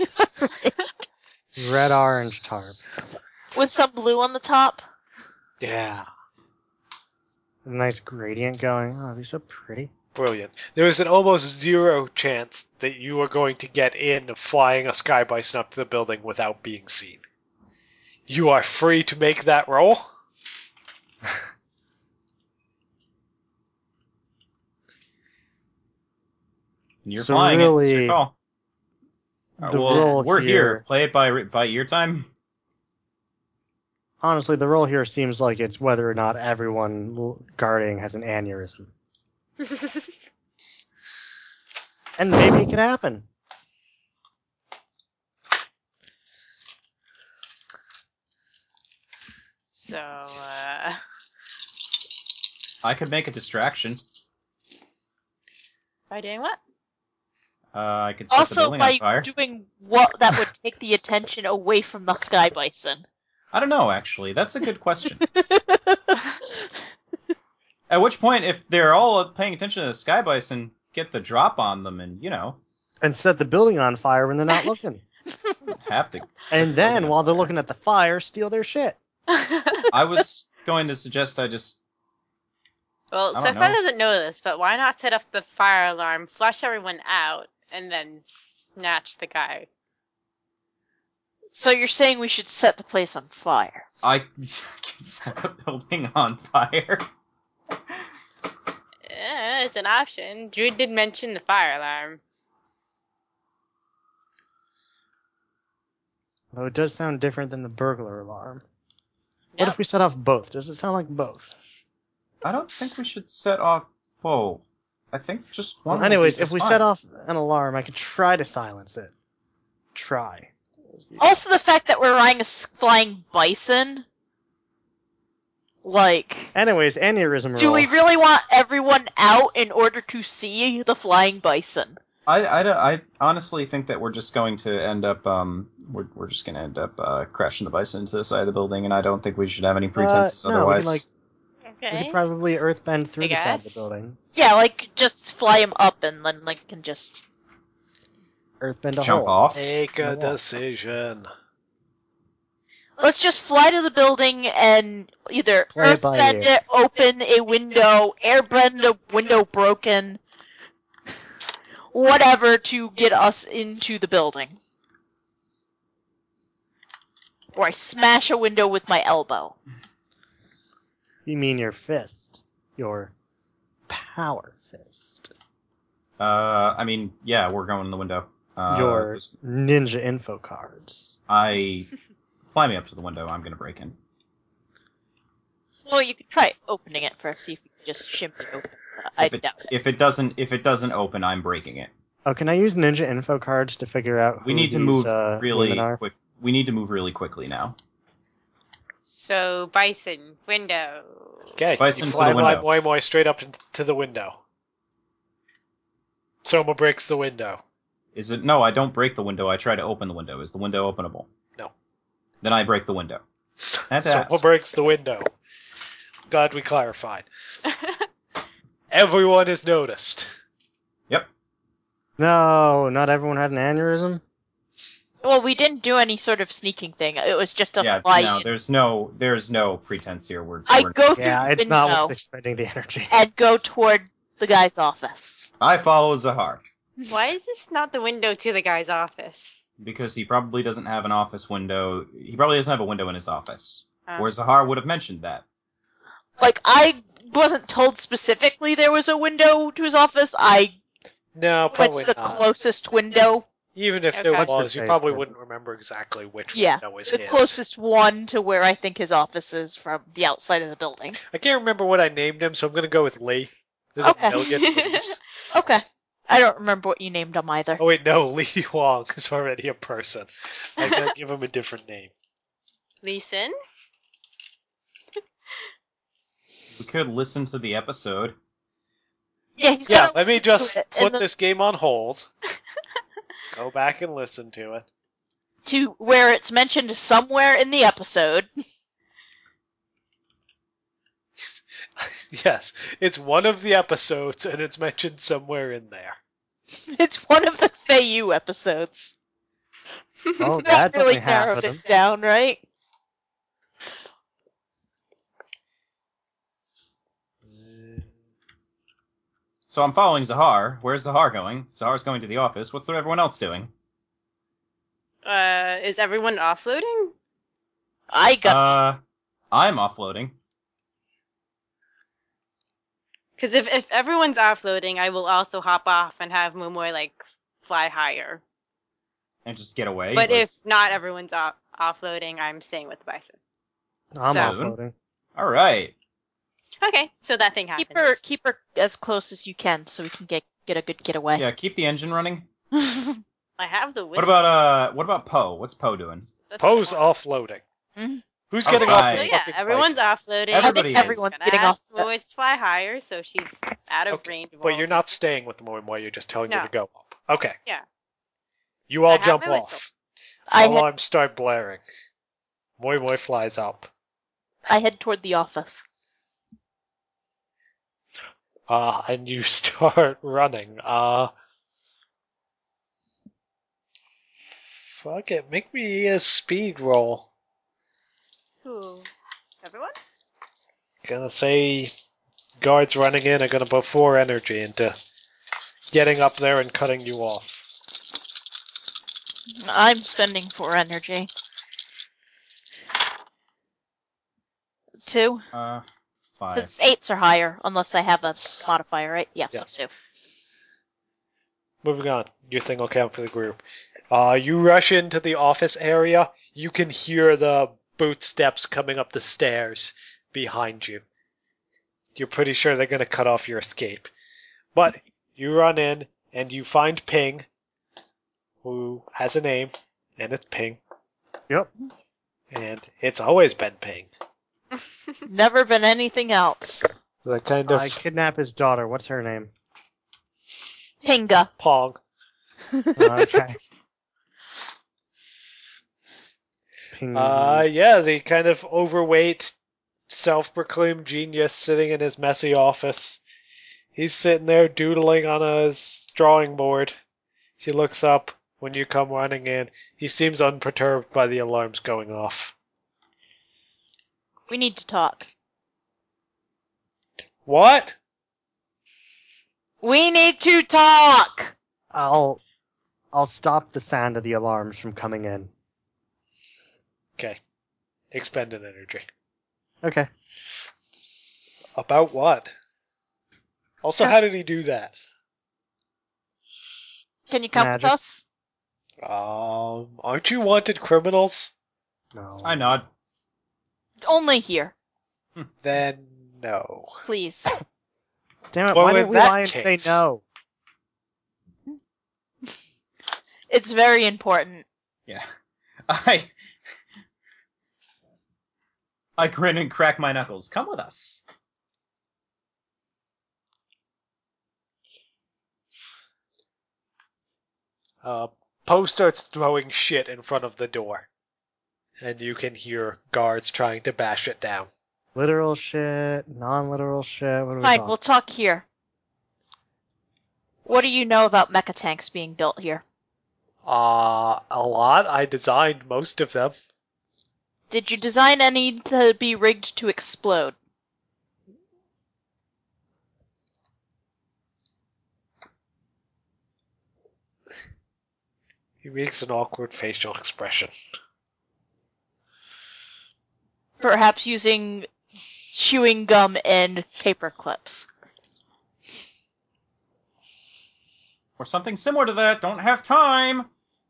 Red-orange tarp. With some blue on the top. Yeah. A nice gradient going. Oh, it'd be so pretty. Brilliant. There is an almost 0 chance that you are going to get in flying a sky bison up to the building without being seen. You are free to make that roll. You're So flying it. It's really, your call. the Well, role we're here. here- Play it by ear time. Honestly, the role here seems like it's whether or not everyone guarding has an aneurysm. And maybe it could happen. So, I could make a distraction. by doing what? I could set the Also, building on by fire. doing what that would take the attention away from the Sky Bison. I don't know, actually. That's a good question. At which point, if they're all paying attention to the Sky Bison, get the drop on them and, And set the building on fire when they're not looking. have to... And then, on while they're fire. looking at the fire, steal their shit. I was going to suggest I just... Well, I don't Sapphire know. doesn't know this, but why not set off the fire alarm, flush everyone out, and then snatch the guy? So you're saying we should set the place on fire? I can set the building on fire. It's an option. Druid did mention the fire alarm. Though it does sound different than the burglar alarm. What Yep. if we set off both? Does it sound like both? I don't think we should set off both. I think just one. Well, anyways, will be if we just set fine. off an alarm, I could try to silence it. Try. Also, the fact that we're riding a flying bison. Like, Anyways, aneurysm do roll. we really want everyone out in order to see the flying bison? I honestly think that we're just going to end up we're just going to end up crashing the bison into the side of the building, and I don't think we should have any pretenses no, we otherwise. We Okay. could probably earthbend through I the side of the guess. building. Yeah, like, just fly him up and then, like, can just... Earthbend a Jump hole. off. Make No a wall. decision. Let's just fly to the building and either Play it by earthbend ear. it, open a window, airbend a window broken, whatever to get us into the building. Or I smash a window with my elbow. You mean your fist. Your power fist. I mean, yeah, we're going in the window. Your ninja info cards. Fly me up to the window. I'm going to break in. Well, you could try opening it first, see if you can just shimp it open. I doubt it. If it doesn't open, I'm breaking it. Oh, can I use ninja info cards to figure out who We need to these, move women really are? quick. We need to move really quickly now. So, bison, window. Okay, Bison you to fly the window. Moi Moi straight up to the window. Soma breaks the window. Is it? No, I don't break the window. I try to open the window. Is the window openable? No. Then I break the window. That's Soma ass. breaks the window. Glad we clarified. Everyone is noticed. Yep. No, not everyone had an aneurysm? Well, we didn't do any sort of sneaking thing. It was just a Yeah. fly No, in. there's no pretense here. I we're go through Yeah, the it's not window worth expending the energy. and go toward the guy's office. I follow Zahar Why is this not the window to the guy's office? because he probably doesn't have an office window. He probably doesn't have a window in his office. Oh. Where Zahar would have mentioned that. Like, I wasn't told specifically there was a window to his office. I No, went probably to the not. closest window. Even if Okay. there What's your was, you face, probably Tim? wouldn't remember exactly which Yeah, window was the his. closest one to where I think his office is from the outside of the building. I can't remember what I named him, so I'm going to go with Lee. There's Okay. a million Lees. Okay. I don't remember what you named him either. Oh wait, no, Lee Huang is already a person. I gotta give him a different name. Leeson? We could listen to the episode. Yeah, he's Yeah, gotta let me listen just to it, put and then this game on hold. Go back and listen to it. to where it's mentioned somewhere in the episode. Yes, it's one of the episodes, and it's mentioned somewhere in there. It's one of the Feiyu episodes. Oh, That that's really only half narrowed of them. it down, right? So I'm following Zahar. Where's Zahar going? Zahar's going to the office. What's everyone else doing? Is everyone offloading? I got I'm offloading. Because if everyone's offloading, I will also hop off and have Momoy like fly higher. And just get away. But like- if not everyone's offloading, I'm staying with the bison. I'm So- offloading. All right. Okay, so that thing happens. Keep her as close as you can so we can get a good getaway. Yeah, keep the engine running. I have the What whistle. about Poe? What's Poe doing? That's Poe's the point. offloading. Mhm. Who's All getting right. off the So yeah, fucking everyone's bison? offloading. Everybody is. everyone's Gonna getting off. ask Momoy to fly higher, so she's out of Okay, range of but all you're of not staying with the Moimoy, you're just telling her No. to go up. Okay. Yeah. You all I have jump my whistle. off. I Alarms start blaring. Moimoy flies up. head toward the office. And you start running. Fuck it, make me a speed roll. Who? Everyone? Gonna say guards running in are gonna put 4 energy into getting up there and cutting you off. I'm spending 4 energy. 2? 5. Because 8s are higher, unless I have a modifier, right? Yeah, Yes. so 2. Moving on, your thing will count for the group. You rush into the office area. You can hear the boot steps coming up the stairs behind you. You're pretty sure they're going to cut off your escape. But you run in and you find Ping, who has a name, and it's Ping. Yep. And it's always been Ping. Never been anything else. The kind of I kidnap his daughter. What's her name? Pinga. Pong. Okay. Ping. Yeah, the kind of overweight, self-proclaimed genius sitting in his messy office. He's sitting there doodling on his drawing board. He looks up when you come running in. He seems unperturbed by the alarms going off. We need to talk. What? We need to talk! I'll stop the sound of the alarms from coming in. Okay. Expend an energy. Okay. About what? Also, how did he do that? Can you come Magic. with us? Aren't you wanted criminals? No. I nod. Only here, Then no. please. Damn it! Well, why in didn't we that lie and say case- no? It's very important. Yeah. I grin and crack my knuckles. Come with us. Poe starts throwing shit in front of the door. And you can hear guards trying to bash it down. Literal shit, non-literal shit. What are we Fine, talking? we'll talk here. What do you know about mecha tanks being built here? A lot. I designed most of them. Did you design any to be rigged to explode? He makes an awkward facial expression. Perhaps using chewing gum and paper clips. Or something similar to that. Don't have time.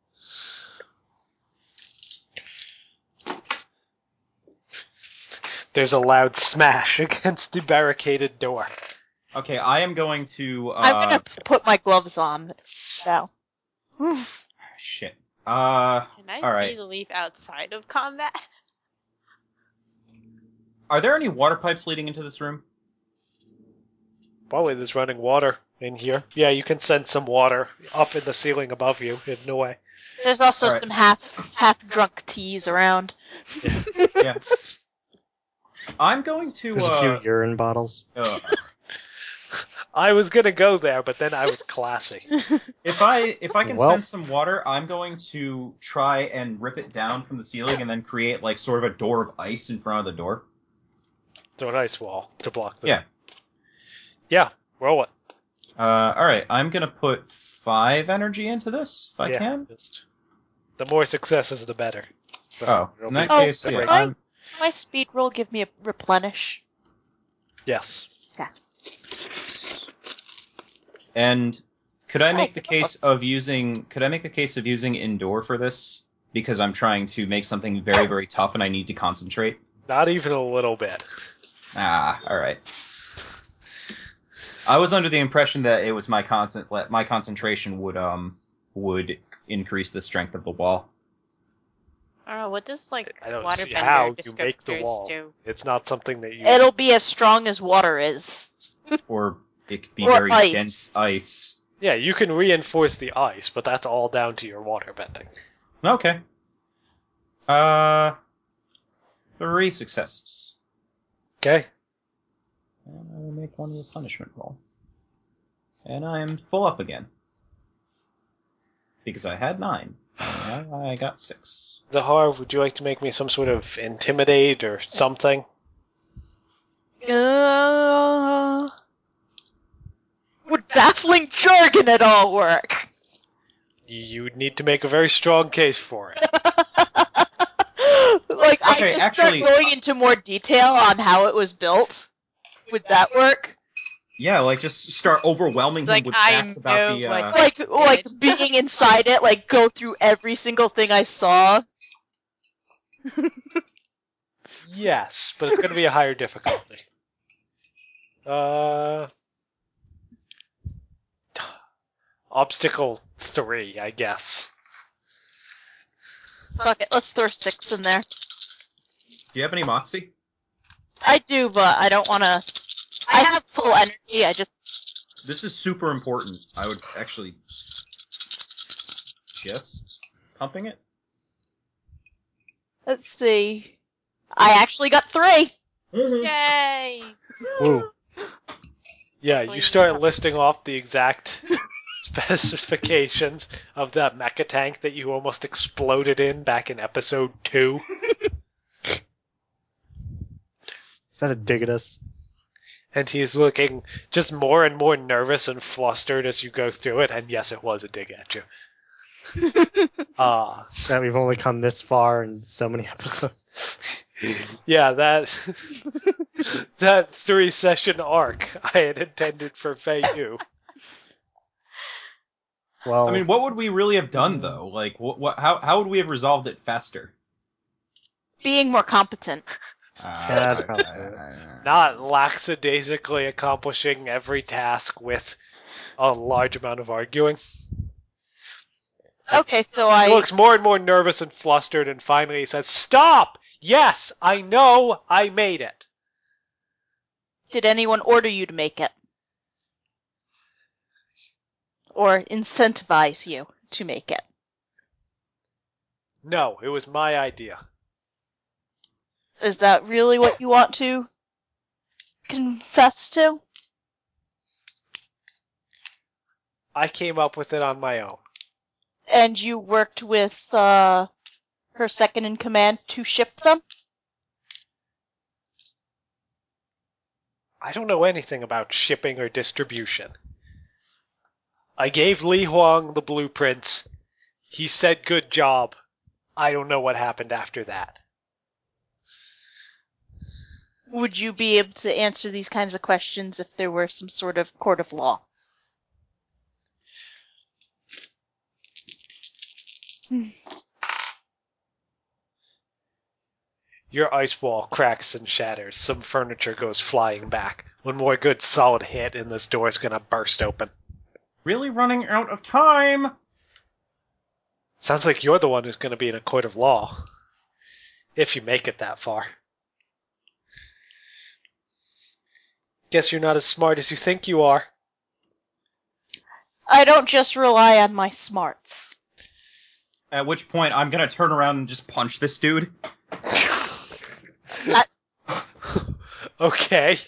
There's a loud smash against the barricaded door. Okay, I am going to. I'm gonna put my gloves on now. Shit. Can I all right. be the leaf outside of combat? Are there any water pipes leading into this room? Probably there's running water in here. Yeah, you can send some water up in the ceiling above you, hidden away. There's also Alright. some half drunk teas around. Yeah. I'm going to. There's a few urine bottles. I was gonna go there, but then I was classy. If I can Well- send some water, I'm going to try and rip it down from the ceiling and then create like sort of a door of ice in front of the door. So an ice wall to block the... Yeah. Yeah, roll it. Alright, I'm gonna put 5 energy into this, if I Yeah, can. the more successes, the better. But Oh, it'll in be that Oh, case, yeah, great. I'm... My speed roll give me a replenish. Yes. Yeah. And could I make Right. the case of using endure for this? Because I'm trying to make something very, very tough and I need to concentrate. Not even a little bit. Ah, alright. I was under the impression that it was my concentration would increase the strength of the wall. I don't know, what does, like, I don't see waterbender how you make the descriptors wall. do? It's not something that you... It'll be as strong as water is. Or it could be Or very ice. dense ice. Yeah, you can reinforce the ice, but that's all down to your water bending. Okay. 3 successes. Okay? And I will make one with punishment roll. And I am full up again. Because I had 9. And now I got 6. Zahar, would you like to make me some sort of intimidate or something? Would baffling jargon at all work? You would need to make a very strong case for it. Like, Okay, I just actually- start going into more detail on how it was built? Would that work? Yeah, like just start overwhelming him Like, with I facts about know the. what- Like being inside it, like go through every single thing I saw? Yes, but it's going to be a higher difficulty. Obstacle 3, I guess. Fuck it, let's throw 6 in there. Do you have any moxie? I do, but I don't wanna... I have full energy, I just... This is super important. I would actually just pumping it. Let's see... I actually got 3! Yay! Woo. Yeah, Hopefully you you start have- listing off the exact specifications of that mecha tank that you almost exploded in back in episode 2. Is that a dig at us? And he's looking just more and more nervous and flustered as you go through it, and yes, it was a dig at you. That we've only come this far in so many episodes. Yeah, that 3-session arc I had intended for Fei-Yu. Well, I mean, what would we really have done though? Like, how would we have resolved it faster? Being more competent. that's probably Not lackadaisically accomplishing every task with a large amount of arguing. Okay, so He I... looks more and more nervous and flustered, and finally he says, "Stop! Yes, I know I made it." Did anyone order you to make it? Or incentivize you to make it? No, it was my idea. Is that really what you want to confess to? I came up with it on my own. And you worked with her second in command to ship them? I don't know anything about shipping or distribution. I gave Li Huang the blueprints. He said good job. I don't know what happened after that. Would you be able to answer these kinds of questions if there were some sort of court of law? Your ice wall cracks and shatters. Some furniture goes flying back. One more good solid hit and this door's gonna burst open. Really running out of time. Sounds like you're the one who's gonna be in a court of law. If you make it that far. Guess you're not as smart as you think you are. I don't just rely on my smarts. At which point, I'm gonna turn around and just punch this dude. Okay.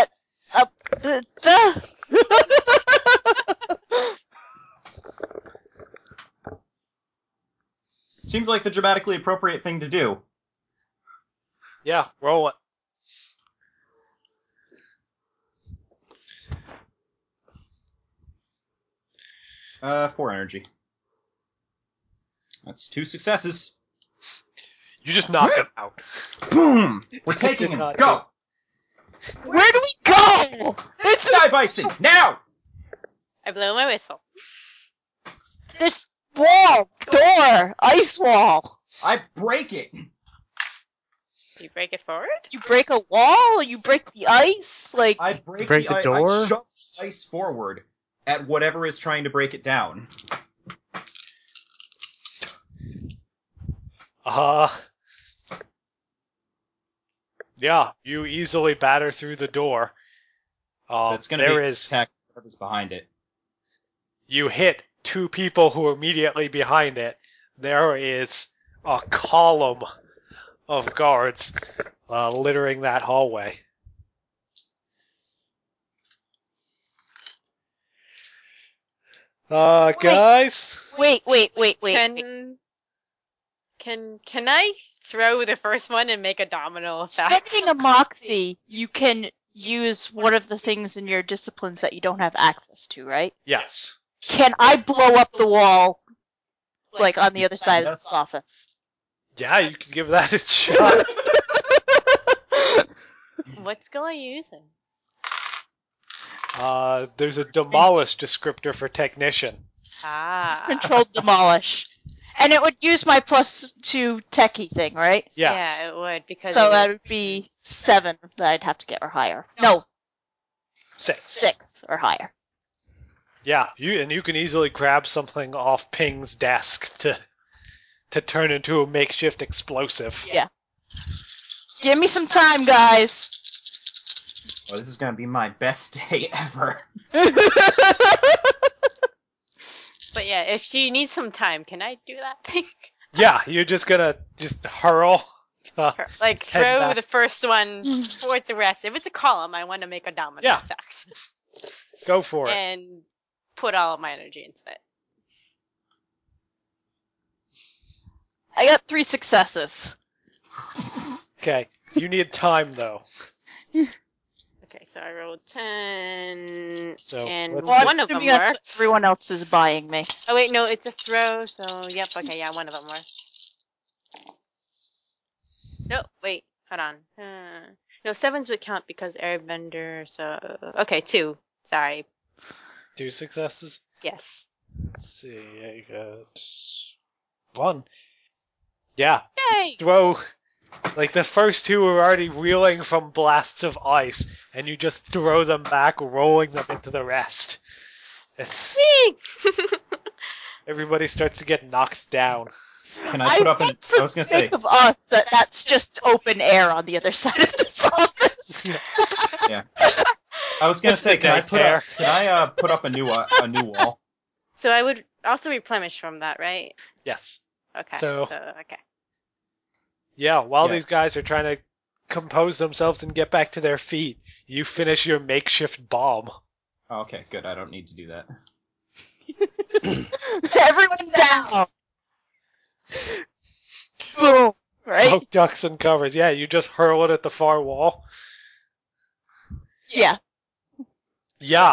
Seems like the dramatically appropriate thing to do. Yeah, roll it. Four energy. That's 2 successes. You just knock it out. Boom! We're taking Did him. not Go! Where do we go? Sky Bison, now! I blow my whistle. This wall, door, ice wall. I break it. Do you break it forward? You break a wall? You break the ice? Like, I break, break the door? I shove the ice forward at whatever is trying to break it down. Yeah, you easily batter through the door. That's going to there be is. attack whatever's behind it. You hit two people who are immediately behind it. There is a column of guards littering that hallway. Guys? wait. Can I throw the first one and make a domino effect? Spending a moxie, you can use one of the things in your disciplines that you don't have access to, right? Yes. Can I blow up the wall, like, on the other side of Yes. this office? Yeah, you can give that a shot. What skill are you using? There's a demolish descriptor for technician. Ah. Controlled demolish. And it would use my +2 techie thing, right? Yes. Yeah, it would, because So it that would be 7 that I'd have to get or higher. No, 6. 6 or higher. Yeah, you can easily grab something off Ping's desk to turn into a makeshift explosive. Yeah. Give me some time, guys. Oh, this is going to be my best day ever. But yeah, if she needs some time, can I do that thing? Yeah, you're just gonna hurl. Like, Head throw back. the first one towards the rest. If it's a column, I want to make a domino Yeah. effect. Go for it. And put all of my energy into it. I got 3 successes. Okay, you need time though. Okay, so I rolled 10, So, and let's Well, see. one I'm of them assuming that's what works. everyone else is buying me. Oh wait, no, it's a throw, so yep, okay, yeah, one of them works. No, wait, hold on. No, 7s would count because Airbender, so... Okay, 2. Sorry. 2 successes. Yes. Let's see, I got 1. Yeah, Yay! throw. Like the first 2 are already reeling from blasts of ice, and you just throw them back, rolling them into the rest. Everybody starts to get knocked down. Can I put up an... think for I was the going to say... sake of us that's just open air on the other side of this office. Yeah. I was going to It's say, the can I daycare. put up a new wall? So I would also replenish from that, right? Yes. Okay, So- okay. Yeah, while Yeah. these guys are trying to compose themselves and get back to their feet, you finish your makeshift bomb. Oh, okay, good. I don't need to do that. Everyone down. Boom. Right? Poke ducks and covers. Yeah, you just hurl it at the far wall. Yeah. Yeah,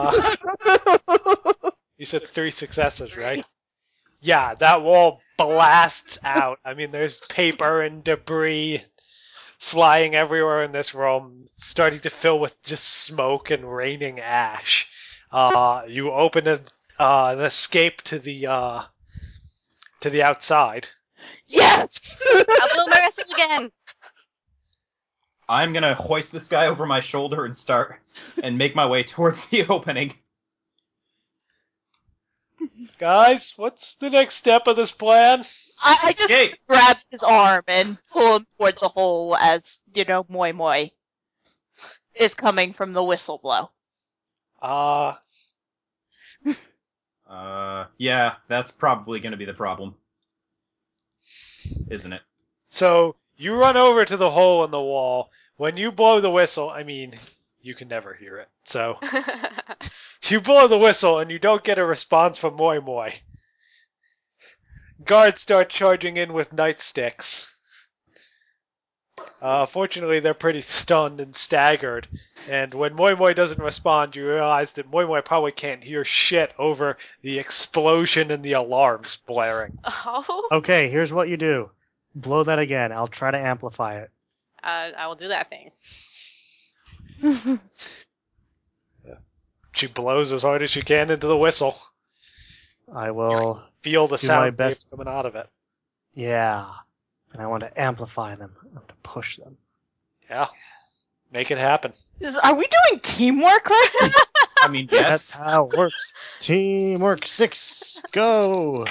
you said 3 successes, right? Yeah, that wall blasts out. I mean, there's paper and debris flying everywhere in this room, it's starting to fill with just smoke and raining ash. You open an escape to the outside. Yes! I'll blow my whistle again! I'm going to hoist this guy over my shoulder and make my way towards the opening. Guys, what's the next step of this plan? I just Escape! grab his arm and pull him toward the hole as, Moi Moi is coming from the whistle blow. Yeah, that's probably going to be the problem. Isn't it? So you run over to the hole in the wall. When you blow the whistle, I mean, you can never hear it. So you blow the whistle and you don't get a response from Moi Moi. Guards start charging in with nightsticks. Fortunately, they're pretty stunned and staggered. And when Moi Moi doesn't respond, you realize that Moi Moi probably can't hear shit over the explosion and the alarms blaring. Oh, Okay, here's what you do. Blow that again. I'll try to amplify it. I will do that thing. She blows as hard as she can into the whistle. I will. Feel the Do sound my best. waves coming out of it. Yeah. And I want to amplify them. I want to push them. Yeah. Make it happen. Are we doing teamwork right now? I mean, That's yes. how it works. Teamwork 6. Go.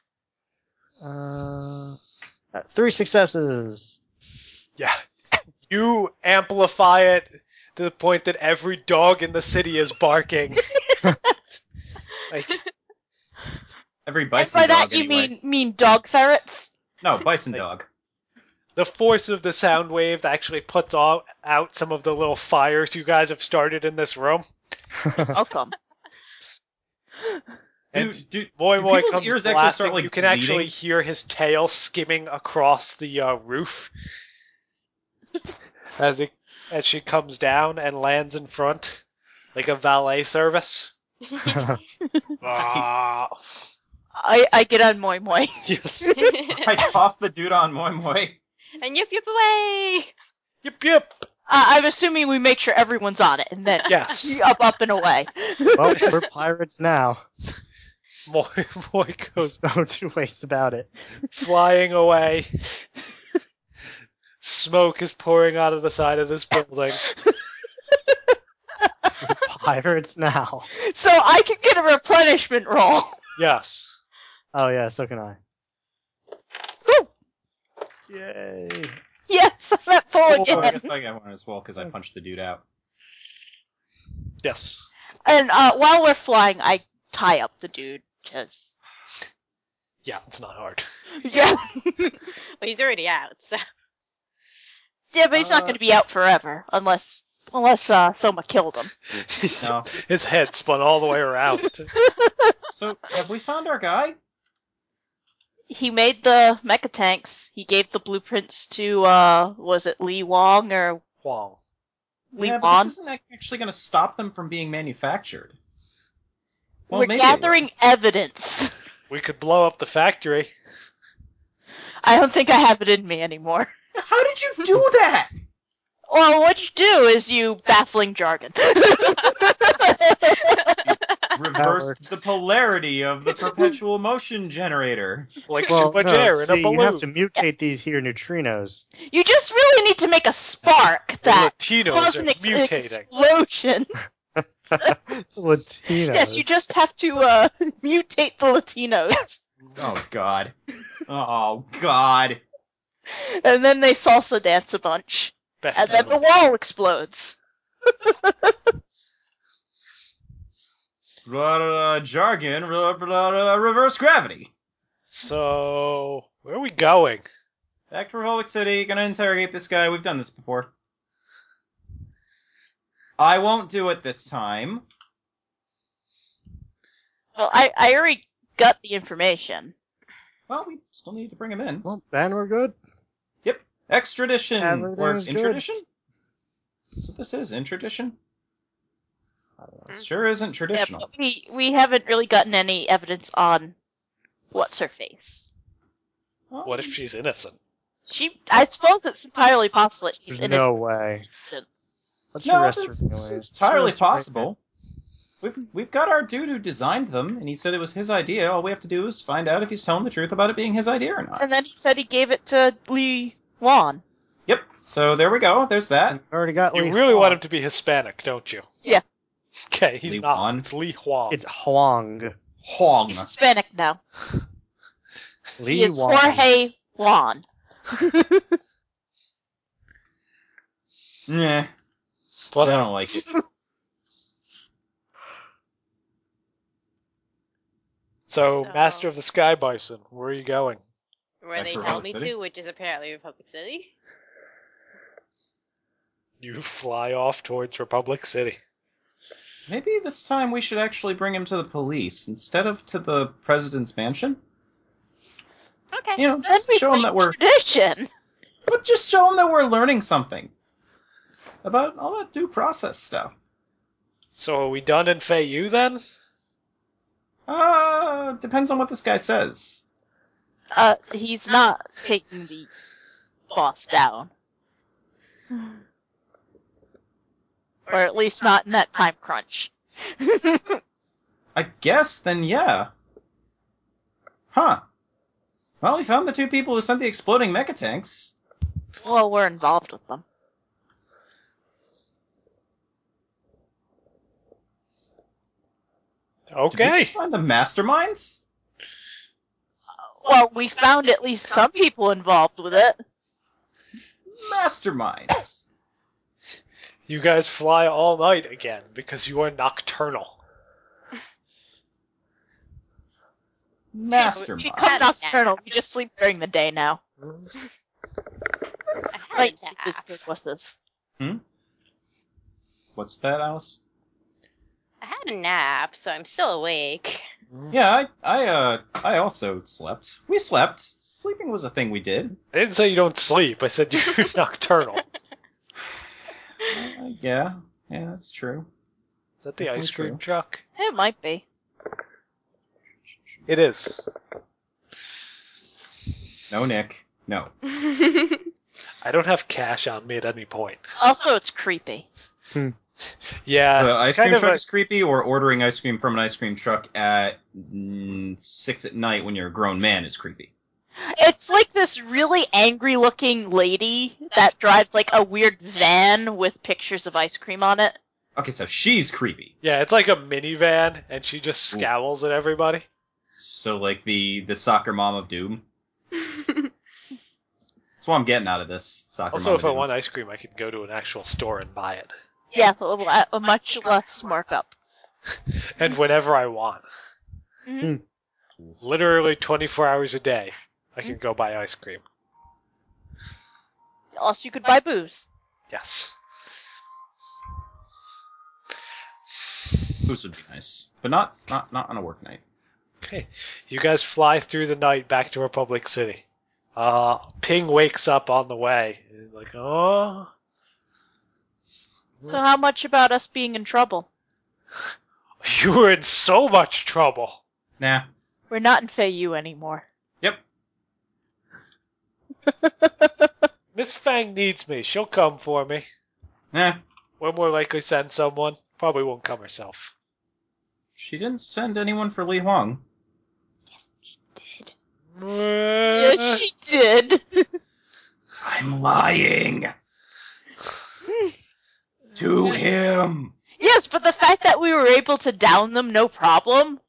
3 successes. Yeah. You amplify it to the point that every dog in the city is barking. Like, Every And bison by dog, that you anyway. mean dog ferrets? No, bison dog. the force of the sound wave actually puts out some of the little fires you guys have started in this room. Welcome. And do Moi Moi people's comes ears blasting. actually start, like, You can actually bleeding? hear his tail skimming across the roof as she comes down and lands in front, like a valet service. Ah. I get on Moi Moi. Yes. I toss the dude on Moi Moi. And yip away! Yip yip. I'm assuming we make sure everyone's on it, and then Yes. up and away. Well, we're pirates now. Moi goes No two ways about it. flying away. Smoke is pouring out of the side of this building. We're pirates now. So I can get a replenishment roll. Yes. Oh yeah, so can I. Woo! Yay. Yes, I'm at full Oh, I again. guess I got one as well because I punched the dude out. Yes. And while we're flying, I tie up the dude, because... Yeah, it's not hard. Yeah. Well, he's already out, so. Yeah, but he's not going to be out forever, unless Soma killed him. No. His head spun all the way around. So, have we found our guy? He made the mecha tanks. He gave the blueprints to, was it Li Wong or Huang. Li Yeah, but Wan? this isn't actually going to stop them from being manufactured. Well, We're maybe it will. gathering evidence. We could blow up the factory. I don't think I have it in me anymore. How did you do that? Well, what you do is you baffling jargon. Reversed works. the polarity of the perpetual motion generator. Like Well, Chupa no, Jare in see, a balloon. you have to mutate these here neutrinos. You just really need to make a spark The that Latinos causes are an mutating. explosion. Latinos. Yes, you just have to mutate the Latinos, Oh, God. Oh, God. and then they salsa dance a bunch, Best and then ever. the wall explodes. Jargon, reverse gravity. So, where are we going? Back to Republic City, gonna interrogate this guy. We've done this before. I won't do it this time. Well, I already got the information. Well, we still need to bring him in. Well, then we're good. Yep. Extradition. Or Everything's good. intradition? That's what this is, intradition? It sure isn't Yeah, traditional. but we haven't really gotten any evidence on what's her face. Well, What if she's innocent? I suppose it's entirely possible that she's There's in no way. instance. Let's No, arrest her it's anyways. entirely Let's arrest her right possible. We've got our dude who designed them, and he said it was his idea. All we have to do is find out if he's telling the truth about it being his idea or not. And then he said he gave it to Li Wan. Yep. So there we go. There's now. that. We've already got You Li really Huang. want him to be Hispanic, don't you? Yeah. Okay, he's Li not. Wan? It's Li Huang. It's Huang. Hong. He's Hispanic now. He Li is Wang. Jorge Wan. Nah, I Whatever. don't like it. So, So- Master of the Sky Bison, where are you going? Where Back they to tell Republic me City? to, which is apparently Republic City. You fly off towards Republic City. Maybe this time we should actually bring him to the police instead of to the president's mansion. Okay. You know, Then just we show him play that we're tradition. just show him that we're learning something about all that due process stuff. So, are we done in Feiyu then? Depends on what this guy says. He's not taking the boss down. Or at least not in that time crunch. I guess then, yeah. Huh. Well, we found the two people who sent the exploding mecha tanks. Well, we're involved with them. Did we Okay. just find the masterminds? Well, we found at least some people involved with it. Masterminds. You guys fly all night again because you are nocturnal. We Masterminds. become nocturnal. We just sleep during the day now. I had Night a sleep nap. is for wusses. What's that, Alice? I had a nap, so I'm still awake. Yeah, I also slept. We slept. Sleeping was a thing we did. I didn't say you don't sleep. I said you're nocturnal. Yeah, that's true. Is that the ice cream True. truck? It might be. It is. No, Nick. No. I don't have cash on me at any point. Also, it's creepy. Yeah. The ice kind cream of truck a- is creepy, or ordering ice cream from an ice cream truck at 6 at night when you're a grown man is creepy. It's like this really angry-looking lady that drives like a weird van with pictures of ice cream on it. Okay, so she's creepy. Yeah, it's like a minivan, and she just scowls at everybody. So like the soccer mom of doom. That's what I'm getting out of this soccer Also, mom if of I doom. want ice cream, I could go to an actual store and buy it. Yeah, a much less markup. And whenever I want. Mhm. Literally 24 hours a day, I can go buy ice cream. Also, you could buy booze. Yes. Booze would be nice, but not on a work night. Okay. You guys fly through the night back to Republic City. Ping wakes up on the way. Like, oh. So how much about us being in trouble? You were in so much trouble. Nah. We're not in Feiyu anymore. Yep. Miss Fang needs me. She'll come for me. Nah. We'll more likely send someone. Probably won't come herself. She didn't send anyone for Li Huang. Yes, she did. I'm lying. To him. Yes, but the fact that we were able to down them no problem.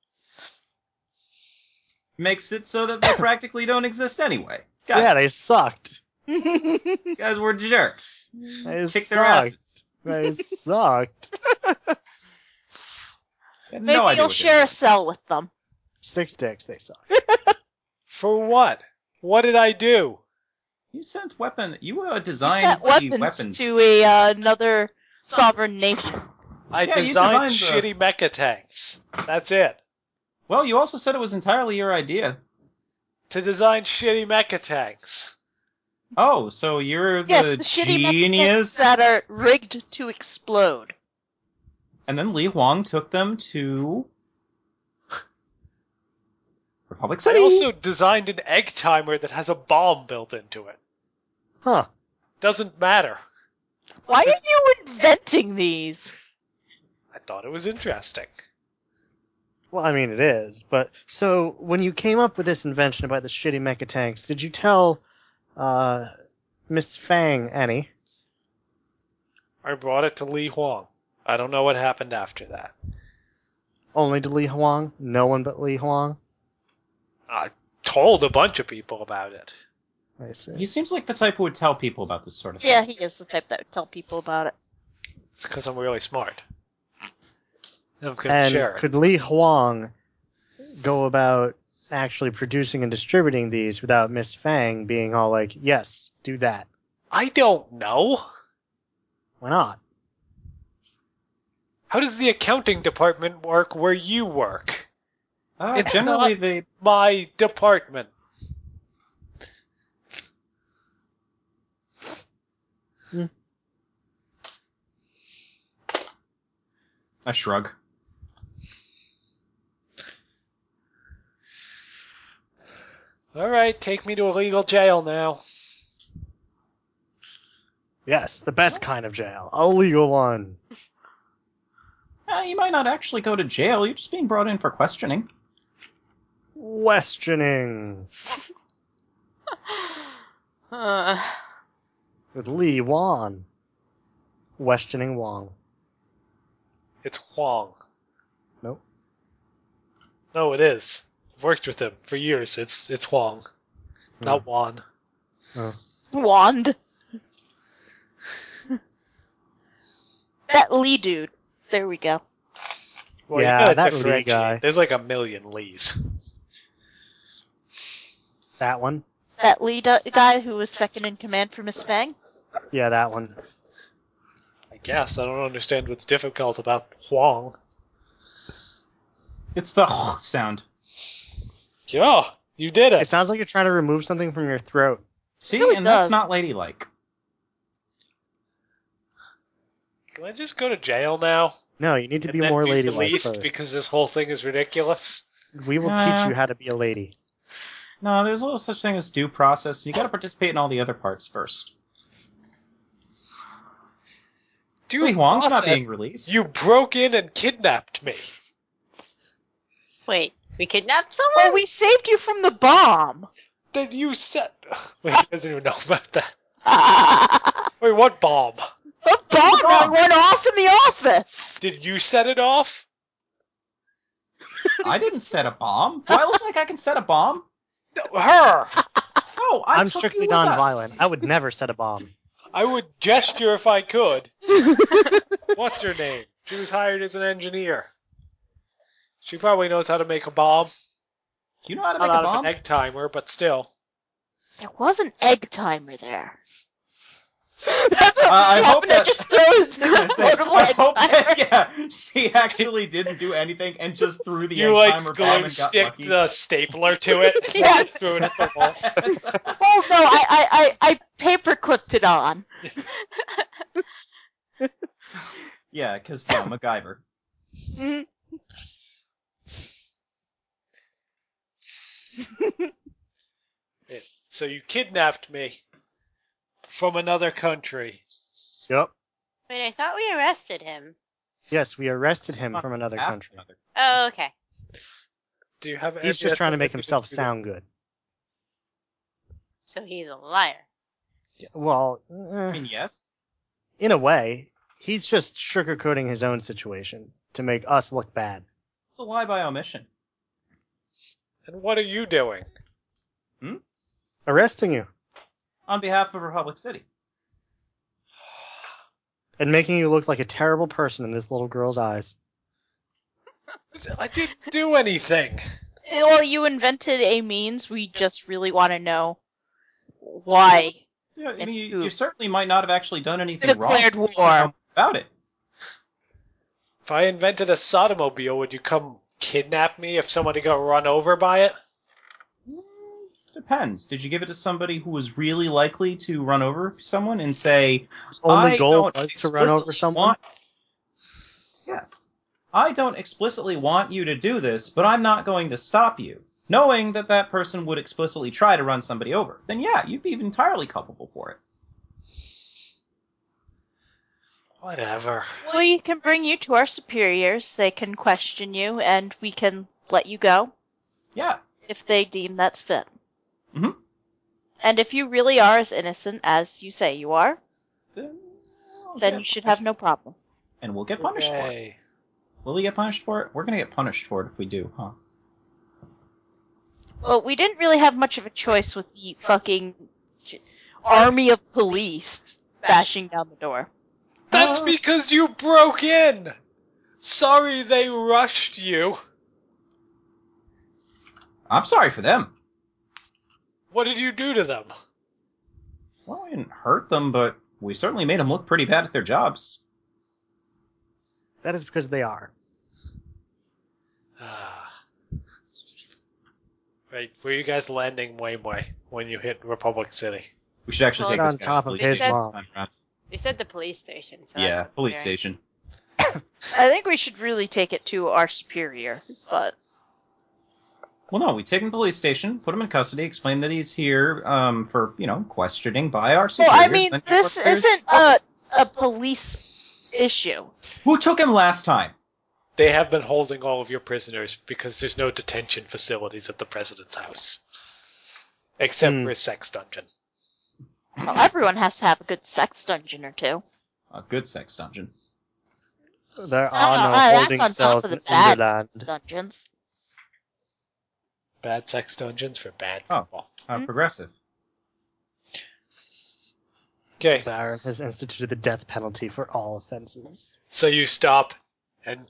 Makes it so that they practically don't exist anyway. Yeah, God, they sucked. these guys were jerks. They Kick sucked. their asses. They sucked. They had Maybe no idea you'll what they share were a cell with them. 6 dicks, they sucked. For what? What did I do? doing. You sent weapon. You You designed sent the weapons to another sovereign nation. I Yeah, you designed designed shitty mecha tanks. That's it. Well, you also said it was entirely your idea. To design shitty mecha tanks. Oh, so you're Yes, the the shitty mechanics genius? that are rigged to explode. And then Li Huang took them to Republic I City. also designed an egg timer that has a bomb built into it. Huh. Doesn't matter. Why are you inventing these? I thought it was interesting. Well, I mean, it is. But, so, when you came up with this invention about the shitty mecha tanks, did you tell, Miss Fang any? I brought it to Li Huang. I don't know what happened after that. Only to Li Huang? No one but Li Huang? I told a bunch of people about it. I see. He seems like the type who would tell people about this sort of thing. Yeah, he is the type that would tell people about it. It's because I'm really smart. I'm going to And share it. could Li Huang go about actually producing and distributing these without Miss Fang being all like, yes, do that? I don't know. Why not? How does the accounting department work where you work? It's Generally, not- they My department. I shrug. Alright, take me to a legal jail now. Yes, the best kind of jail. A legal one. You might not actually go to jail. You're just being brought in for questioning. Questioning Uh, with Lee Wan. Questioning Wong. It's Huang. Nope. No, it is. I've worked with him for years. It's Huang, not Wan. Wand. That Lee dude. There we go. Well, Yeah, you gotta that Lee differentiate. guy. There's like a million Lees. That one. That Lee guy who was second in command for Miss Fang. Yeah, that one. I guess I don't understand what's difficult about Huang. It's the sound. Yeah, you did It it. sounds like you're trying to remove something from your throat. See, really and does. that's not ladylike. Can I just go to jail now? No, you need to And be then more be ladylike released first. because this whole thing is ridiculous? We will teach you how to be a lady. No, there's a little such thing as due process. You got to participate in all the other parts first. Due Lee Huang's not process? being released. You broke in and kidnapped me. wait, we kidnapped Well, someone? we saved you from the bomb. Then you said... Wait, he doesn't even know about that. The Wait, what bomb? bomb that went off in the office. Did you set it off? I didn't set a bomb. Do I look like I can set a bomb? No, her! No, I'm took strictly you with us. nonviolent. I would never set a bomb. I would gesture if I could. What's her name? She was hired as an engineer. She probably knows how to make a bomb. You know how to Not make a out of bomb? an egg timer, but still. There was an egg timer there. That's what I hope happened. I that- just threw it to I was gonna the say, portable I egg hope timer. that, yeah, she actually didn't do anything and just threw the You egg like timer bomb glue and got stick lucky. the stapler to it. Yes. Threw it at the wall. Oh no, I paper clipped it on. Yeah, because, yeah, MacGyver. Mhm. So you kidnapped me from another country. Yep. Wait, I thought we arrested him. Yes, we arrested him from another Half country. another. Oh, okay. Do you have? He's any just trying to make anything himself do that? sound good. So he's a liar. Well, I mean, yes. in a way, he's just sugarcoating his own situation to make us look bad. It's a lie by omission. And what are you doing? Arresting you On behalf of Republic City. and making you look like a terrible person in this little girl's eyes. I didn't do anything. Well, you invented a means. We just really want to know why. Yeah, I And mean, who? you certainly might not have actually done anything wrong. Declared You just wanna know war. about it. If I invented a sodomobile, would you come kidnap me if somebody got run over by it? Depends. Did you give it to somebody who was really likely to run over someone and say, His only I goal don't was to run over explicitly someone. want- Yeah. I don't explicitly want you to do this, but I'm not going to stop you. Knowing that that person would explicitly try to run somebody over. Then yeah, you'd be entirely culpable for it. Whatever. We can bring you to our superiors. They can question you, and we can let you go Yeah. if they deem that's fit. Mhm. And if you really are as innocent as you say you are, Then then you should have no problem. And we'll get punished for it. Okay. Will we get punished for it? We're gonna get punished for it if we do, huh? Well, we didn't really have much of a choice with the fucking army of police bashing down the door. That's because you broke in. Sorry they rushed you. I'm sorry for them. What did you do to them? Well, we didn't hurt them, but we certainly made them look pretty bad at their jobs. That is because they are. Right, were you guys landing Waymay when you hit Republic City? We should actually Well, take Right this on guy top to of the police his station mom. this time around. They said the police station. So Yeah, that's what police we're station. I think we should really take it to our superior, but Well, no, we take him to the police station, put him in custody, explain that he's here for, questioning by our well, superiors. I mean, then this our superiors- isn't a police issue. Who took him last time? They have been holding all of your prisoners because there's no detention facilities at the president's house. Except for a sex dungeon. Well, everyone has to have a good sex dungeon or two. A good sex dungeon. There Ah, are no that's holding on top cells of the in bad Underland. dungeons. Bad sex dungeons for bad Oh. people. Progressive. Okay, Baron has instituted the death penalty for all offenses. so you stop and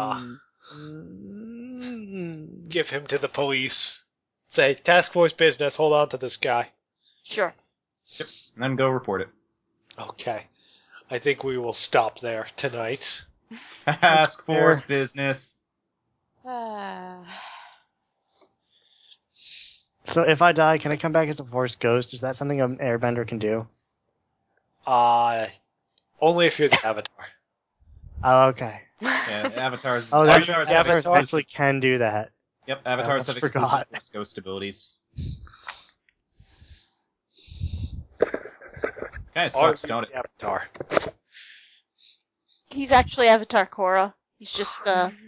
Mm. give him to the police. Say, task force business, hold on to this guy. Sure. And then go report it. Okay. I think we will stop there tonight. Task force fair. business. So if I die, can I come back as a Force Ghost? Is that something an airbender can do? Only if you're the Avatar. Oh, okay. Yeah, avatars. Oh, that's avatars right. have Avatars exclusive- actually can do that. Yep, avatars I have almost exclusive forgot. Force Ghost abilities. Kinda sucks, Or don't it? the Avatar. He's actually Avatar Korra. He's just,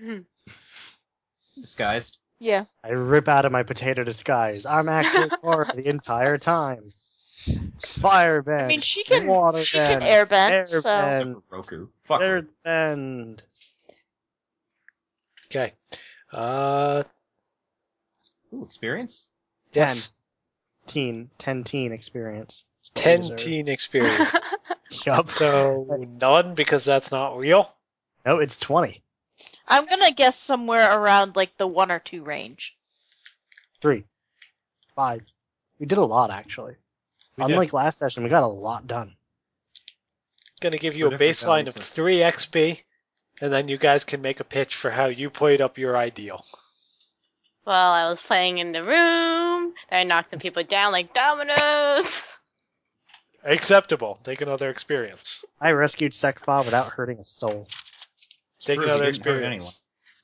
Disguised. yeah. I rip out of my potato disguise. I'm actually Korra the entire time. Firebend. I mean, she can Waterbend, airbend, so... airbend, Except for Roku. Fuck Roku. Earthbend. Okay. Ooh, experience? Yes. 10 teen experience. 10 teen experience. Yup. So, none, because that's not real? No, it's 20. I'm gonna guess somewhere around, like, the 1 or 2 range. 3. 5. We did a lot, actually. We did. Unlike last session, we got a lot done. Going to give you a For different baseline of values. 3 XP, and then you guys can make a pitch for how you played up your ideal. Well, I was playing in the room. Then I knocked some people down like dominoes. Acceptable. Take another experience. I rescued Sekfa without hurting a soul. It's Take true, he another didn't hurt experience.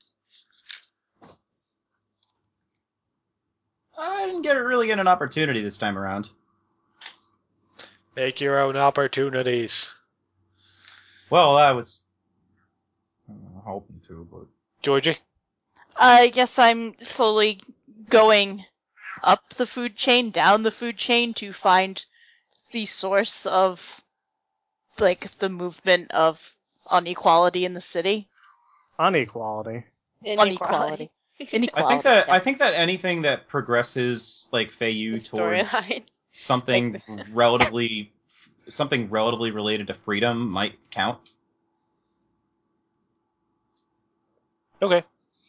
anyone. I didn't really get an opportunity this time around. Make your own opportunities. Well, I was hoping to, but Georgie? I guess I'm slowly going up the food chain, down the food chain to find the source of, like, the movement of inequality in the city. Unequality. Inequality. I think that anything that progresses like Feiyu towards Storyline. something relatively related to freedom might count. Okay.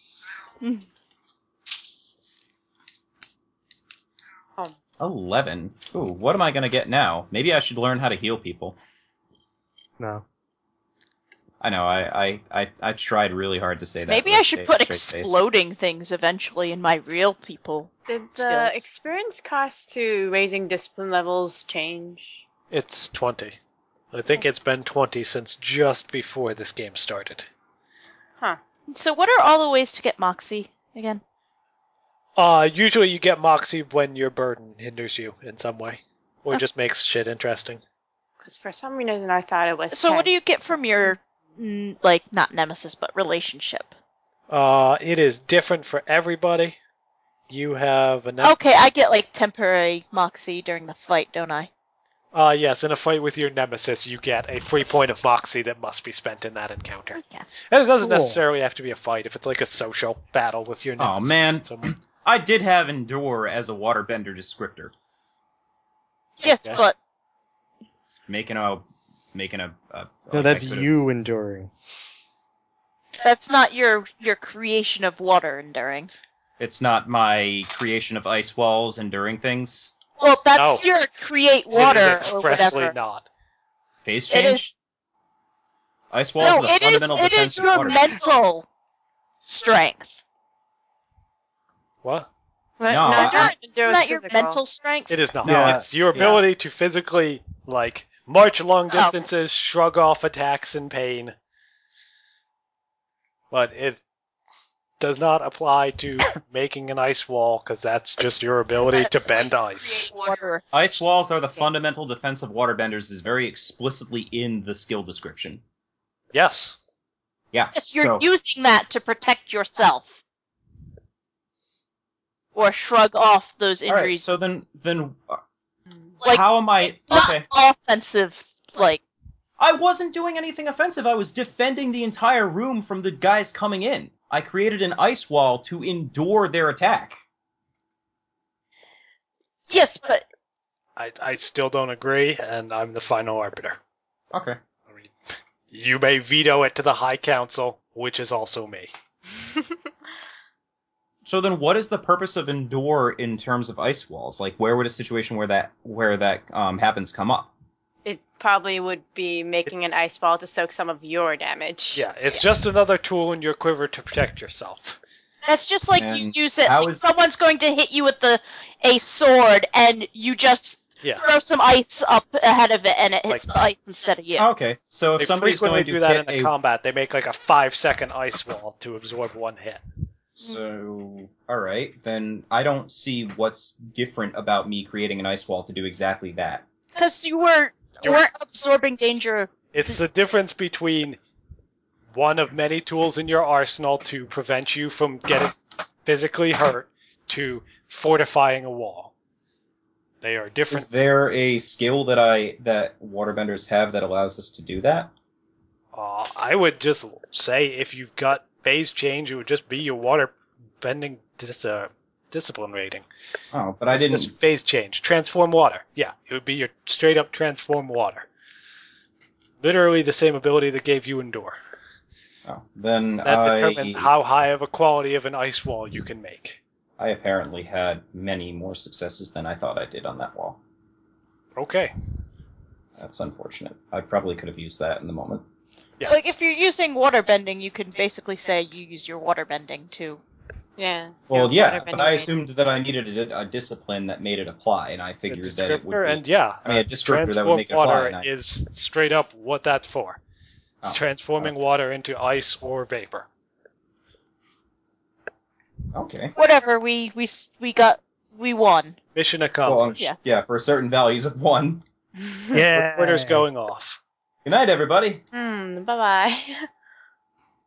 11. Ooh, what am I gonna get now? Maybe I should learn how to heal people. No. I know, I tried really hard to say that. Maybe with I a should put straight face. exploding things eventually in my real people. Did the skills. experience cost to raising discipline levels change? It's 20. I think it's been 20 since just before this game started. Huh. So what are all the ways to get Moxie again? Usually you get Moxie when your burden hinders you in some way. Or just makes shit interesting. Because for some reason I thought it was So 10. what do you get from your, like, not nemesis, but relationship? It is different for everybody. You have a Okay, I get, like, temporary Moxie during the fight, don't I? yes, in a fight with your nemesis, you get a free point of Moxie that must be spent in that encounter. Yeah. And it doesn't Cool. necessarily have to be a fight. If it's like a social battle with your Oh nemesis. man, someone- I did have Endure as a waterbender descriptor. Yes, Okay. but It's making a. No, like, that's I could've- you enduring. that's not your creation of water enduring. It's not my creation of ice walls enduring things. Well, that's No. your create It water is or expressly whatever. not. Phase It change? Ice walls No, are the fundamental it defense is of your water. mental strength. What? But No, endurance Isn't that your physical. mental strength? It is not. Yeah. It's your ability to physically, like, march long Oh. distances, shrug off attacks in pain. But it does not apply to making an ice wall, because that's just your ability to bend ice. Create water. Ice walls are the fundamental defense of waterbenders is very explicitly in the skill description. Yes. Yeah. Yes, you're so, using that to protect yourself. Or shrug off those all right. injuries. So then, Like, how am I? It's not Okay. offensive, like, I wasn't doing anything offensive. I was defending the entire room from the guys coming in. I created an ice wall to endure their attack. yes, but I still don't agree, and I'm the final arbiter. Okay. I mean, you may veto it to the High Council, which is also me. So then, what is the purpose of endure in terms of ice walls? Like, where would a situation where that happens come up? It probably would be making an ice ball to soak some of your damage. Yeah, it's just another tool in your quiver to protect yourself. that's just like you And use it. how Like is- someone's going to hit you with a sword, and you just Yeah. throw some ice up ahead of it, and it hits Like- the ice instead of you. Okay, so if They somebody's frequently going to do that hit in a combat. They make like a 5-second ice wall to absorb one hit. So, all right, then I don't see what's different about me creating an ice wall to do exactly that. Because you weren't absorbing danger. It's the difference between one of many tools in your arsenal to prevent you from getting physically hurt to fortifying a wall. They are different. Is there a skill that waterbenders have that allows us to do that? I would just say if you've got phase change, it would just be your water bending discipline rating. Oh, but I It's didn't. just phase change. Transform water. Yeah, it would be your straight up transform water. Literally the same ability that gave you endure. Oh, then That determines how high of a quality of an ice wall you can make. I apparently had many more successes than I thought I did on that wall. Okay. That's unfortunate. I probably could have used that in the moment. Yes. Like if you're using water bending, you can basically say you use your water bending to. Yeah. Well, your yeah, water but I bending assumed that I needed a discipline that made it apply, and I A figured that it would descriptor, be. and yeah, I mean, a descriptor that would make it transform apply, water and I- is straight up what that's for. It's Oh, transforming okay. water into ice or vapor. Okay. Whatever, we won. Mission Well, accomplished. Yeah. for certain values of 1. Yeah. Reporter's going off. Good night, everybody. Bye bye.